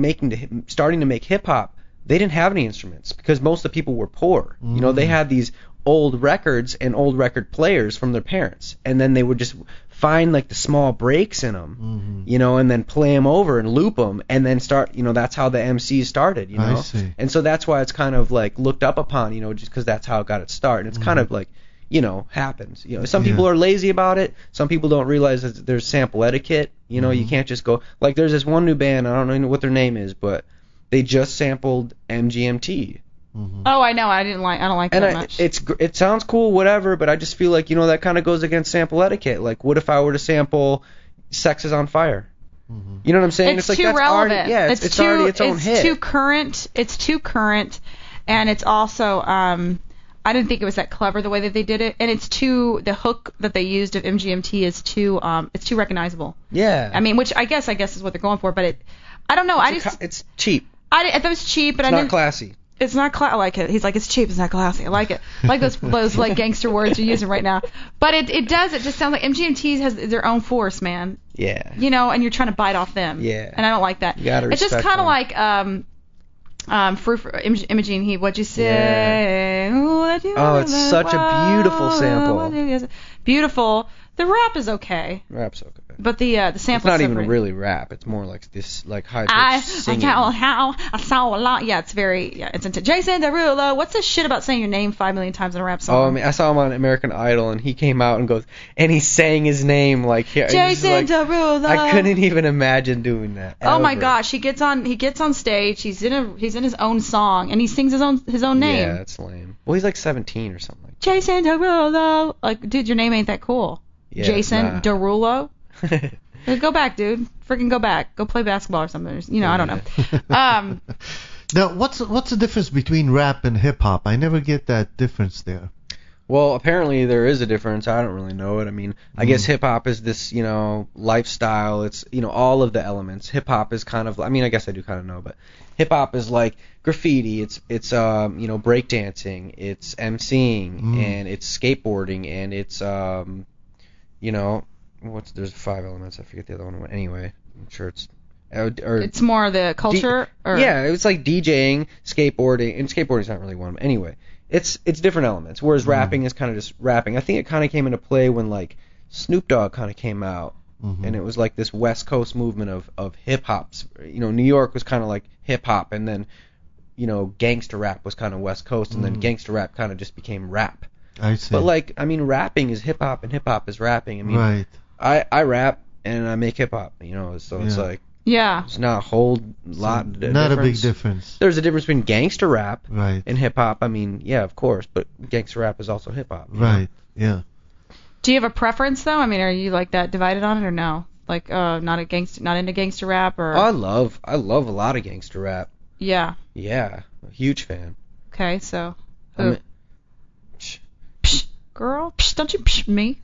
[SPEAKER 9] to make hip hop, they didn't have any instruments because most of the people were poor. They had these old records and old record players from their parents, and then they would just find like the small breaks in them, and then play them over and loop them, and then start. That's how the MCs started.
[SPEAKER 7] I see.
[SPEAKER 9] And so that's why it's kind of like looked up upon, just because that's how it got its start. And it's kind of like, happens. Some people are lazy about it. Some people don't realize that there's sample etiquette. You can't just go like there's this one new band. I don't know what their name is, but they just sampled MGMT.
[SPEAKER 8] Oh, I know. I don't like that much.
[SPEAKER 9] It sounds cool, whatever, but I just feel like that kind of goes against sample etiquette. Like, what if I were to sample "Sex Is on Fire"? You know what I'm saying?
[SPEAKER 8] It's
[SPEAKER 9] like
[SPEAKER 8] too
[SPEAKER 9] that's
[SPEAKER 8] relevant.
[SPEAKER 9] Already, it's already its own hit.
[SPEAKER 8] It's too current. It's too current, and it's also I didn't think it was that clever the way that they did it, and the hook that they used of MGMT is too it's too recognizable.
[SPEAKER 9] Yeah.
[SPEAKER 8] I mean, which I guess is what they're going for, but I don't know.
[SPEAKER 9] It's cheap.
[SPEAKER 8] I thought it was cheap, but
[SPEAKER 9] it's not classy.
[SPEAKER 8] It's not I like it. He's like, it's cheap. It's not classy. I like it. I like those like gangster words you're using right now. But it does. It just sounds like MGMT has their own force, man.
[SPEAKER 9] Yeah.
[SPEAKER 8] And you're trying to bite off them.
[SPEAKER 9] Yeah.
[SPEAKER 8] And I don't like that.
[SPEAKER 9] You gotta
[SPEAKER 8] it's just kind of like Imogene. What'd you say?
[SPEAKER 9] Yeah. It's such a beautiful sample.
[SPEAKER 8] Beautiful. The rap is okay.
[SPEAKER 9] Rap's okay.
[SPEAKER 8] But the sample.
[SPEAKER 9] It's not even really rap. It's more like this high pitched singing.
[SPEAKER 8] I saw a lot. Yeah, it's very it's into Jason Derulo. What's this shit about saying your name 5 million times in a rap song?
[SPEAKER 9] Oh, I mean, I saw him on American Idol, and he came out and goes, and he sang his name like here.
[SPEAKER 8] Jason Derulo.
[SPEAKER 9] I couldn't even imagine doing that.
[SPEAKER 8] Oh my gosh, he gets on stage. He's in his own song, and he sings his own name.
[SPEAKER 9] Yeah, that's lame. Well, he's like 17 or something like that.
[SPEAKER 8] Jason Derulo. Like, dude, your name ain't that cool.
[SPEAKER 9] Yeah,
[SPEAKER 8] Jason Derulo. Go back, dude. Freaking go back. Go play basketball or something. I don't know.
[SPEAKER 7] Now, what's the difference between rap and hip hop? I never get that difference there.
[SPEAKER 9] Well, apparently there is a difference. I don't really know it. I mean, I guess hip hop is this, lifestyle. It's, all of the elements. Hip hop is kind of, I guess I do kind of know, but hip hop is like graffiti. It's breakdancing. It's MCing and it's skateboarding and it's there's 5 elements. I forget the other one. Anyway, I'm sure it's
[SPEAKER 8] it's more the culture.
[SPEAKER 9] Yeah, it's like DJing, skateboarding, and skateboarding's not really one. But anyway, it's different elements. Whereas rapping is kind of just rapping. I think it kind of came into play when like Snoop Dogg kind of came out, and it was like this West Coast movement of hip hop. New York was kind of like hip hop, and then gangster rap was kind of West Coast, and then gangster rap kind of just became rap.
[SPEAKER 7] I see.
[SPEAKER 9] But like, I mean, rapping is hip hop, and hip hop is rapping. I mean,
[SPEAKER 7] right.
[SPEAKER 9] I rap and I make hip hop, so it's like, it's not a whole lot of difference.
[SPEAKER 7] Not a big difference.
[SPEAKER 9] There's a difference between gangster rap
[SPEAKER 7] right.
[SPEAKER 9] and hip hop. I mean, yeah, of course, but gangster rap is also hip hop.
[SPEAKER 7] Right. Yeah.
[SPEAKER 8] Do you have a preference though? I mean, are you like that divided on it or no? Like, not into gangster rap or?
[SPEAKER 9] I love a lot of gangster rap.
[SPEAKER 8] Yeah.
[SPEAKER 9] Yeah, a huge fan.
[SPEAKER 8] Okay, so. Who? Girl, don't you me?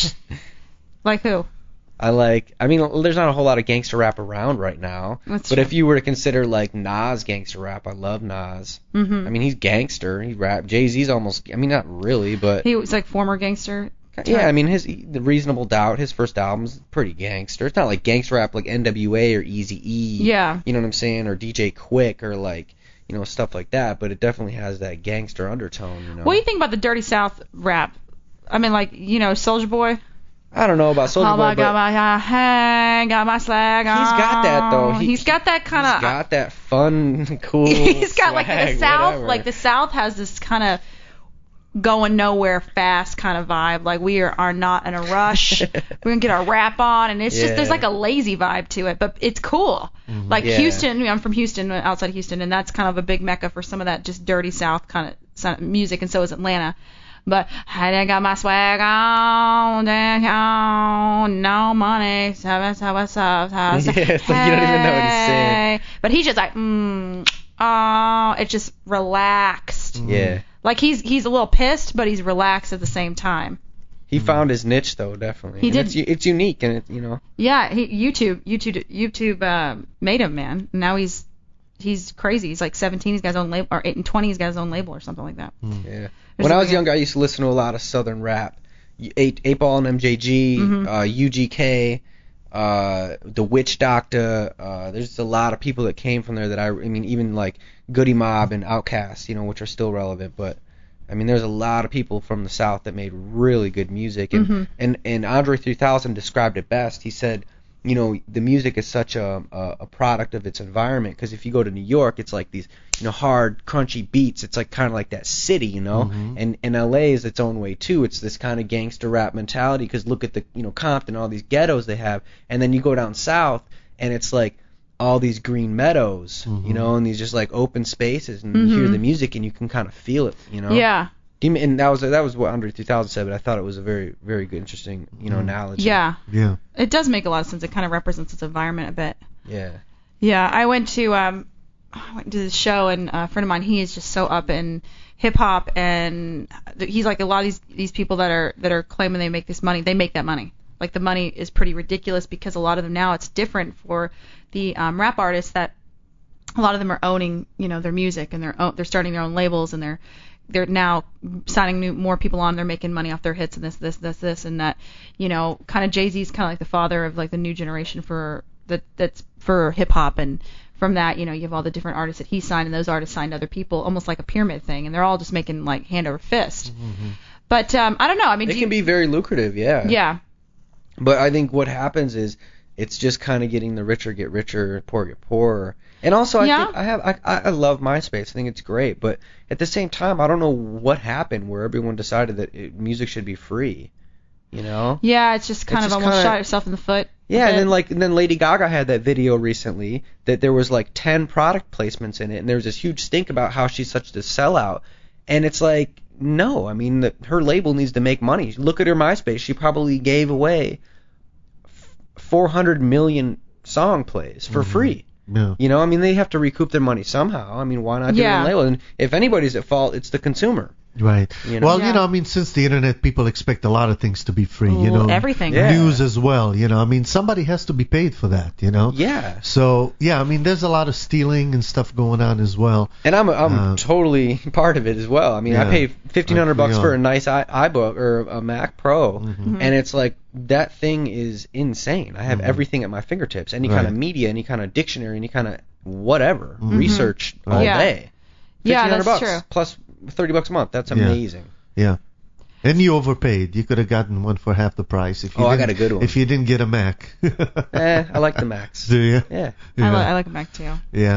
[SPEAKER 8] Like who?
[SPEAKER 9] I mean, there's not a whole lot of gangster rap around right now.
[SPEAKER 8] That's
[SPEAKER 9] but
[SPEAKER 8] true.
[SPEAKER 9] if you were to consider like Nas gangster rap, I love Nas.
[SPEAKER 8] Mm-hmm.
[SPEAKER 9] I mean, he's gangster. He rap. Jay-Z's almost. I mean, not really, but.
[SPEAKER 8] He was like former gangster.
[SPEAKER 9] Yeah, I mean, the Reasonable Doubt, his first album's pretty gangster. It's not like gangster rap like NWA or Eazy-E.
[SPEAKER 8] Yeah.
[SPEAKER 9] You know what I'm saying? Or DJ Quick or like, stuff like that. But it definitely has that gangster undertone.
[SPEAKER 8] What do you think about the Dirty South rap? I mean, like, Soulja Boy.
[SPEAKER 9] I don't know about Soulja Boy, but
[SPEAKER 8] got my slag on.
[SPEAKER 9] He's got that though.
[SPEAKER 8] He's got that kind of.
[SPEAKER 9] He's got that fun, cool.
[SPEAKER 8] He's got
[SPEAKER 9] swag,
[SPEAKER 8] like the South.
[SPEAKER 9] whatever.
[SPEAKER 8] Like the South has this kind of going nowhere fast kind of vibe. Like we are not in a rush. We're gonna get our rap on, and it's just there's like a lazy vibe to it, but it's cool.
[SPEAKER 7] Mm-hmm.
[SPEAKER 8] Like Houston, I'm from Houston, outside of Houston, and that's kind of a big mecca for some of that just dirty South kind of music, and so is Atlanta. But I got my swag on, down, no money,
[SPEAKER 9] It's like you don't even know what he's saying.
[SPEAKER 8] But he's just like, it's just relaxed.
[SPEAKER 9] Yeah.
[SPEAKER 8] Like he's a little pissed, but he's relaxed at the same time.
[SPEAKER 9] He found his niche though, definitely.
[SPEAKER 8] He
[SPEAKER 9] And
[SPEAKER 8] did.
[SPEAKER 9] It's unique, and
[SPEAKER 8] Yeah, YouTube made him, man. Now he's crazy. He's like 17. He's got his own label, or 8 and 20. He's got his own label or something like that.
[SPEAKER 9] Yeah. When I was younger, I used to listen to a lot of Southern rap. 8Ball and MJG, UGK, The Witch Doctor. There's a lot of people that came from there that I mean, even like Goody Mob and Outkast, which are still relevant. But I mean, there's a lot of people from the South that made really good music. And and Andre 3000 described it best. He said, the music is such a product of its environment, because if you go to New York, it's like these hard, crunchy beats. It's like kind of like that city, and LA is its own way too. It's this kind of gangster rap mentality, because look at the Compton, all these ghettos they have, and then you go down south and it's like all these green meadows, and these just like open spaces, and you hear the music and you can kind of feel it,
[SPEAKER 8] Yeah.
[SPEAKER 9] And that was what Andre 3000 said, but I thought it was a very, very good, interesting, analogy.
[SPEAKER 8] Yeah.
[SPEAKER 7] Yeah.
[SPEAKER 8] It does make a lot of sense. It kind of represents its environment a bit.
[SPEAKER 9] Yeah.
[SPEAKER 8] Yeah, I went to this show, and a friend of mine, he is just so up in hip hop, and he's like a lot of these people that are claiming they make this money. They make that money. Like the money is pretty ridiculous, because a lot of them now, it's different for the rap artists, that a lot of them are owning their music, and they're starting their own labels, and they're now signing more people on. They're making money off their hits, and this, and that. Kind of Jay-Z's kind of like the father of like the new generation that's for hip hop, and from that, you have all the different artists that he signed, and those artists signed other people, almost like a pyramid thing, and they're all just making like hand over fist. But I don't know. I mean,
[SPEAKER 9] it can be very lucrative, yeah.
[SPEAKER 8] Yeah.
[SPEAKER 9] But I think what happens is it's just kind of getting the richer get richer, poor get poorer. And also, I love MySpace. I think it's great. But at the same time, I don't know what happened where everyone decided that music should be free.
[SPEAKER 8] Yeah, it's just kind of almost shot yourself in the foot.
[SPEAKER 9] Yeah, and then Lady Gaga had that video recently that there was like 10 product placements in it, and there was this huge stink about how she's such a sellout. And it's like, no, I mean, her label needs to make money. Look at her MySpace. She probably gave away 400 million song plays for free.
[SPEAKER 7] Yeah.
[SPEAKER 9] I mean, they have to recoup their money somehow. I mean, why not do it on label? And if anybody's at fault, it's the consumer.
[SPEAKER 7] Right. Well, I mean, since the internet, people expect a lot of things to be free,
[SPEAKER 8] everything.
[SPEAKER 9] Yeah.
[SPEAKER 7] News as well, I mean, somebody has to be paid for that,
[SPEAKER 9] Yeah.
[SPEAKER 7] So, I mean, there's a lot of stealing and stuff going on as well.
[SPEAKER 9] And I'm totally part of it as well. I mean, I pay $1,500 for a nice iBook or a Mac Pro, and it's like, that thing is insane. I have everything at my fingertips. Any kind of media, any kind of dictionary, any kind of whatever, research all day.
[SPEAKER 8] Yeah, that's
[SPEAKER 9] $1,500
[SPEAKER 8] true.
[SPEAKER 9] Plus $30 a month. That's amazing.
[SPEAKER 7] Yeah. And you overpaid. You could have gotten one for half the price. If you
[SPEAKER 9] I got a good one.
[SPEAKER 7] If you didn't get a Mac.
[SPEAKER 9] I like the Macs.
[SPEAKER 7] Do you?
[SPEAKER 9] Yeah.
[SPEAKER 8] I like a Mac too.
[SPEAKER 7] Yeah.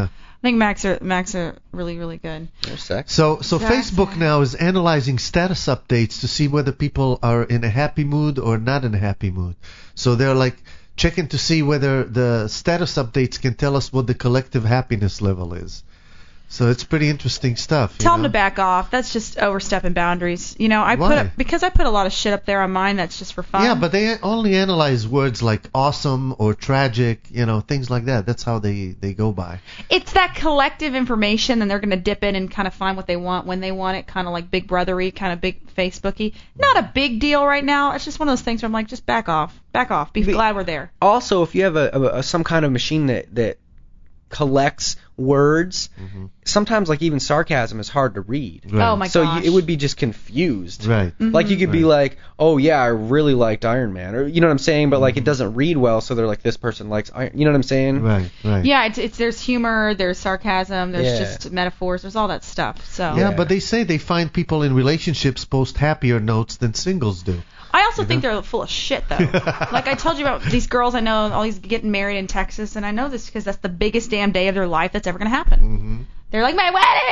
[SPEAKER 8] think Macs are really, really good.
[SPEAKER 9] They're sexy.
[SPEAKER 7] So Facebook now is analyzing status updates to see whether people are in a happy mood or not in a happy mood. So they're like checking to see whether the status updates can tell us what the collective happiness level is. So it's pretty interesting stuff.
[SPEAKER 8] Tell them to back off. That's just overstepping boundaries. You know, I
[SPEAKER 7] Why?
[SPEAKER 8] put a lot of shit up there on mine that's just for fun.
[SPEAKER 7] Yeah, but they only analyze words like awesome or tragic, things like that. That's how they go by.
[SPEAKER 8] It's that collective information, and they're going to dip in and kind of find what they want when they want it, kind of like Big Brothery, kind of big Facebooky. Not a big deal right now. It's just one of those things where I'm like, just back off. Be glad we're there.
[SPEAKER 9] Also, if you have some kind of machine that collects words, sometimes like even sarcasm is hard to read.
[SPEAKER 7] Right.
[SPEAKER 8] Oh my
[SPEAKER 9] so
[SPEAKER 8] gosh.
[SPEAKER 9] it would be just confused.
[SPEAKER 7] Right.
[SPEAKER 9] Like you could be like, oh yeah, I really liked Iron Man, or you know what I'm saying, but like it doesn't read well, so they're like, this person likes Iron. You know what I'm saying?
[SPEAKER 7] Right.
[SPEAKER 8] Yeah, it's there's humor, there's sarcasm, there's just metaphors, there's all that stuff. So
[SPEAKER 7] Yeah, but they say they find people in relationships post happier notes than singles do.
[SPEAKER 8] I also think they're full of shit, though. Like I told you about these girls I know, all these getting married in Texas, and I know this because that's the biggest damn day of their life that's ever going to happen.
[SPEAKER 7] Mm-hmm.
[SPEAKER 8] They're like, my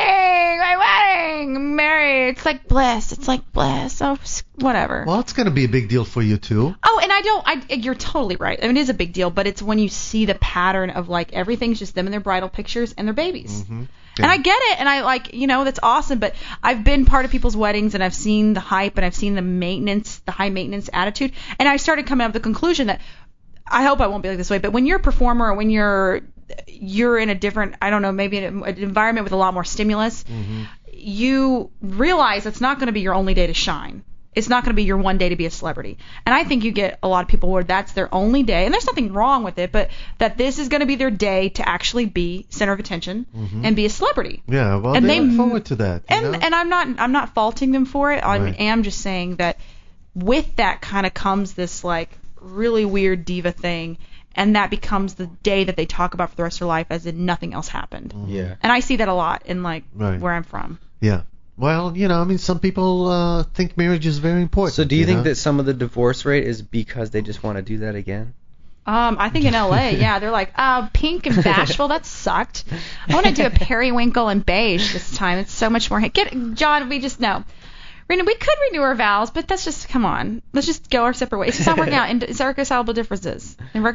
[SPEAKER 8] wedding, I'm married. It's like bliss. Oh, whatever.
[SPEAKER 7] Well, it's going to be a big deal for you, too.
[SPEAKER 8] Oh, and you're totally right. I mean, it is a big deal, but it's when you see the pattern of, like, everything's just them and their bridal pictures and their babies.
[SPEAKER 7] Mm-hmm.
[SPEAKER 8] And I get it, and I like, that's awesome, but I've been part of people's weddings, and I've seen the hype, and I've seen the high maintenance attitude, and I started coming up with the conclusion that I hope I won't be like this way, but when you're a performer, or when you're in a different, I don't know, maybe an environment with a lot more stimulus, you realize it's not going to be your only day to shine. It's not going to be your one day to be a celebrity. And I think you get a lot of people where that's their only day, and there's nothing wrong with it, but that this is going to be their day to actually be center of attention and be a celebrity.
[SPEAKER 7] Yeah, well,
[SPEAKER 8] and
[SPEAKER 7] they look forward to that.
[SPEAKER 8] And I'm not faulting them for it. I
[SPEAKER 7] Right.
[SPEAKER 8] am just saying that with that kind of comes this like really weird diva thing, and that becomes the day that they talk about for the rest of their life as if nothing else happened.
[SPEAKER 9] Yeah.
[SPEAKER 8] And I see that a lot in like
[SPEAKER 7] Right.
[SPEAKER 8] where I'm from.
[SPEAKER 7] Yeah. Well, some people think marriage is very important.
[SPEAKER 9] So do you think that some of the divorce rate is because they just want to do that again?
[SPEAKER 8] I think in LA, yeah, they're like, pink and bashful, that sucked. I want to do a periwinkle and beige this time. It's so much more. John, we just know. We could renew our vows, but that's just, come on. Let's just go our separate ways. It's not working out. And it's irreconcilable differences.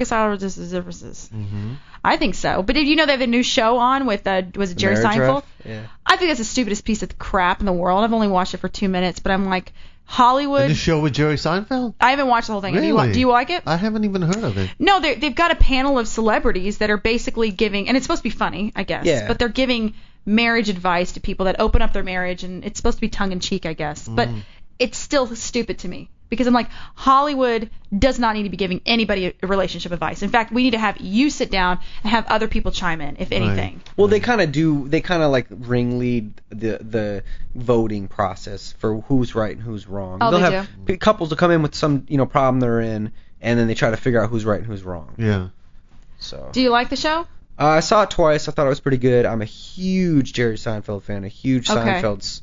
[SPEAKER 7] Mm-hmm.
[SPEAKER 8] I think so. But did you know they have a new show on with, was it Jerry
[SPEAKER 9] Marriage
[SPEAKER 8] Seinfeld?
[SPEAKER 9] Ref? Yeah.
[SPEAKER 8] I think that's the stupidest piece of crap in the world. I've only watched it for 2 minutes, but I'm like, Hollywood.
[SPEAKER 7] The show with Jerry Seinfeld?
[SPEAKER 8] I haven't watched the whole thing.
[SPEAKER 7] Really?
[SPEAKER 8] Do you like it?
[SPEAKER 7] I haven't even heard of it.
[SPEAKER 8] No, they've got a panel of celebrities that are basically giving, and it's supposed to be funny, I guess, but they're giving marriage advice to people that open up their marriage, and it's supposed to be tongue-in-cheek, I guess. But it's still stupid to me. Because I'm like, Hollywood does not need to be giving anybody a relationship advice. In fact, we need to have you sit down and have other people chime in, if anything.
[SPEAKER 9] Right. Well, they kind of like ringlead the voting process for who's right and who's wrong.
[SPEAKER 8] Oh,
[SPEAKER 9] They'll
[SPEAKER 8] they
[SPEAKER 9] have couples will come in with some problem they're in, and then they try to figure out who's right and who's wrong.
[SPEAKER 7] Yeah.
[SPEAKER 9] So.
[SPEAKER 8] Do you like the show?
[SPEAKER 9] I saw it twice. I thought it was pretty good. I'm a huge Jerry Seinfeld fan, a huge Seinfeld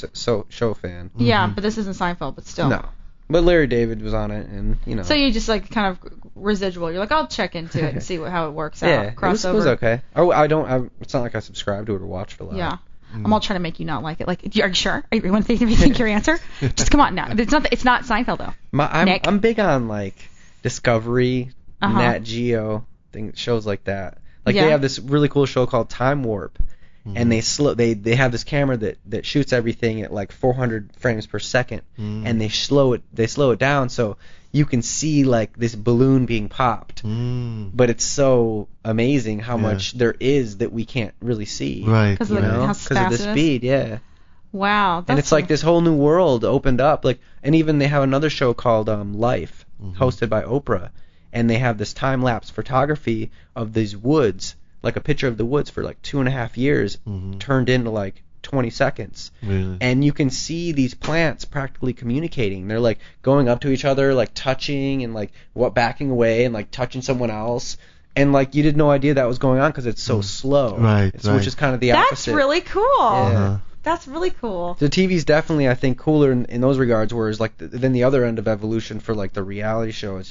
[SPEAKER 9] show fan.
[SPEAKER 8] Yeah, but this isn't Seinfeld, but still.
[SPEAKER 9] No. But Larry David was on it, and
[SPEAKER 8] So you just like kind of residual. You're like, I'll check into it and see how it works out.
[SPEAKER 9] Yeah,
[SPEAKER 8] Crossover.
[SPEAKER 9] it was okay. It's not like I subscribed to it or watched it a lot.
[SPEAKER 8] Yeah. I'm all trying to make you not like it. Like, are you sure? Are you want to think your answer? Just come on now. It's not Seinfeld though.
[SPEAKER 9] I'm big on like Discovery, Nat Geo, shows like that. Like they have this really cool show called Time Warp. And they have this camera that shoots everything at like 400 frames per second, and they slow it down so you can see like this balloon being popped. But it's so amazing how much there is that we can't really see.
[SPEAKER 7] Right.
[SPEAKER 8] Because of
[SPEAKER 9] the speed, yeah.
[SPEAKER 8] Wow.
[SPEAKER 9] And it's like this whole new world opened up. Like, and even they have another show called Life, hosted by Oprah, and they have this time lapse photography of these woods. Like a picture of the woods for like 2.5 years turned into like 20 seconds.
[SPEAKER 7] Really?
[SPEAKER 9] And you can see these plants practically communicating. They're like going up to each other, like touching and like backing away and like touching someone else. And like you had no idea that was going on because it's so slow.
[SPEAKER 7] Right,
[SPEAKER 9] Which is kind of the opposite.
[SPEAKER 8] That's really cool.
[SPEAKER 9] Yeah.
[SPEAKER 8] That's really cool.
[SPEAKER 9] The TV's definitely, I think, cooler in those regards, whereas like then the other end of evolution for like the reality show is just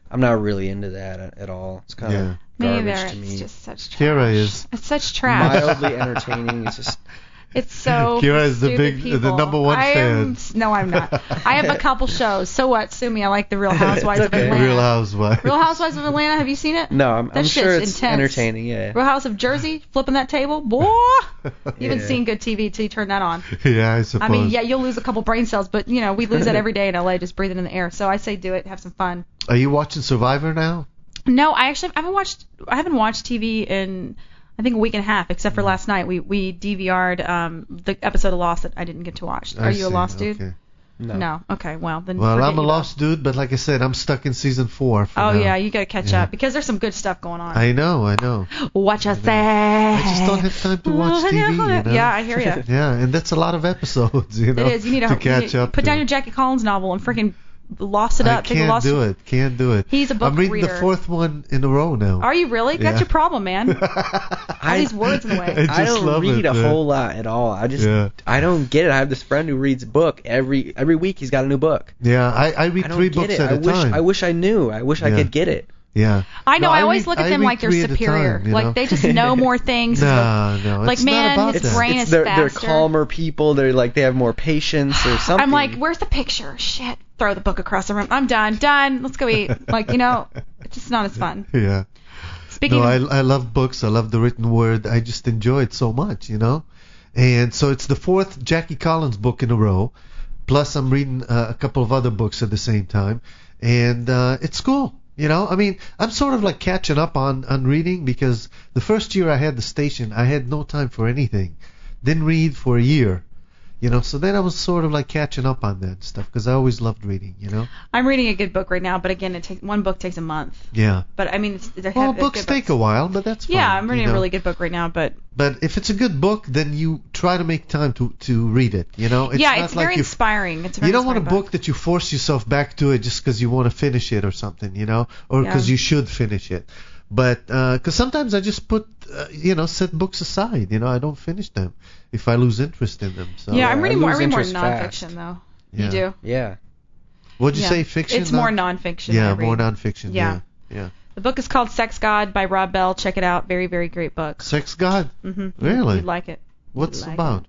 [SPEAKER 9] I'm not really into that at all. It's kind of
[SPEAKER 8] Me
[SPEAKER 9] garbage
[SPEAKER 8] either.
[SPEAKER 9] to me.
[SPEAKER 8] It's just such trash.
[SPEAKER 7] Kira is
[SPEAKER 8] It's such trash.
[SPEAKER 9] Mildly entertaining. It's just.
[SPEAKER 8] It's so
[SPEAKER 7] Kira is the
[SPEAKER 8] stupid
[SPEAKER 7] the
[SPEAKER 8] people.
[SPEAKER 7] number one fan.
[SPEAKER 8] No, I'm not. I have a couple shows. So what? Sue me. I like the Real Housewives of Atlanta.
[SPEAKER 7] Real Housewives.
[SPEAKER 8] Real Housewives of Atlanta. Have you seen it?
[SPEAKER 9] No, I'm
[SPEAKER 8] That
[SPEAKER 9] sure
[SPEAKER 8] shit's
[SPEAKER 9] it's
[SPEAKER 8] intense.
[SPEAKER 9] entertaining. Yeah.
[SPEAKER 8] Real House of Jersey, flipping that table, boy. You haven't
[SPEAKER 9] Yeah.
[SPEAKER 8] seen good TV till you turn that on.
[SPEAKER 7] Yeah, I suppose.
[SPEAKER 8] I mean, yeah, you'll lose a couple brain cells, but you know we lose that every day in LA, just breathing in the air. So I say do it, have some fun.
[SPEAKER 7] Are you watching Survivor now?
[SPEAKER 8] No, I haven't watched TV in I think a week and a half, except for last night. We DVR'd the episode of Lost that I didn't get to watch. Are you a Lost dude?
[SPEAKER 7] Okay.
[SPEAKER 8] No. Okay. Well, then.
[SPEAKER 7] Well,
[SPEAKER 8] forget
[SPEAKER 7] I'm a
[SPEAKER 8] you
[SPEAKER 7] Lost dude, but like I said, I'm stuck in season 4. For
[SPEAKER 8] Oh
[SPEAKER 7] now.
[SPEAKER 8] yeah, you gotta catch up because there's some good stuff going on.
[SPEAKER 7] I know.
[SPEAKER 8] What you say?
[SPEAKER 7] I just don't have time to watch TV. You know?
[SPEAKER 8] Yeah, I hear you.
[SPEAKER 7] Yeah, and that's a lot of episodes. You know.
[SPEAKER 8] It is. You need
[SPEAKER 7] to catch up.
[SPEAKER 8] Put
[SPEAKER 7] to.
[SPEAKER 8] down your Jackie Collins novel and freaking lost it
[SPEAKER 7] I
[SPEAKER 8] up. Take a
[SPEAKER 7] can't
[SPEAKER 8] lost.
[SPEAKER 7] do it. Can't do it.
[SPEAKER 8] He's a book
[SPEAKER 7] I'm reading
[SPEAKER 8] reader.
[SPEAKER 7] the 4th one in a row now.
[SPEAKER 8] Are you really?
[SPEAKER 7] Yeah.
[SPEAKER 8] That's your problem, man. All these words in the way.
[SPEAKER 9] I don't read a whole lot at all. I just I don't get it. I have this friend who reads a book every week. He's got a new book.
[SPEAKER 7] Yeah, I read
[SPEAKER 9] I don't
[SPEAKER 7] 3
[SPEAKER 9] get
[SPEAKER 7] books
[SPEAKER 9] it.
[SPEAKER 7] at a time.
[SPEAKER 9] I wish I knew. I wish I
[SPEAKER 7] Yeah.
[SPEAKER 9] could get it.
[SPEAKER 7] Yeah.
[SPEAKER 8] I know.
[SPEAKER 7] No,
[SPEAKER 8] I always
[SPEAKER 7] read-
[SPEAKER 8] look at
[SPEAKER 7] I
[SPEAKER 8] them
[SPEAKER 7] read
[SPEAKER 8] like they're
[SPEAKER 7] 3 at a
[SPEAKER 8] superior.
[SPEAKER 7] time, you know?
[SPEAKER 8] Like they just know more things.
[SPEAKER 7] No,
[SPEAKER 8] like
[SPEAKER 7] it's
[SPEAKER 8] man,
[SPEAKER 7] not about
[SPEAKER 8] his
[SPEAKER 7] that.
[SPEAKER 8] brain
[SPEAKER 9] It's
[SPEAKER 8] is
[SPEAKER 9] they're
[SPEAKER 8] faster.
[SPEAKER 9] calmer people. They're like they have more patience or something.
[SPEAKER 8] I'm like, where's the picture? Shit. Throw the book across the room. I'm done. Let's go eat. Like, you know, it's just not as fun.
[SPEAKER 7] Yeah.
[SPEAKER 8] Speaking
[SPEAKER 7] No,
[SPEAKER 8] of,
[SPEAKER 7] I love books. I love the written word. I just enjoy it so much, you know. And so it's the 4th Jackie Collins book in a row. Plus, I'm reading a couple of other books at the same time, and it's cool. You know, I mean, I'm sort of like catching up on reading because the first year I had the station, I had no time for anything. Didn't read for a year. You know, so then I was sort of like catching up on that stuff because I always loved reading, you know.
[SPEAKER 8] I'm reading a good book right now, but again, one book takes a month.
[SPEAKER 7] Yeah.
[SPEAKER 8] But I mean,
[SPEAKER 7] Well, books take a while, but that's fine.
[SPEAKER 8] Yeah, I'm reading
[SPEAKER 7] you know?
[SPEAKER 8] a really good book right now, but
[SPEAKER 7] if it's a good book, then you try to make time to read it, you know. It's
[SPEAKER 8] yeah,
[SPEAKER 7] not
[SPEAKER 8] it's
[SPEAKER 7] like
[SPEAKER 8] very inspiring. It's a very
[SPEAKER 7] you don't want a
[SPEAKER 8] inspiring
[SPEAKER 7] book that you force yourself back to it just because you want to finish it or something, you know, or because
[SPEAKER 8] Yeah.
[SPEAKER 7] you should finish it. But because sometimes I just put, set books aside, you know, I don't finish them if I lose interest in them. So
[SPEAKER 8] Yeah, I'm reading more. I
[SPEAKER 9] lose
[SPEAKER 8] read more
[SPEAKER 9] interest fast.
[SPEAKER 8] nonfiction though.
[SPEAKER 7] Yeah.
[SPEAKER 8] You do?
[SPEAKER 9] Yeah.
[SPEAKER 7] What'd you
[SPEAKER 8] Yeah.
[SPEAKER 7] say? Fiction?
[SPEAKER 8] It's more nonfiction. I
[SPEAKER 7] Yeah,
[SPEAKER 8] read.
[SPEAKER 7] more nonfiction.
[SPEAKER 8] Yeah.
[SPEAKER 7] Yeah.
[SPEAKER 8] The book is called Sex God by Rob Bell. Check it out. Very, very great book.
[SPEAKER 7] Sex God?
[SPEAKER 8] Mm-hmm.
[SPEAKER 7] Really?
[SPEAKER 8] You'd like it.
[SPEAKER 7] What's
[SPEAKER 8] You'd like
[SPEAKER 7] about?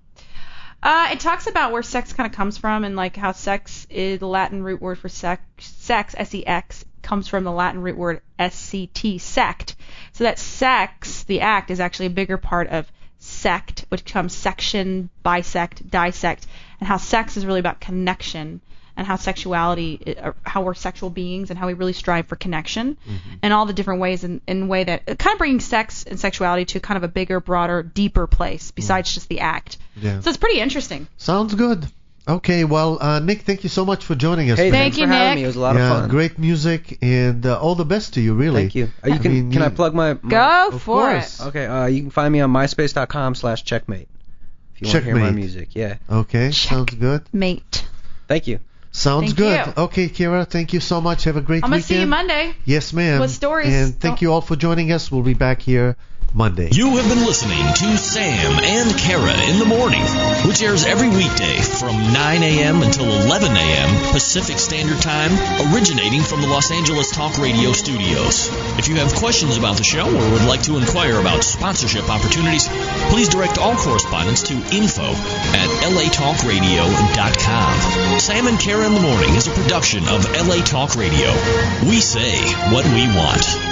[SPEAKER 8] It talks about where sex kind of comes from and like how sex is the Latin root word for sex, S-E-X, comes from the Latin root word S-C-T, sect. So that sex, the act, is actually a bigger part of sect, which comes section, bisect, dissect, and how sex is really about connection and how sexuality, how we're sexual beings and how we really strive for connection and all the different ways in a way that kind of bringing sex and sexuality to kind of a bigger, broader, deeper place besides just the act.
[SPEAKER 7] Yeah.
[SPEAKER 8] So it's pretty interesting.
[SPEAKER 7] Sounds good. Okay, well, Nick, thank you so much for joining us.
[SPEAKER 9] Hey,
[SPEAKER 7] man.
[SPEAKER 9] thanks for having me. It was a lot of fun.
[SPEAKER 7] Great music and all the best to you, really.
[SPEAKER 9] Thank you. Can I plug my
[SPEAKER 8] Go
[SPEAKER 7] Of
[SPEAKER 8] for
[SPEAKER 7] course.
[SPEAKER 8] it.
[SPEAKER 9] Okay, you can find me on myspace.com/checkmate if you want to hear my
[SPEAKER 7] Checkmate.
[SPEAKER 9] music. Yeah.
[SPEAKER 7] Okay, sounds good.
[SPEAKER 8] Mate.
[SPEAKER 9] Thank you.
[SPEAKER 7] Sounds
[SPEAKER 8] Thank
[SPEAKER 7] good.
[SPEAKER 8] you.
[SPEAKER 7] Okay, Kira, thank you so much. Have a great
[SPEAKER 8] I'm going
[SPEAKER 7] weekend.
[SPEAKER 8] to see you Monday.
[SPEAKER 7] Yes, ma'am.
[SPEAKER 8] With stories.
[SPEAKER 7] And thank you all for joining us. We'll be back here Monday.
[SPEAKER 14] You have been listening to Sam and Kara in the Morning, which airs every weekday from 9 a.m. until 11 a.m. Pacific Standard Time, originating from the Los Angeles Talk Radio studios. If you have questions about the show or would like to inquire about sponsorship opportunities, please direct all correspondence to info@latalkradio.com. Sam and Kara in the Morning is a production of LA Talk Radio. We say what we want.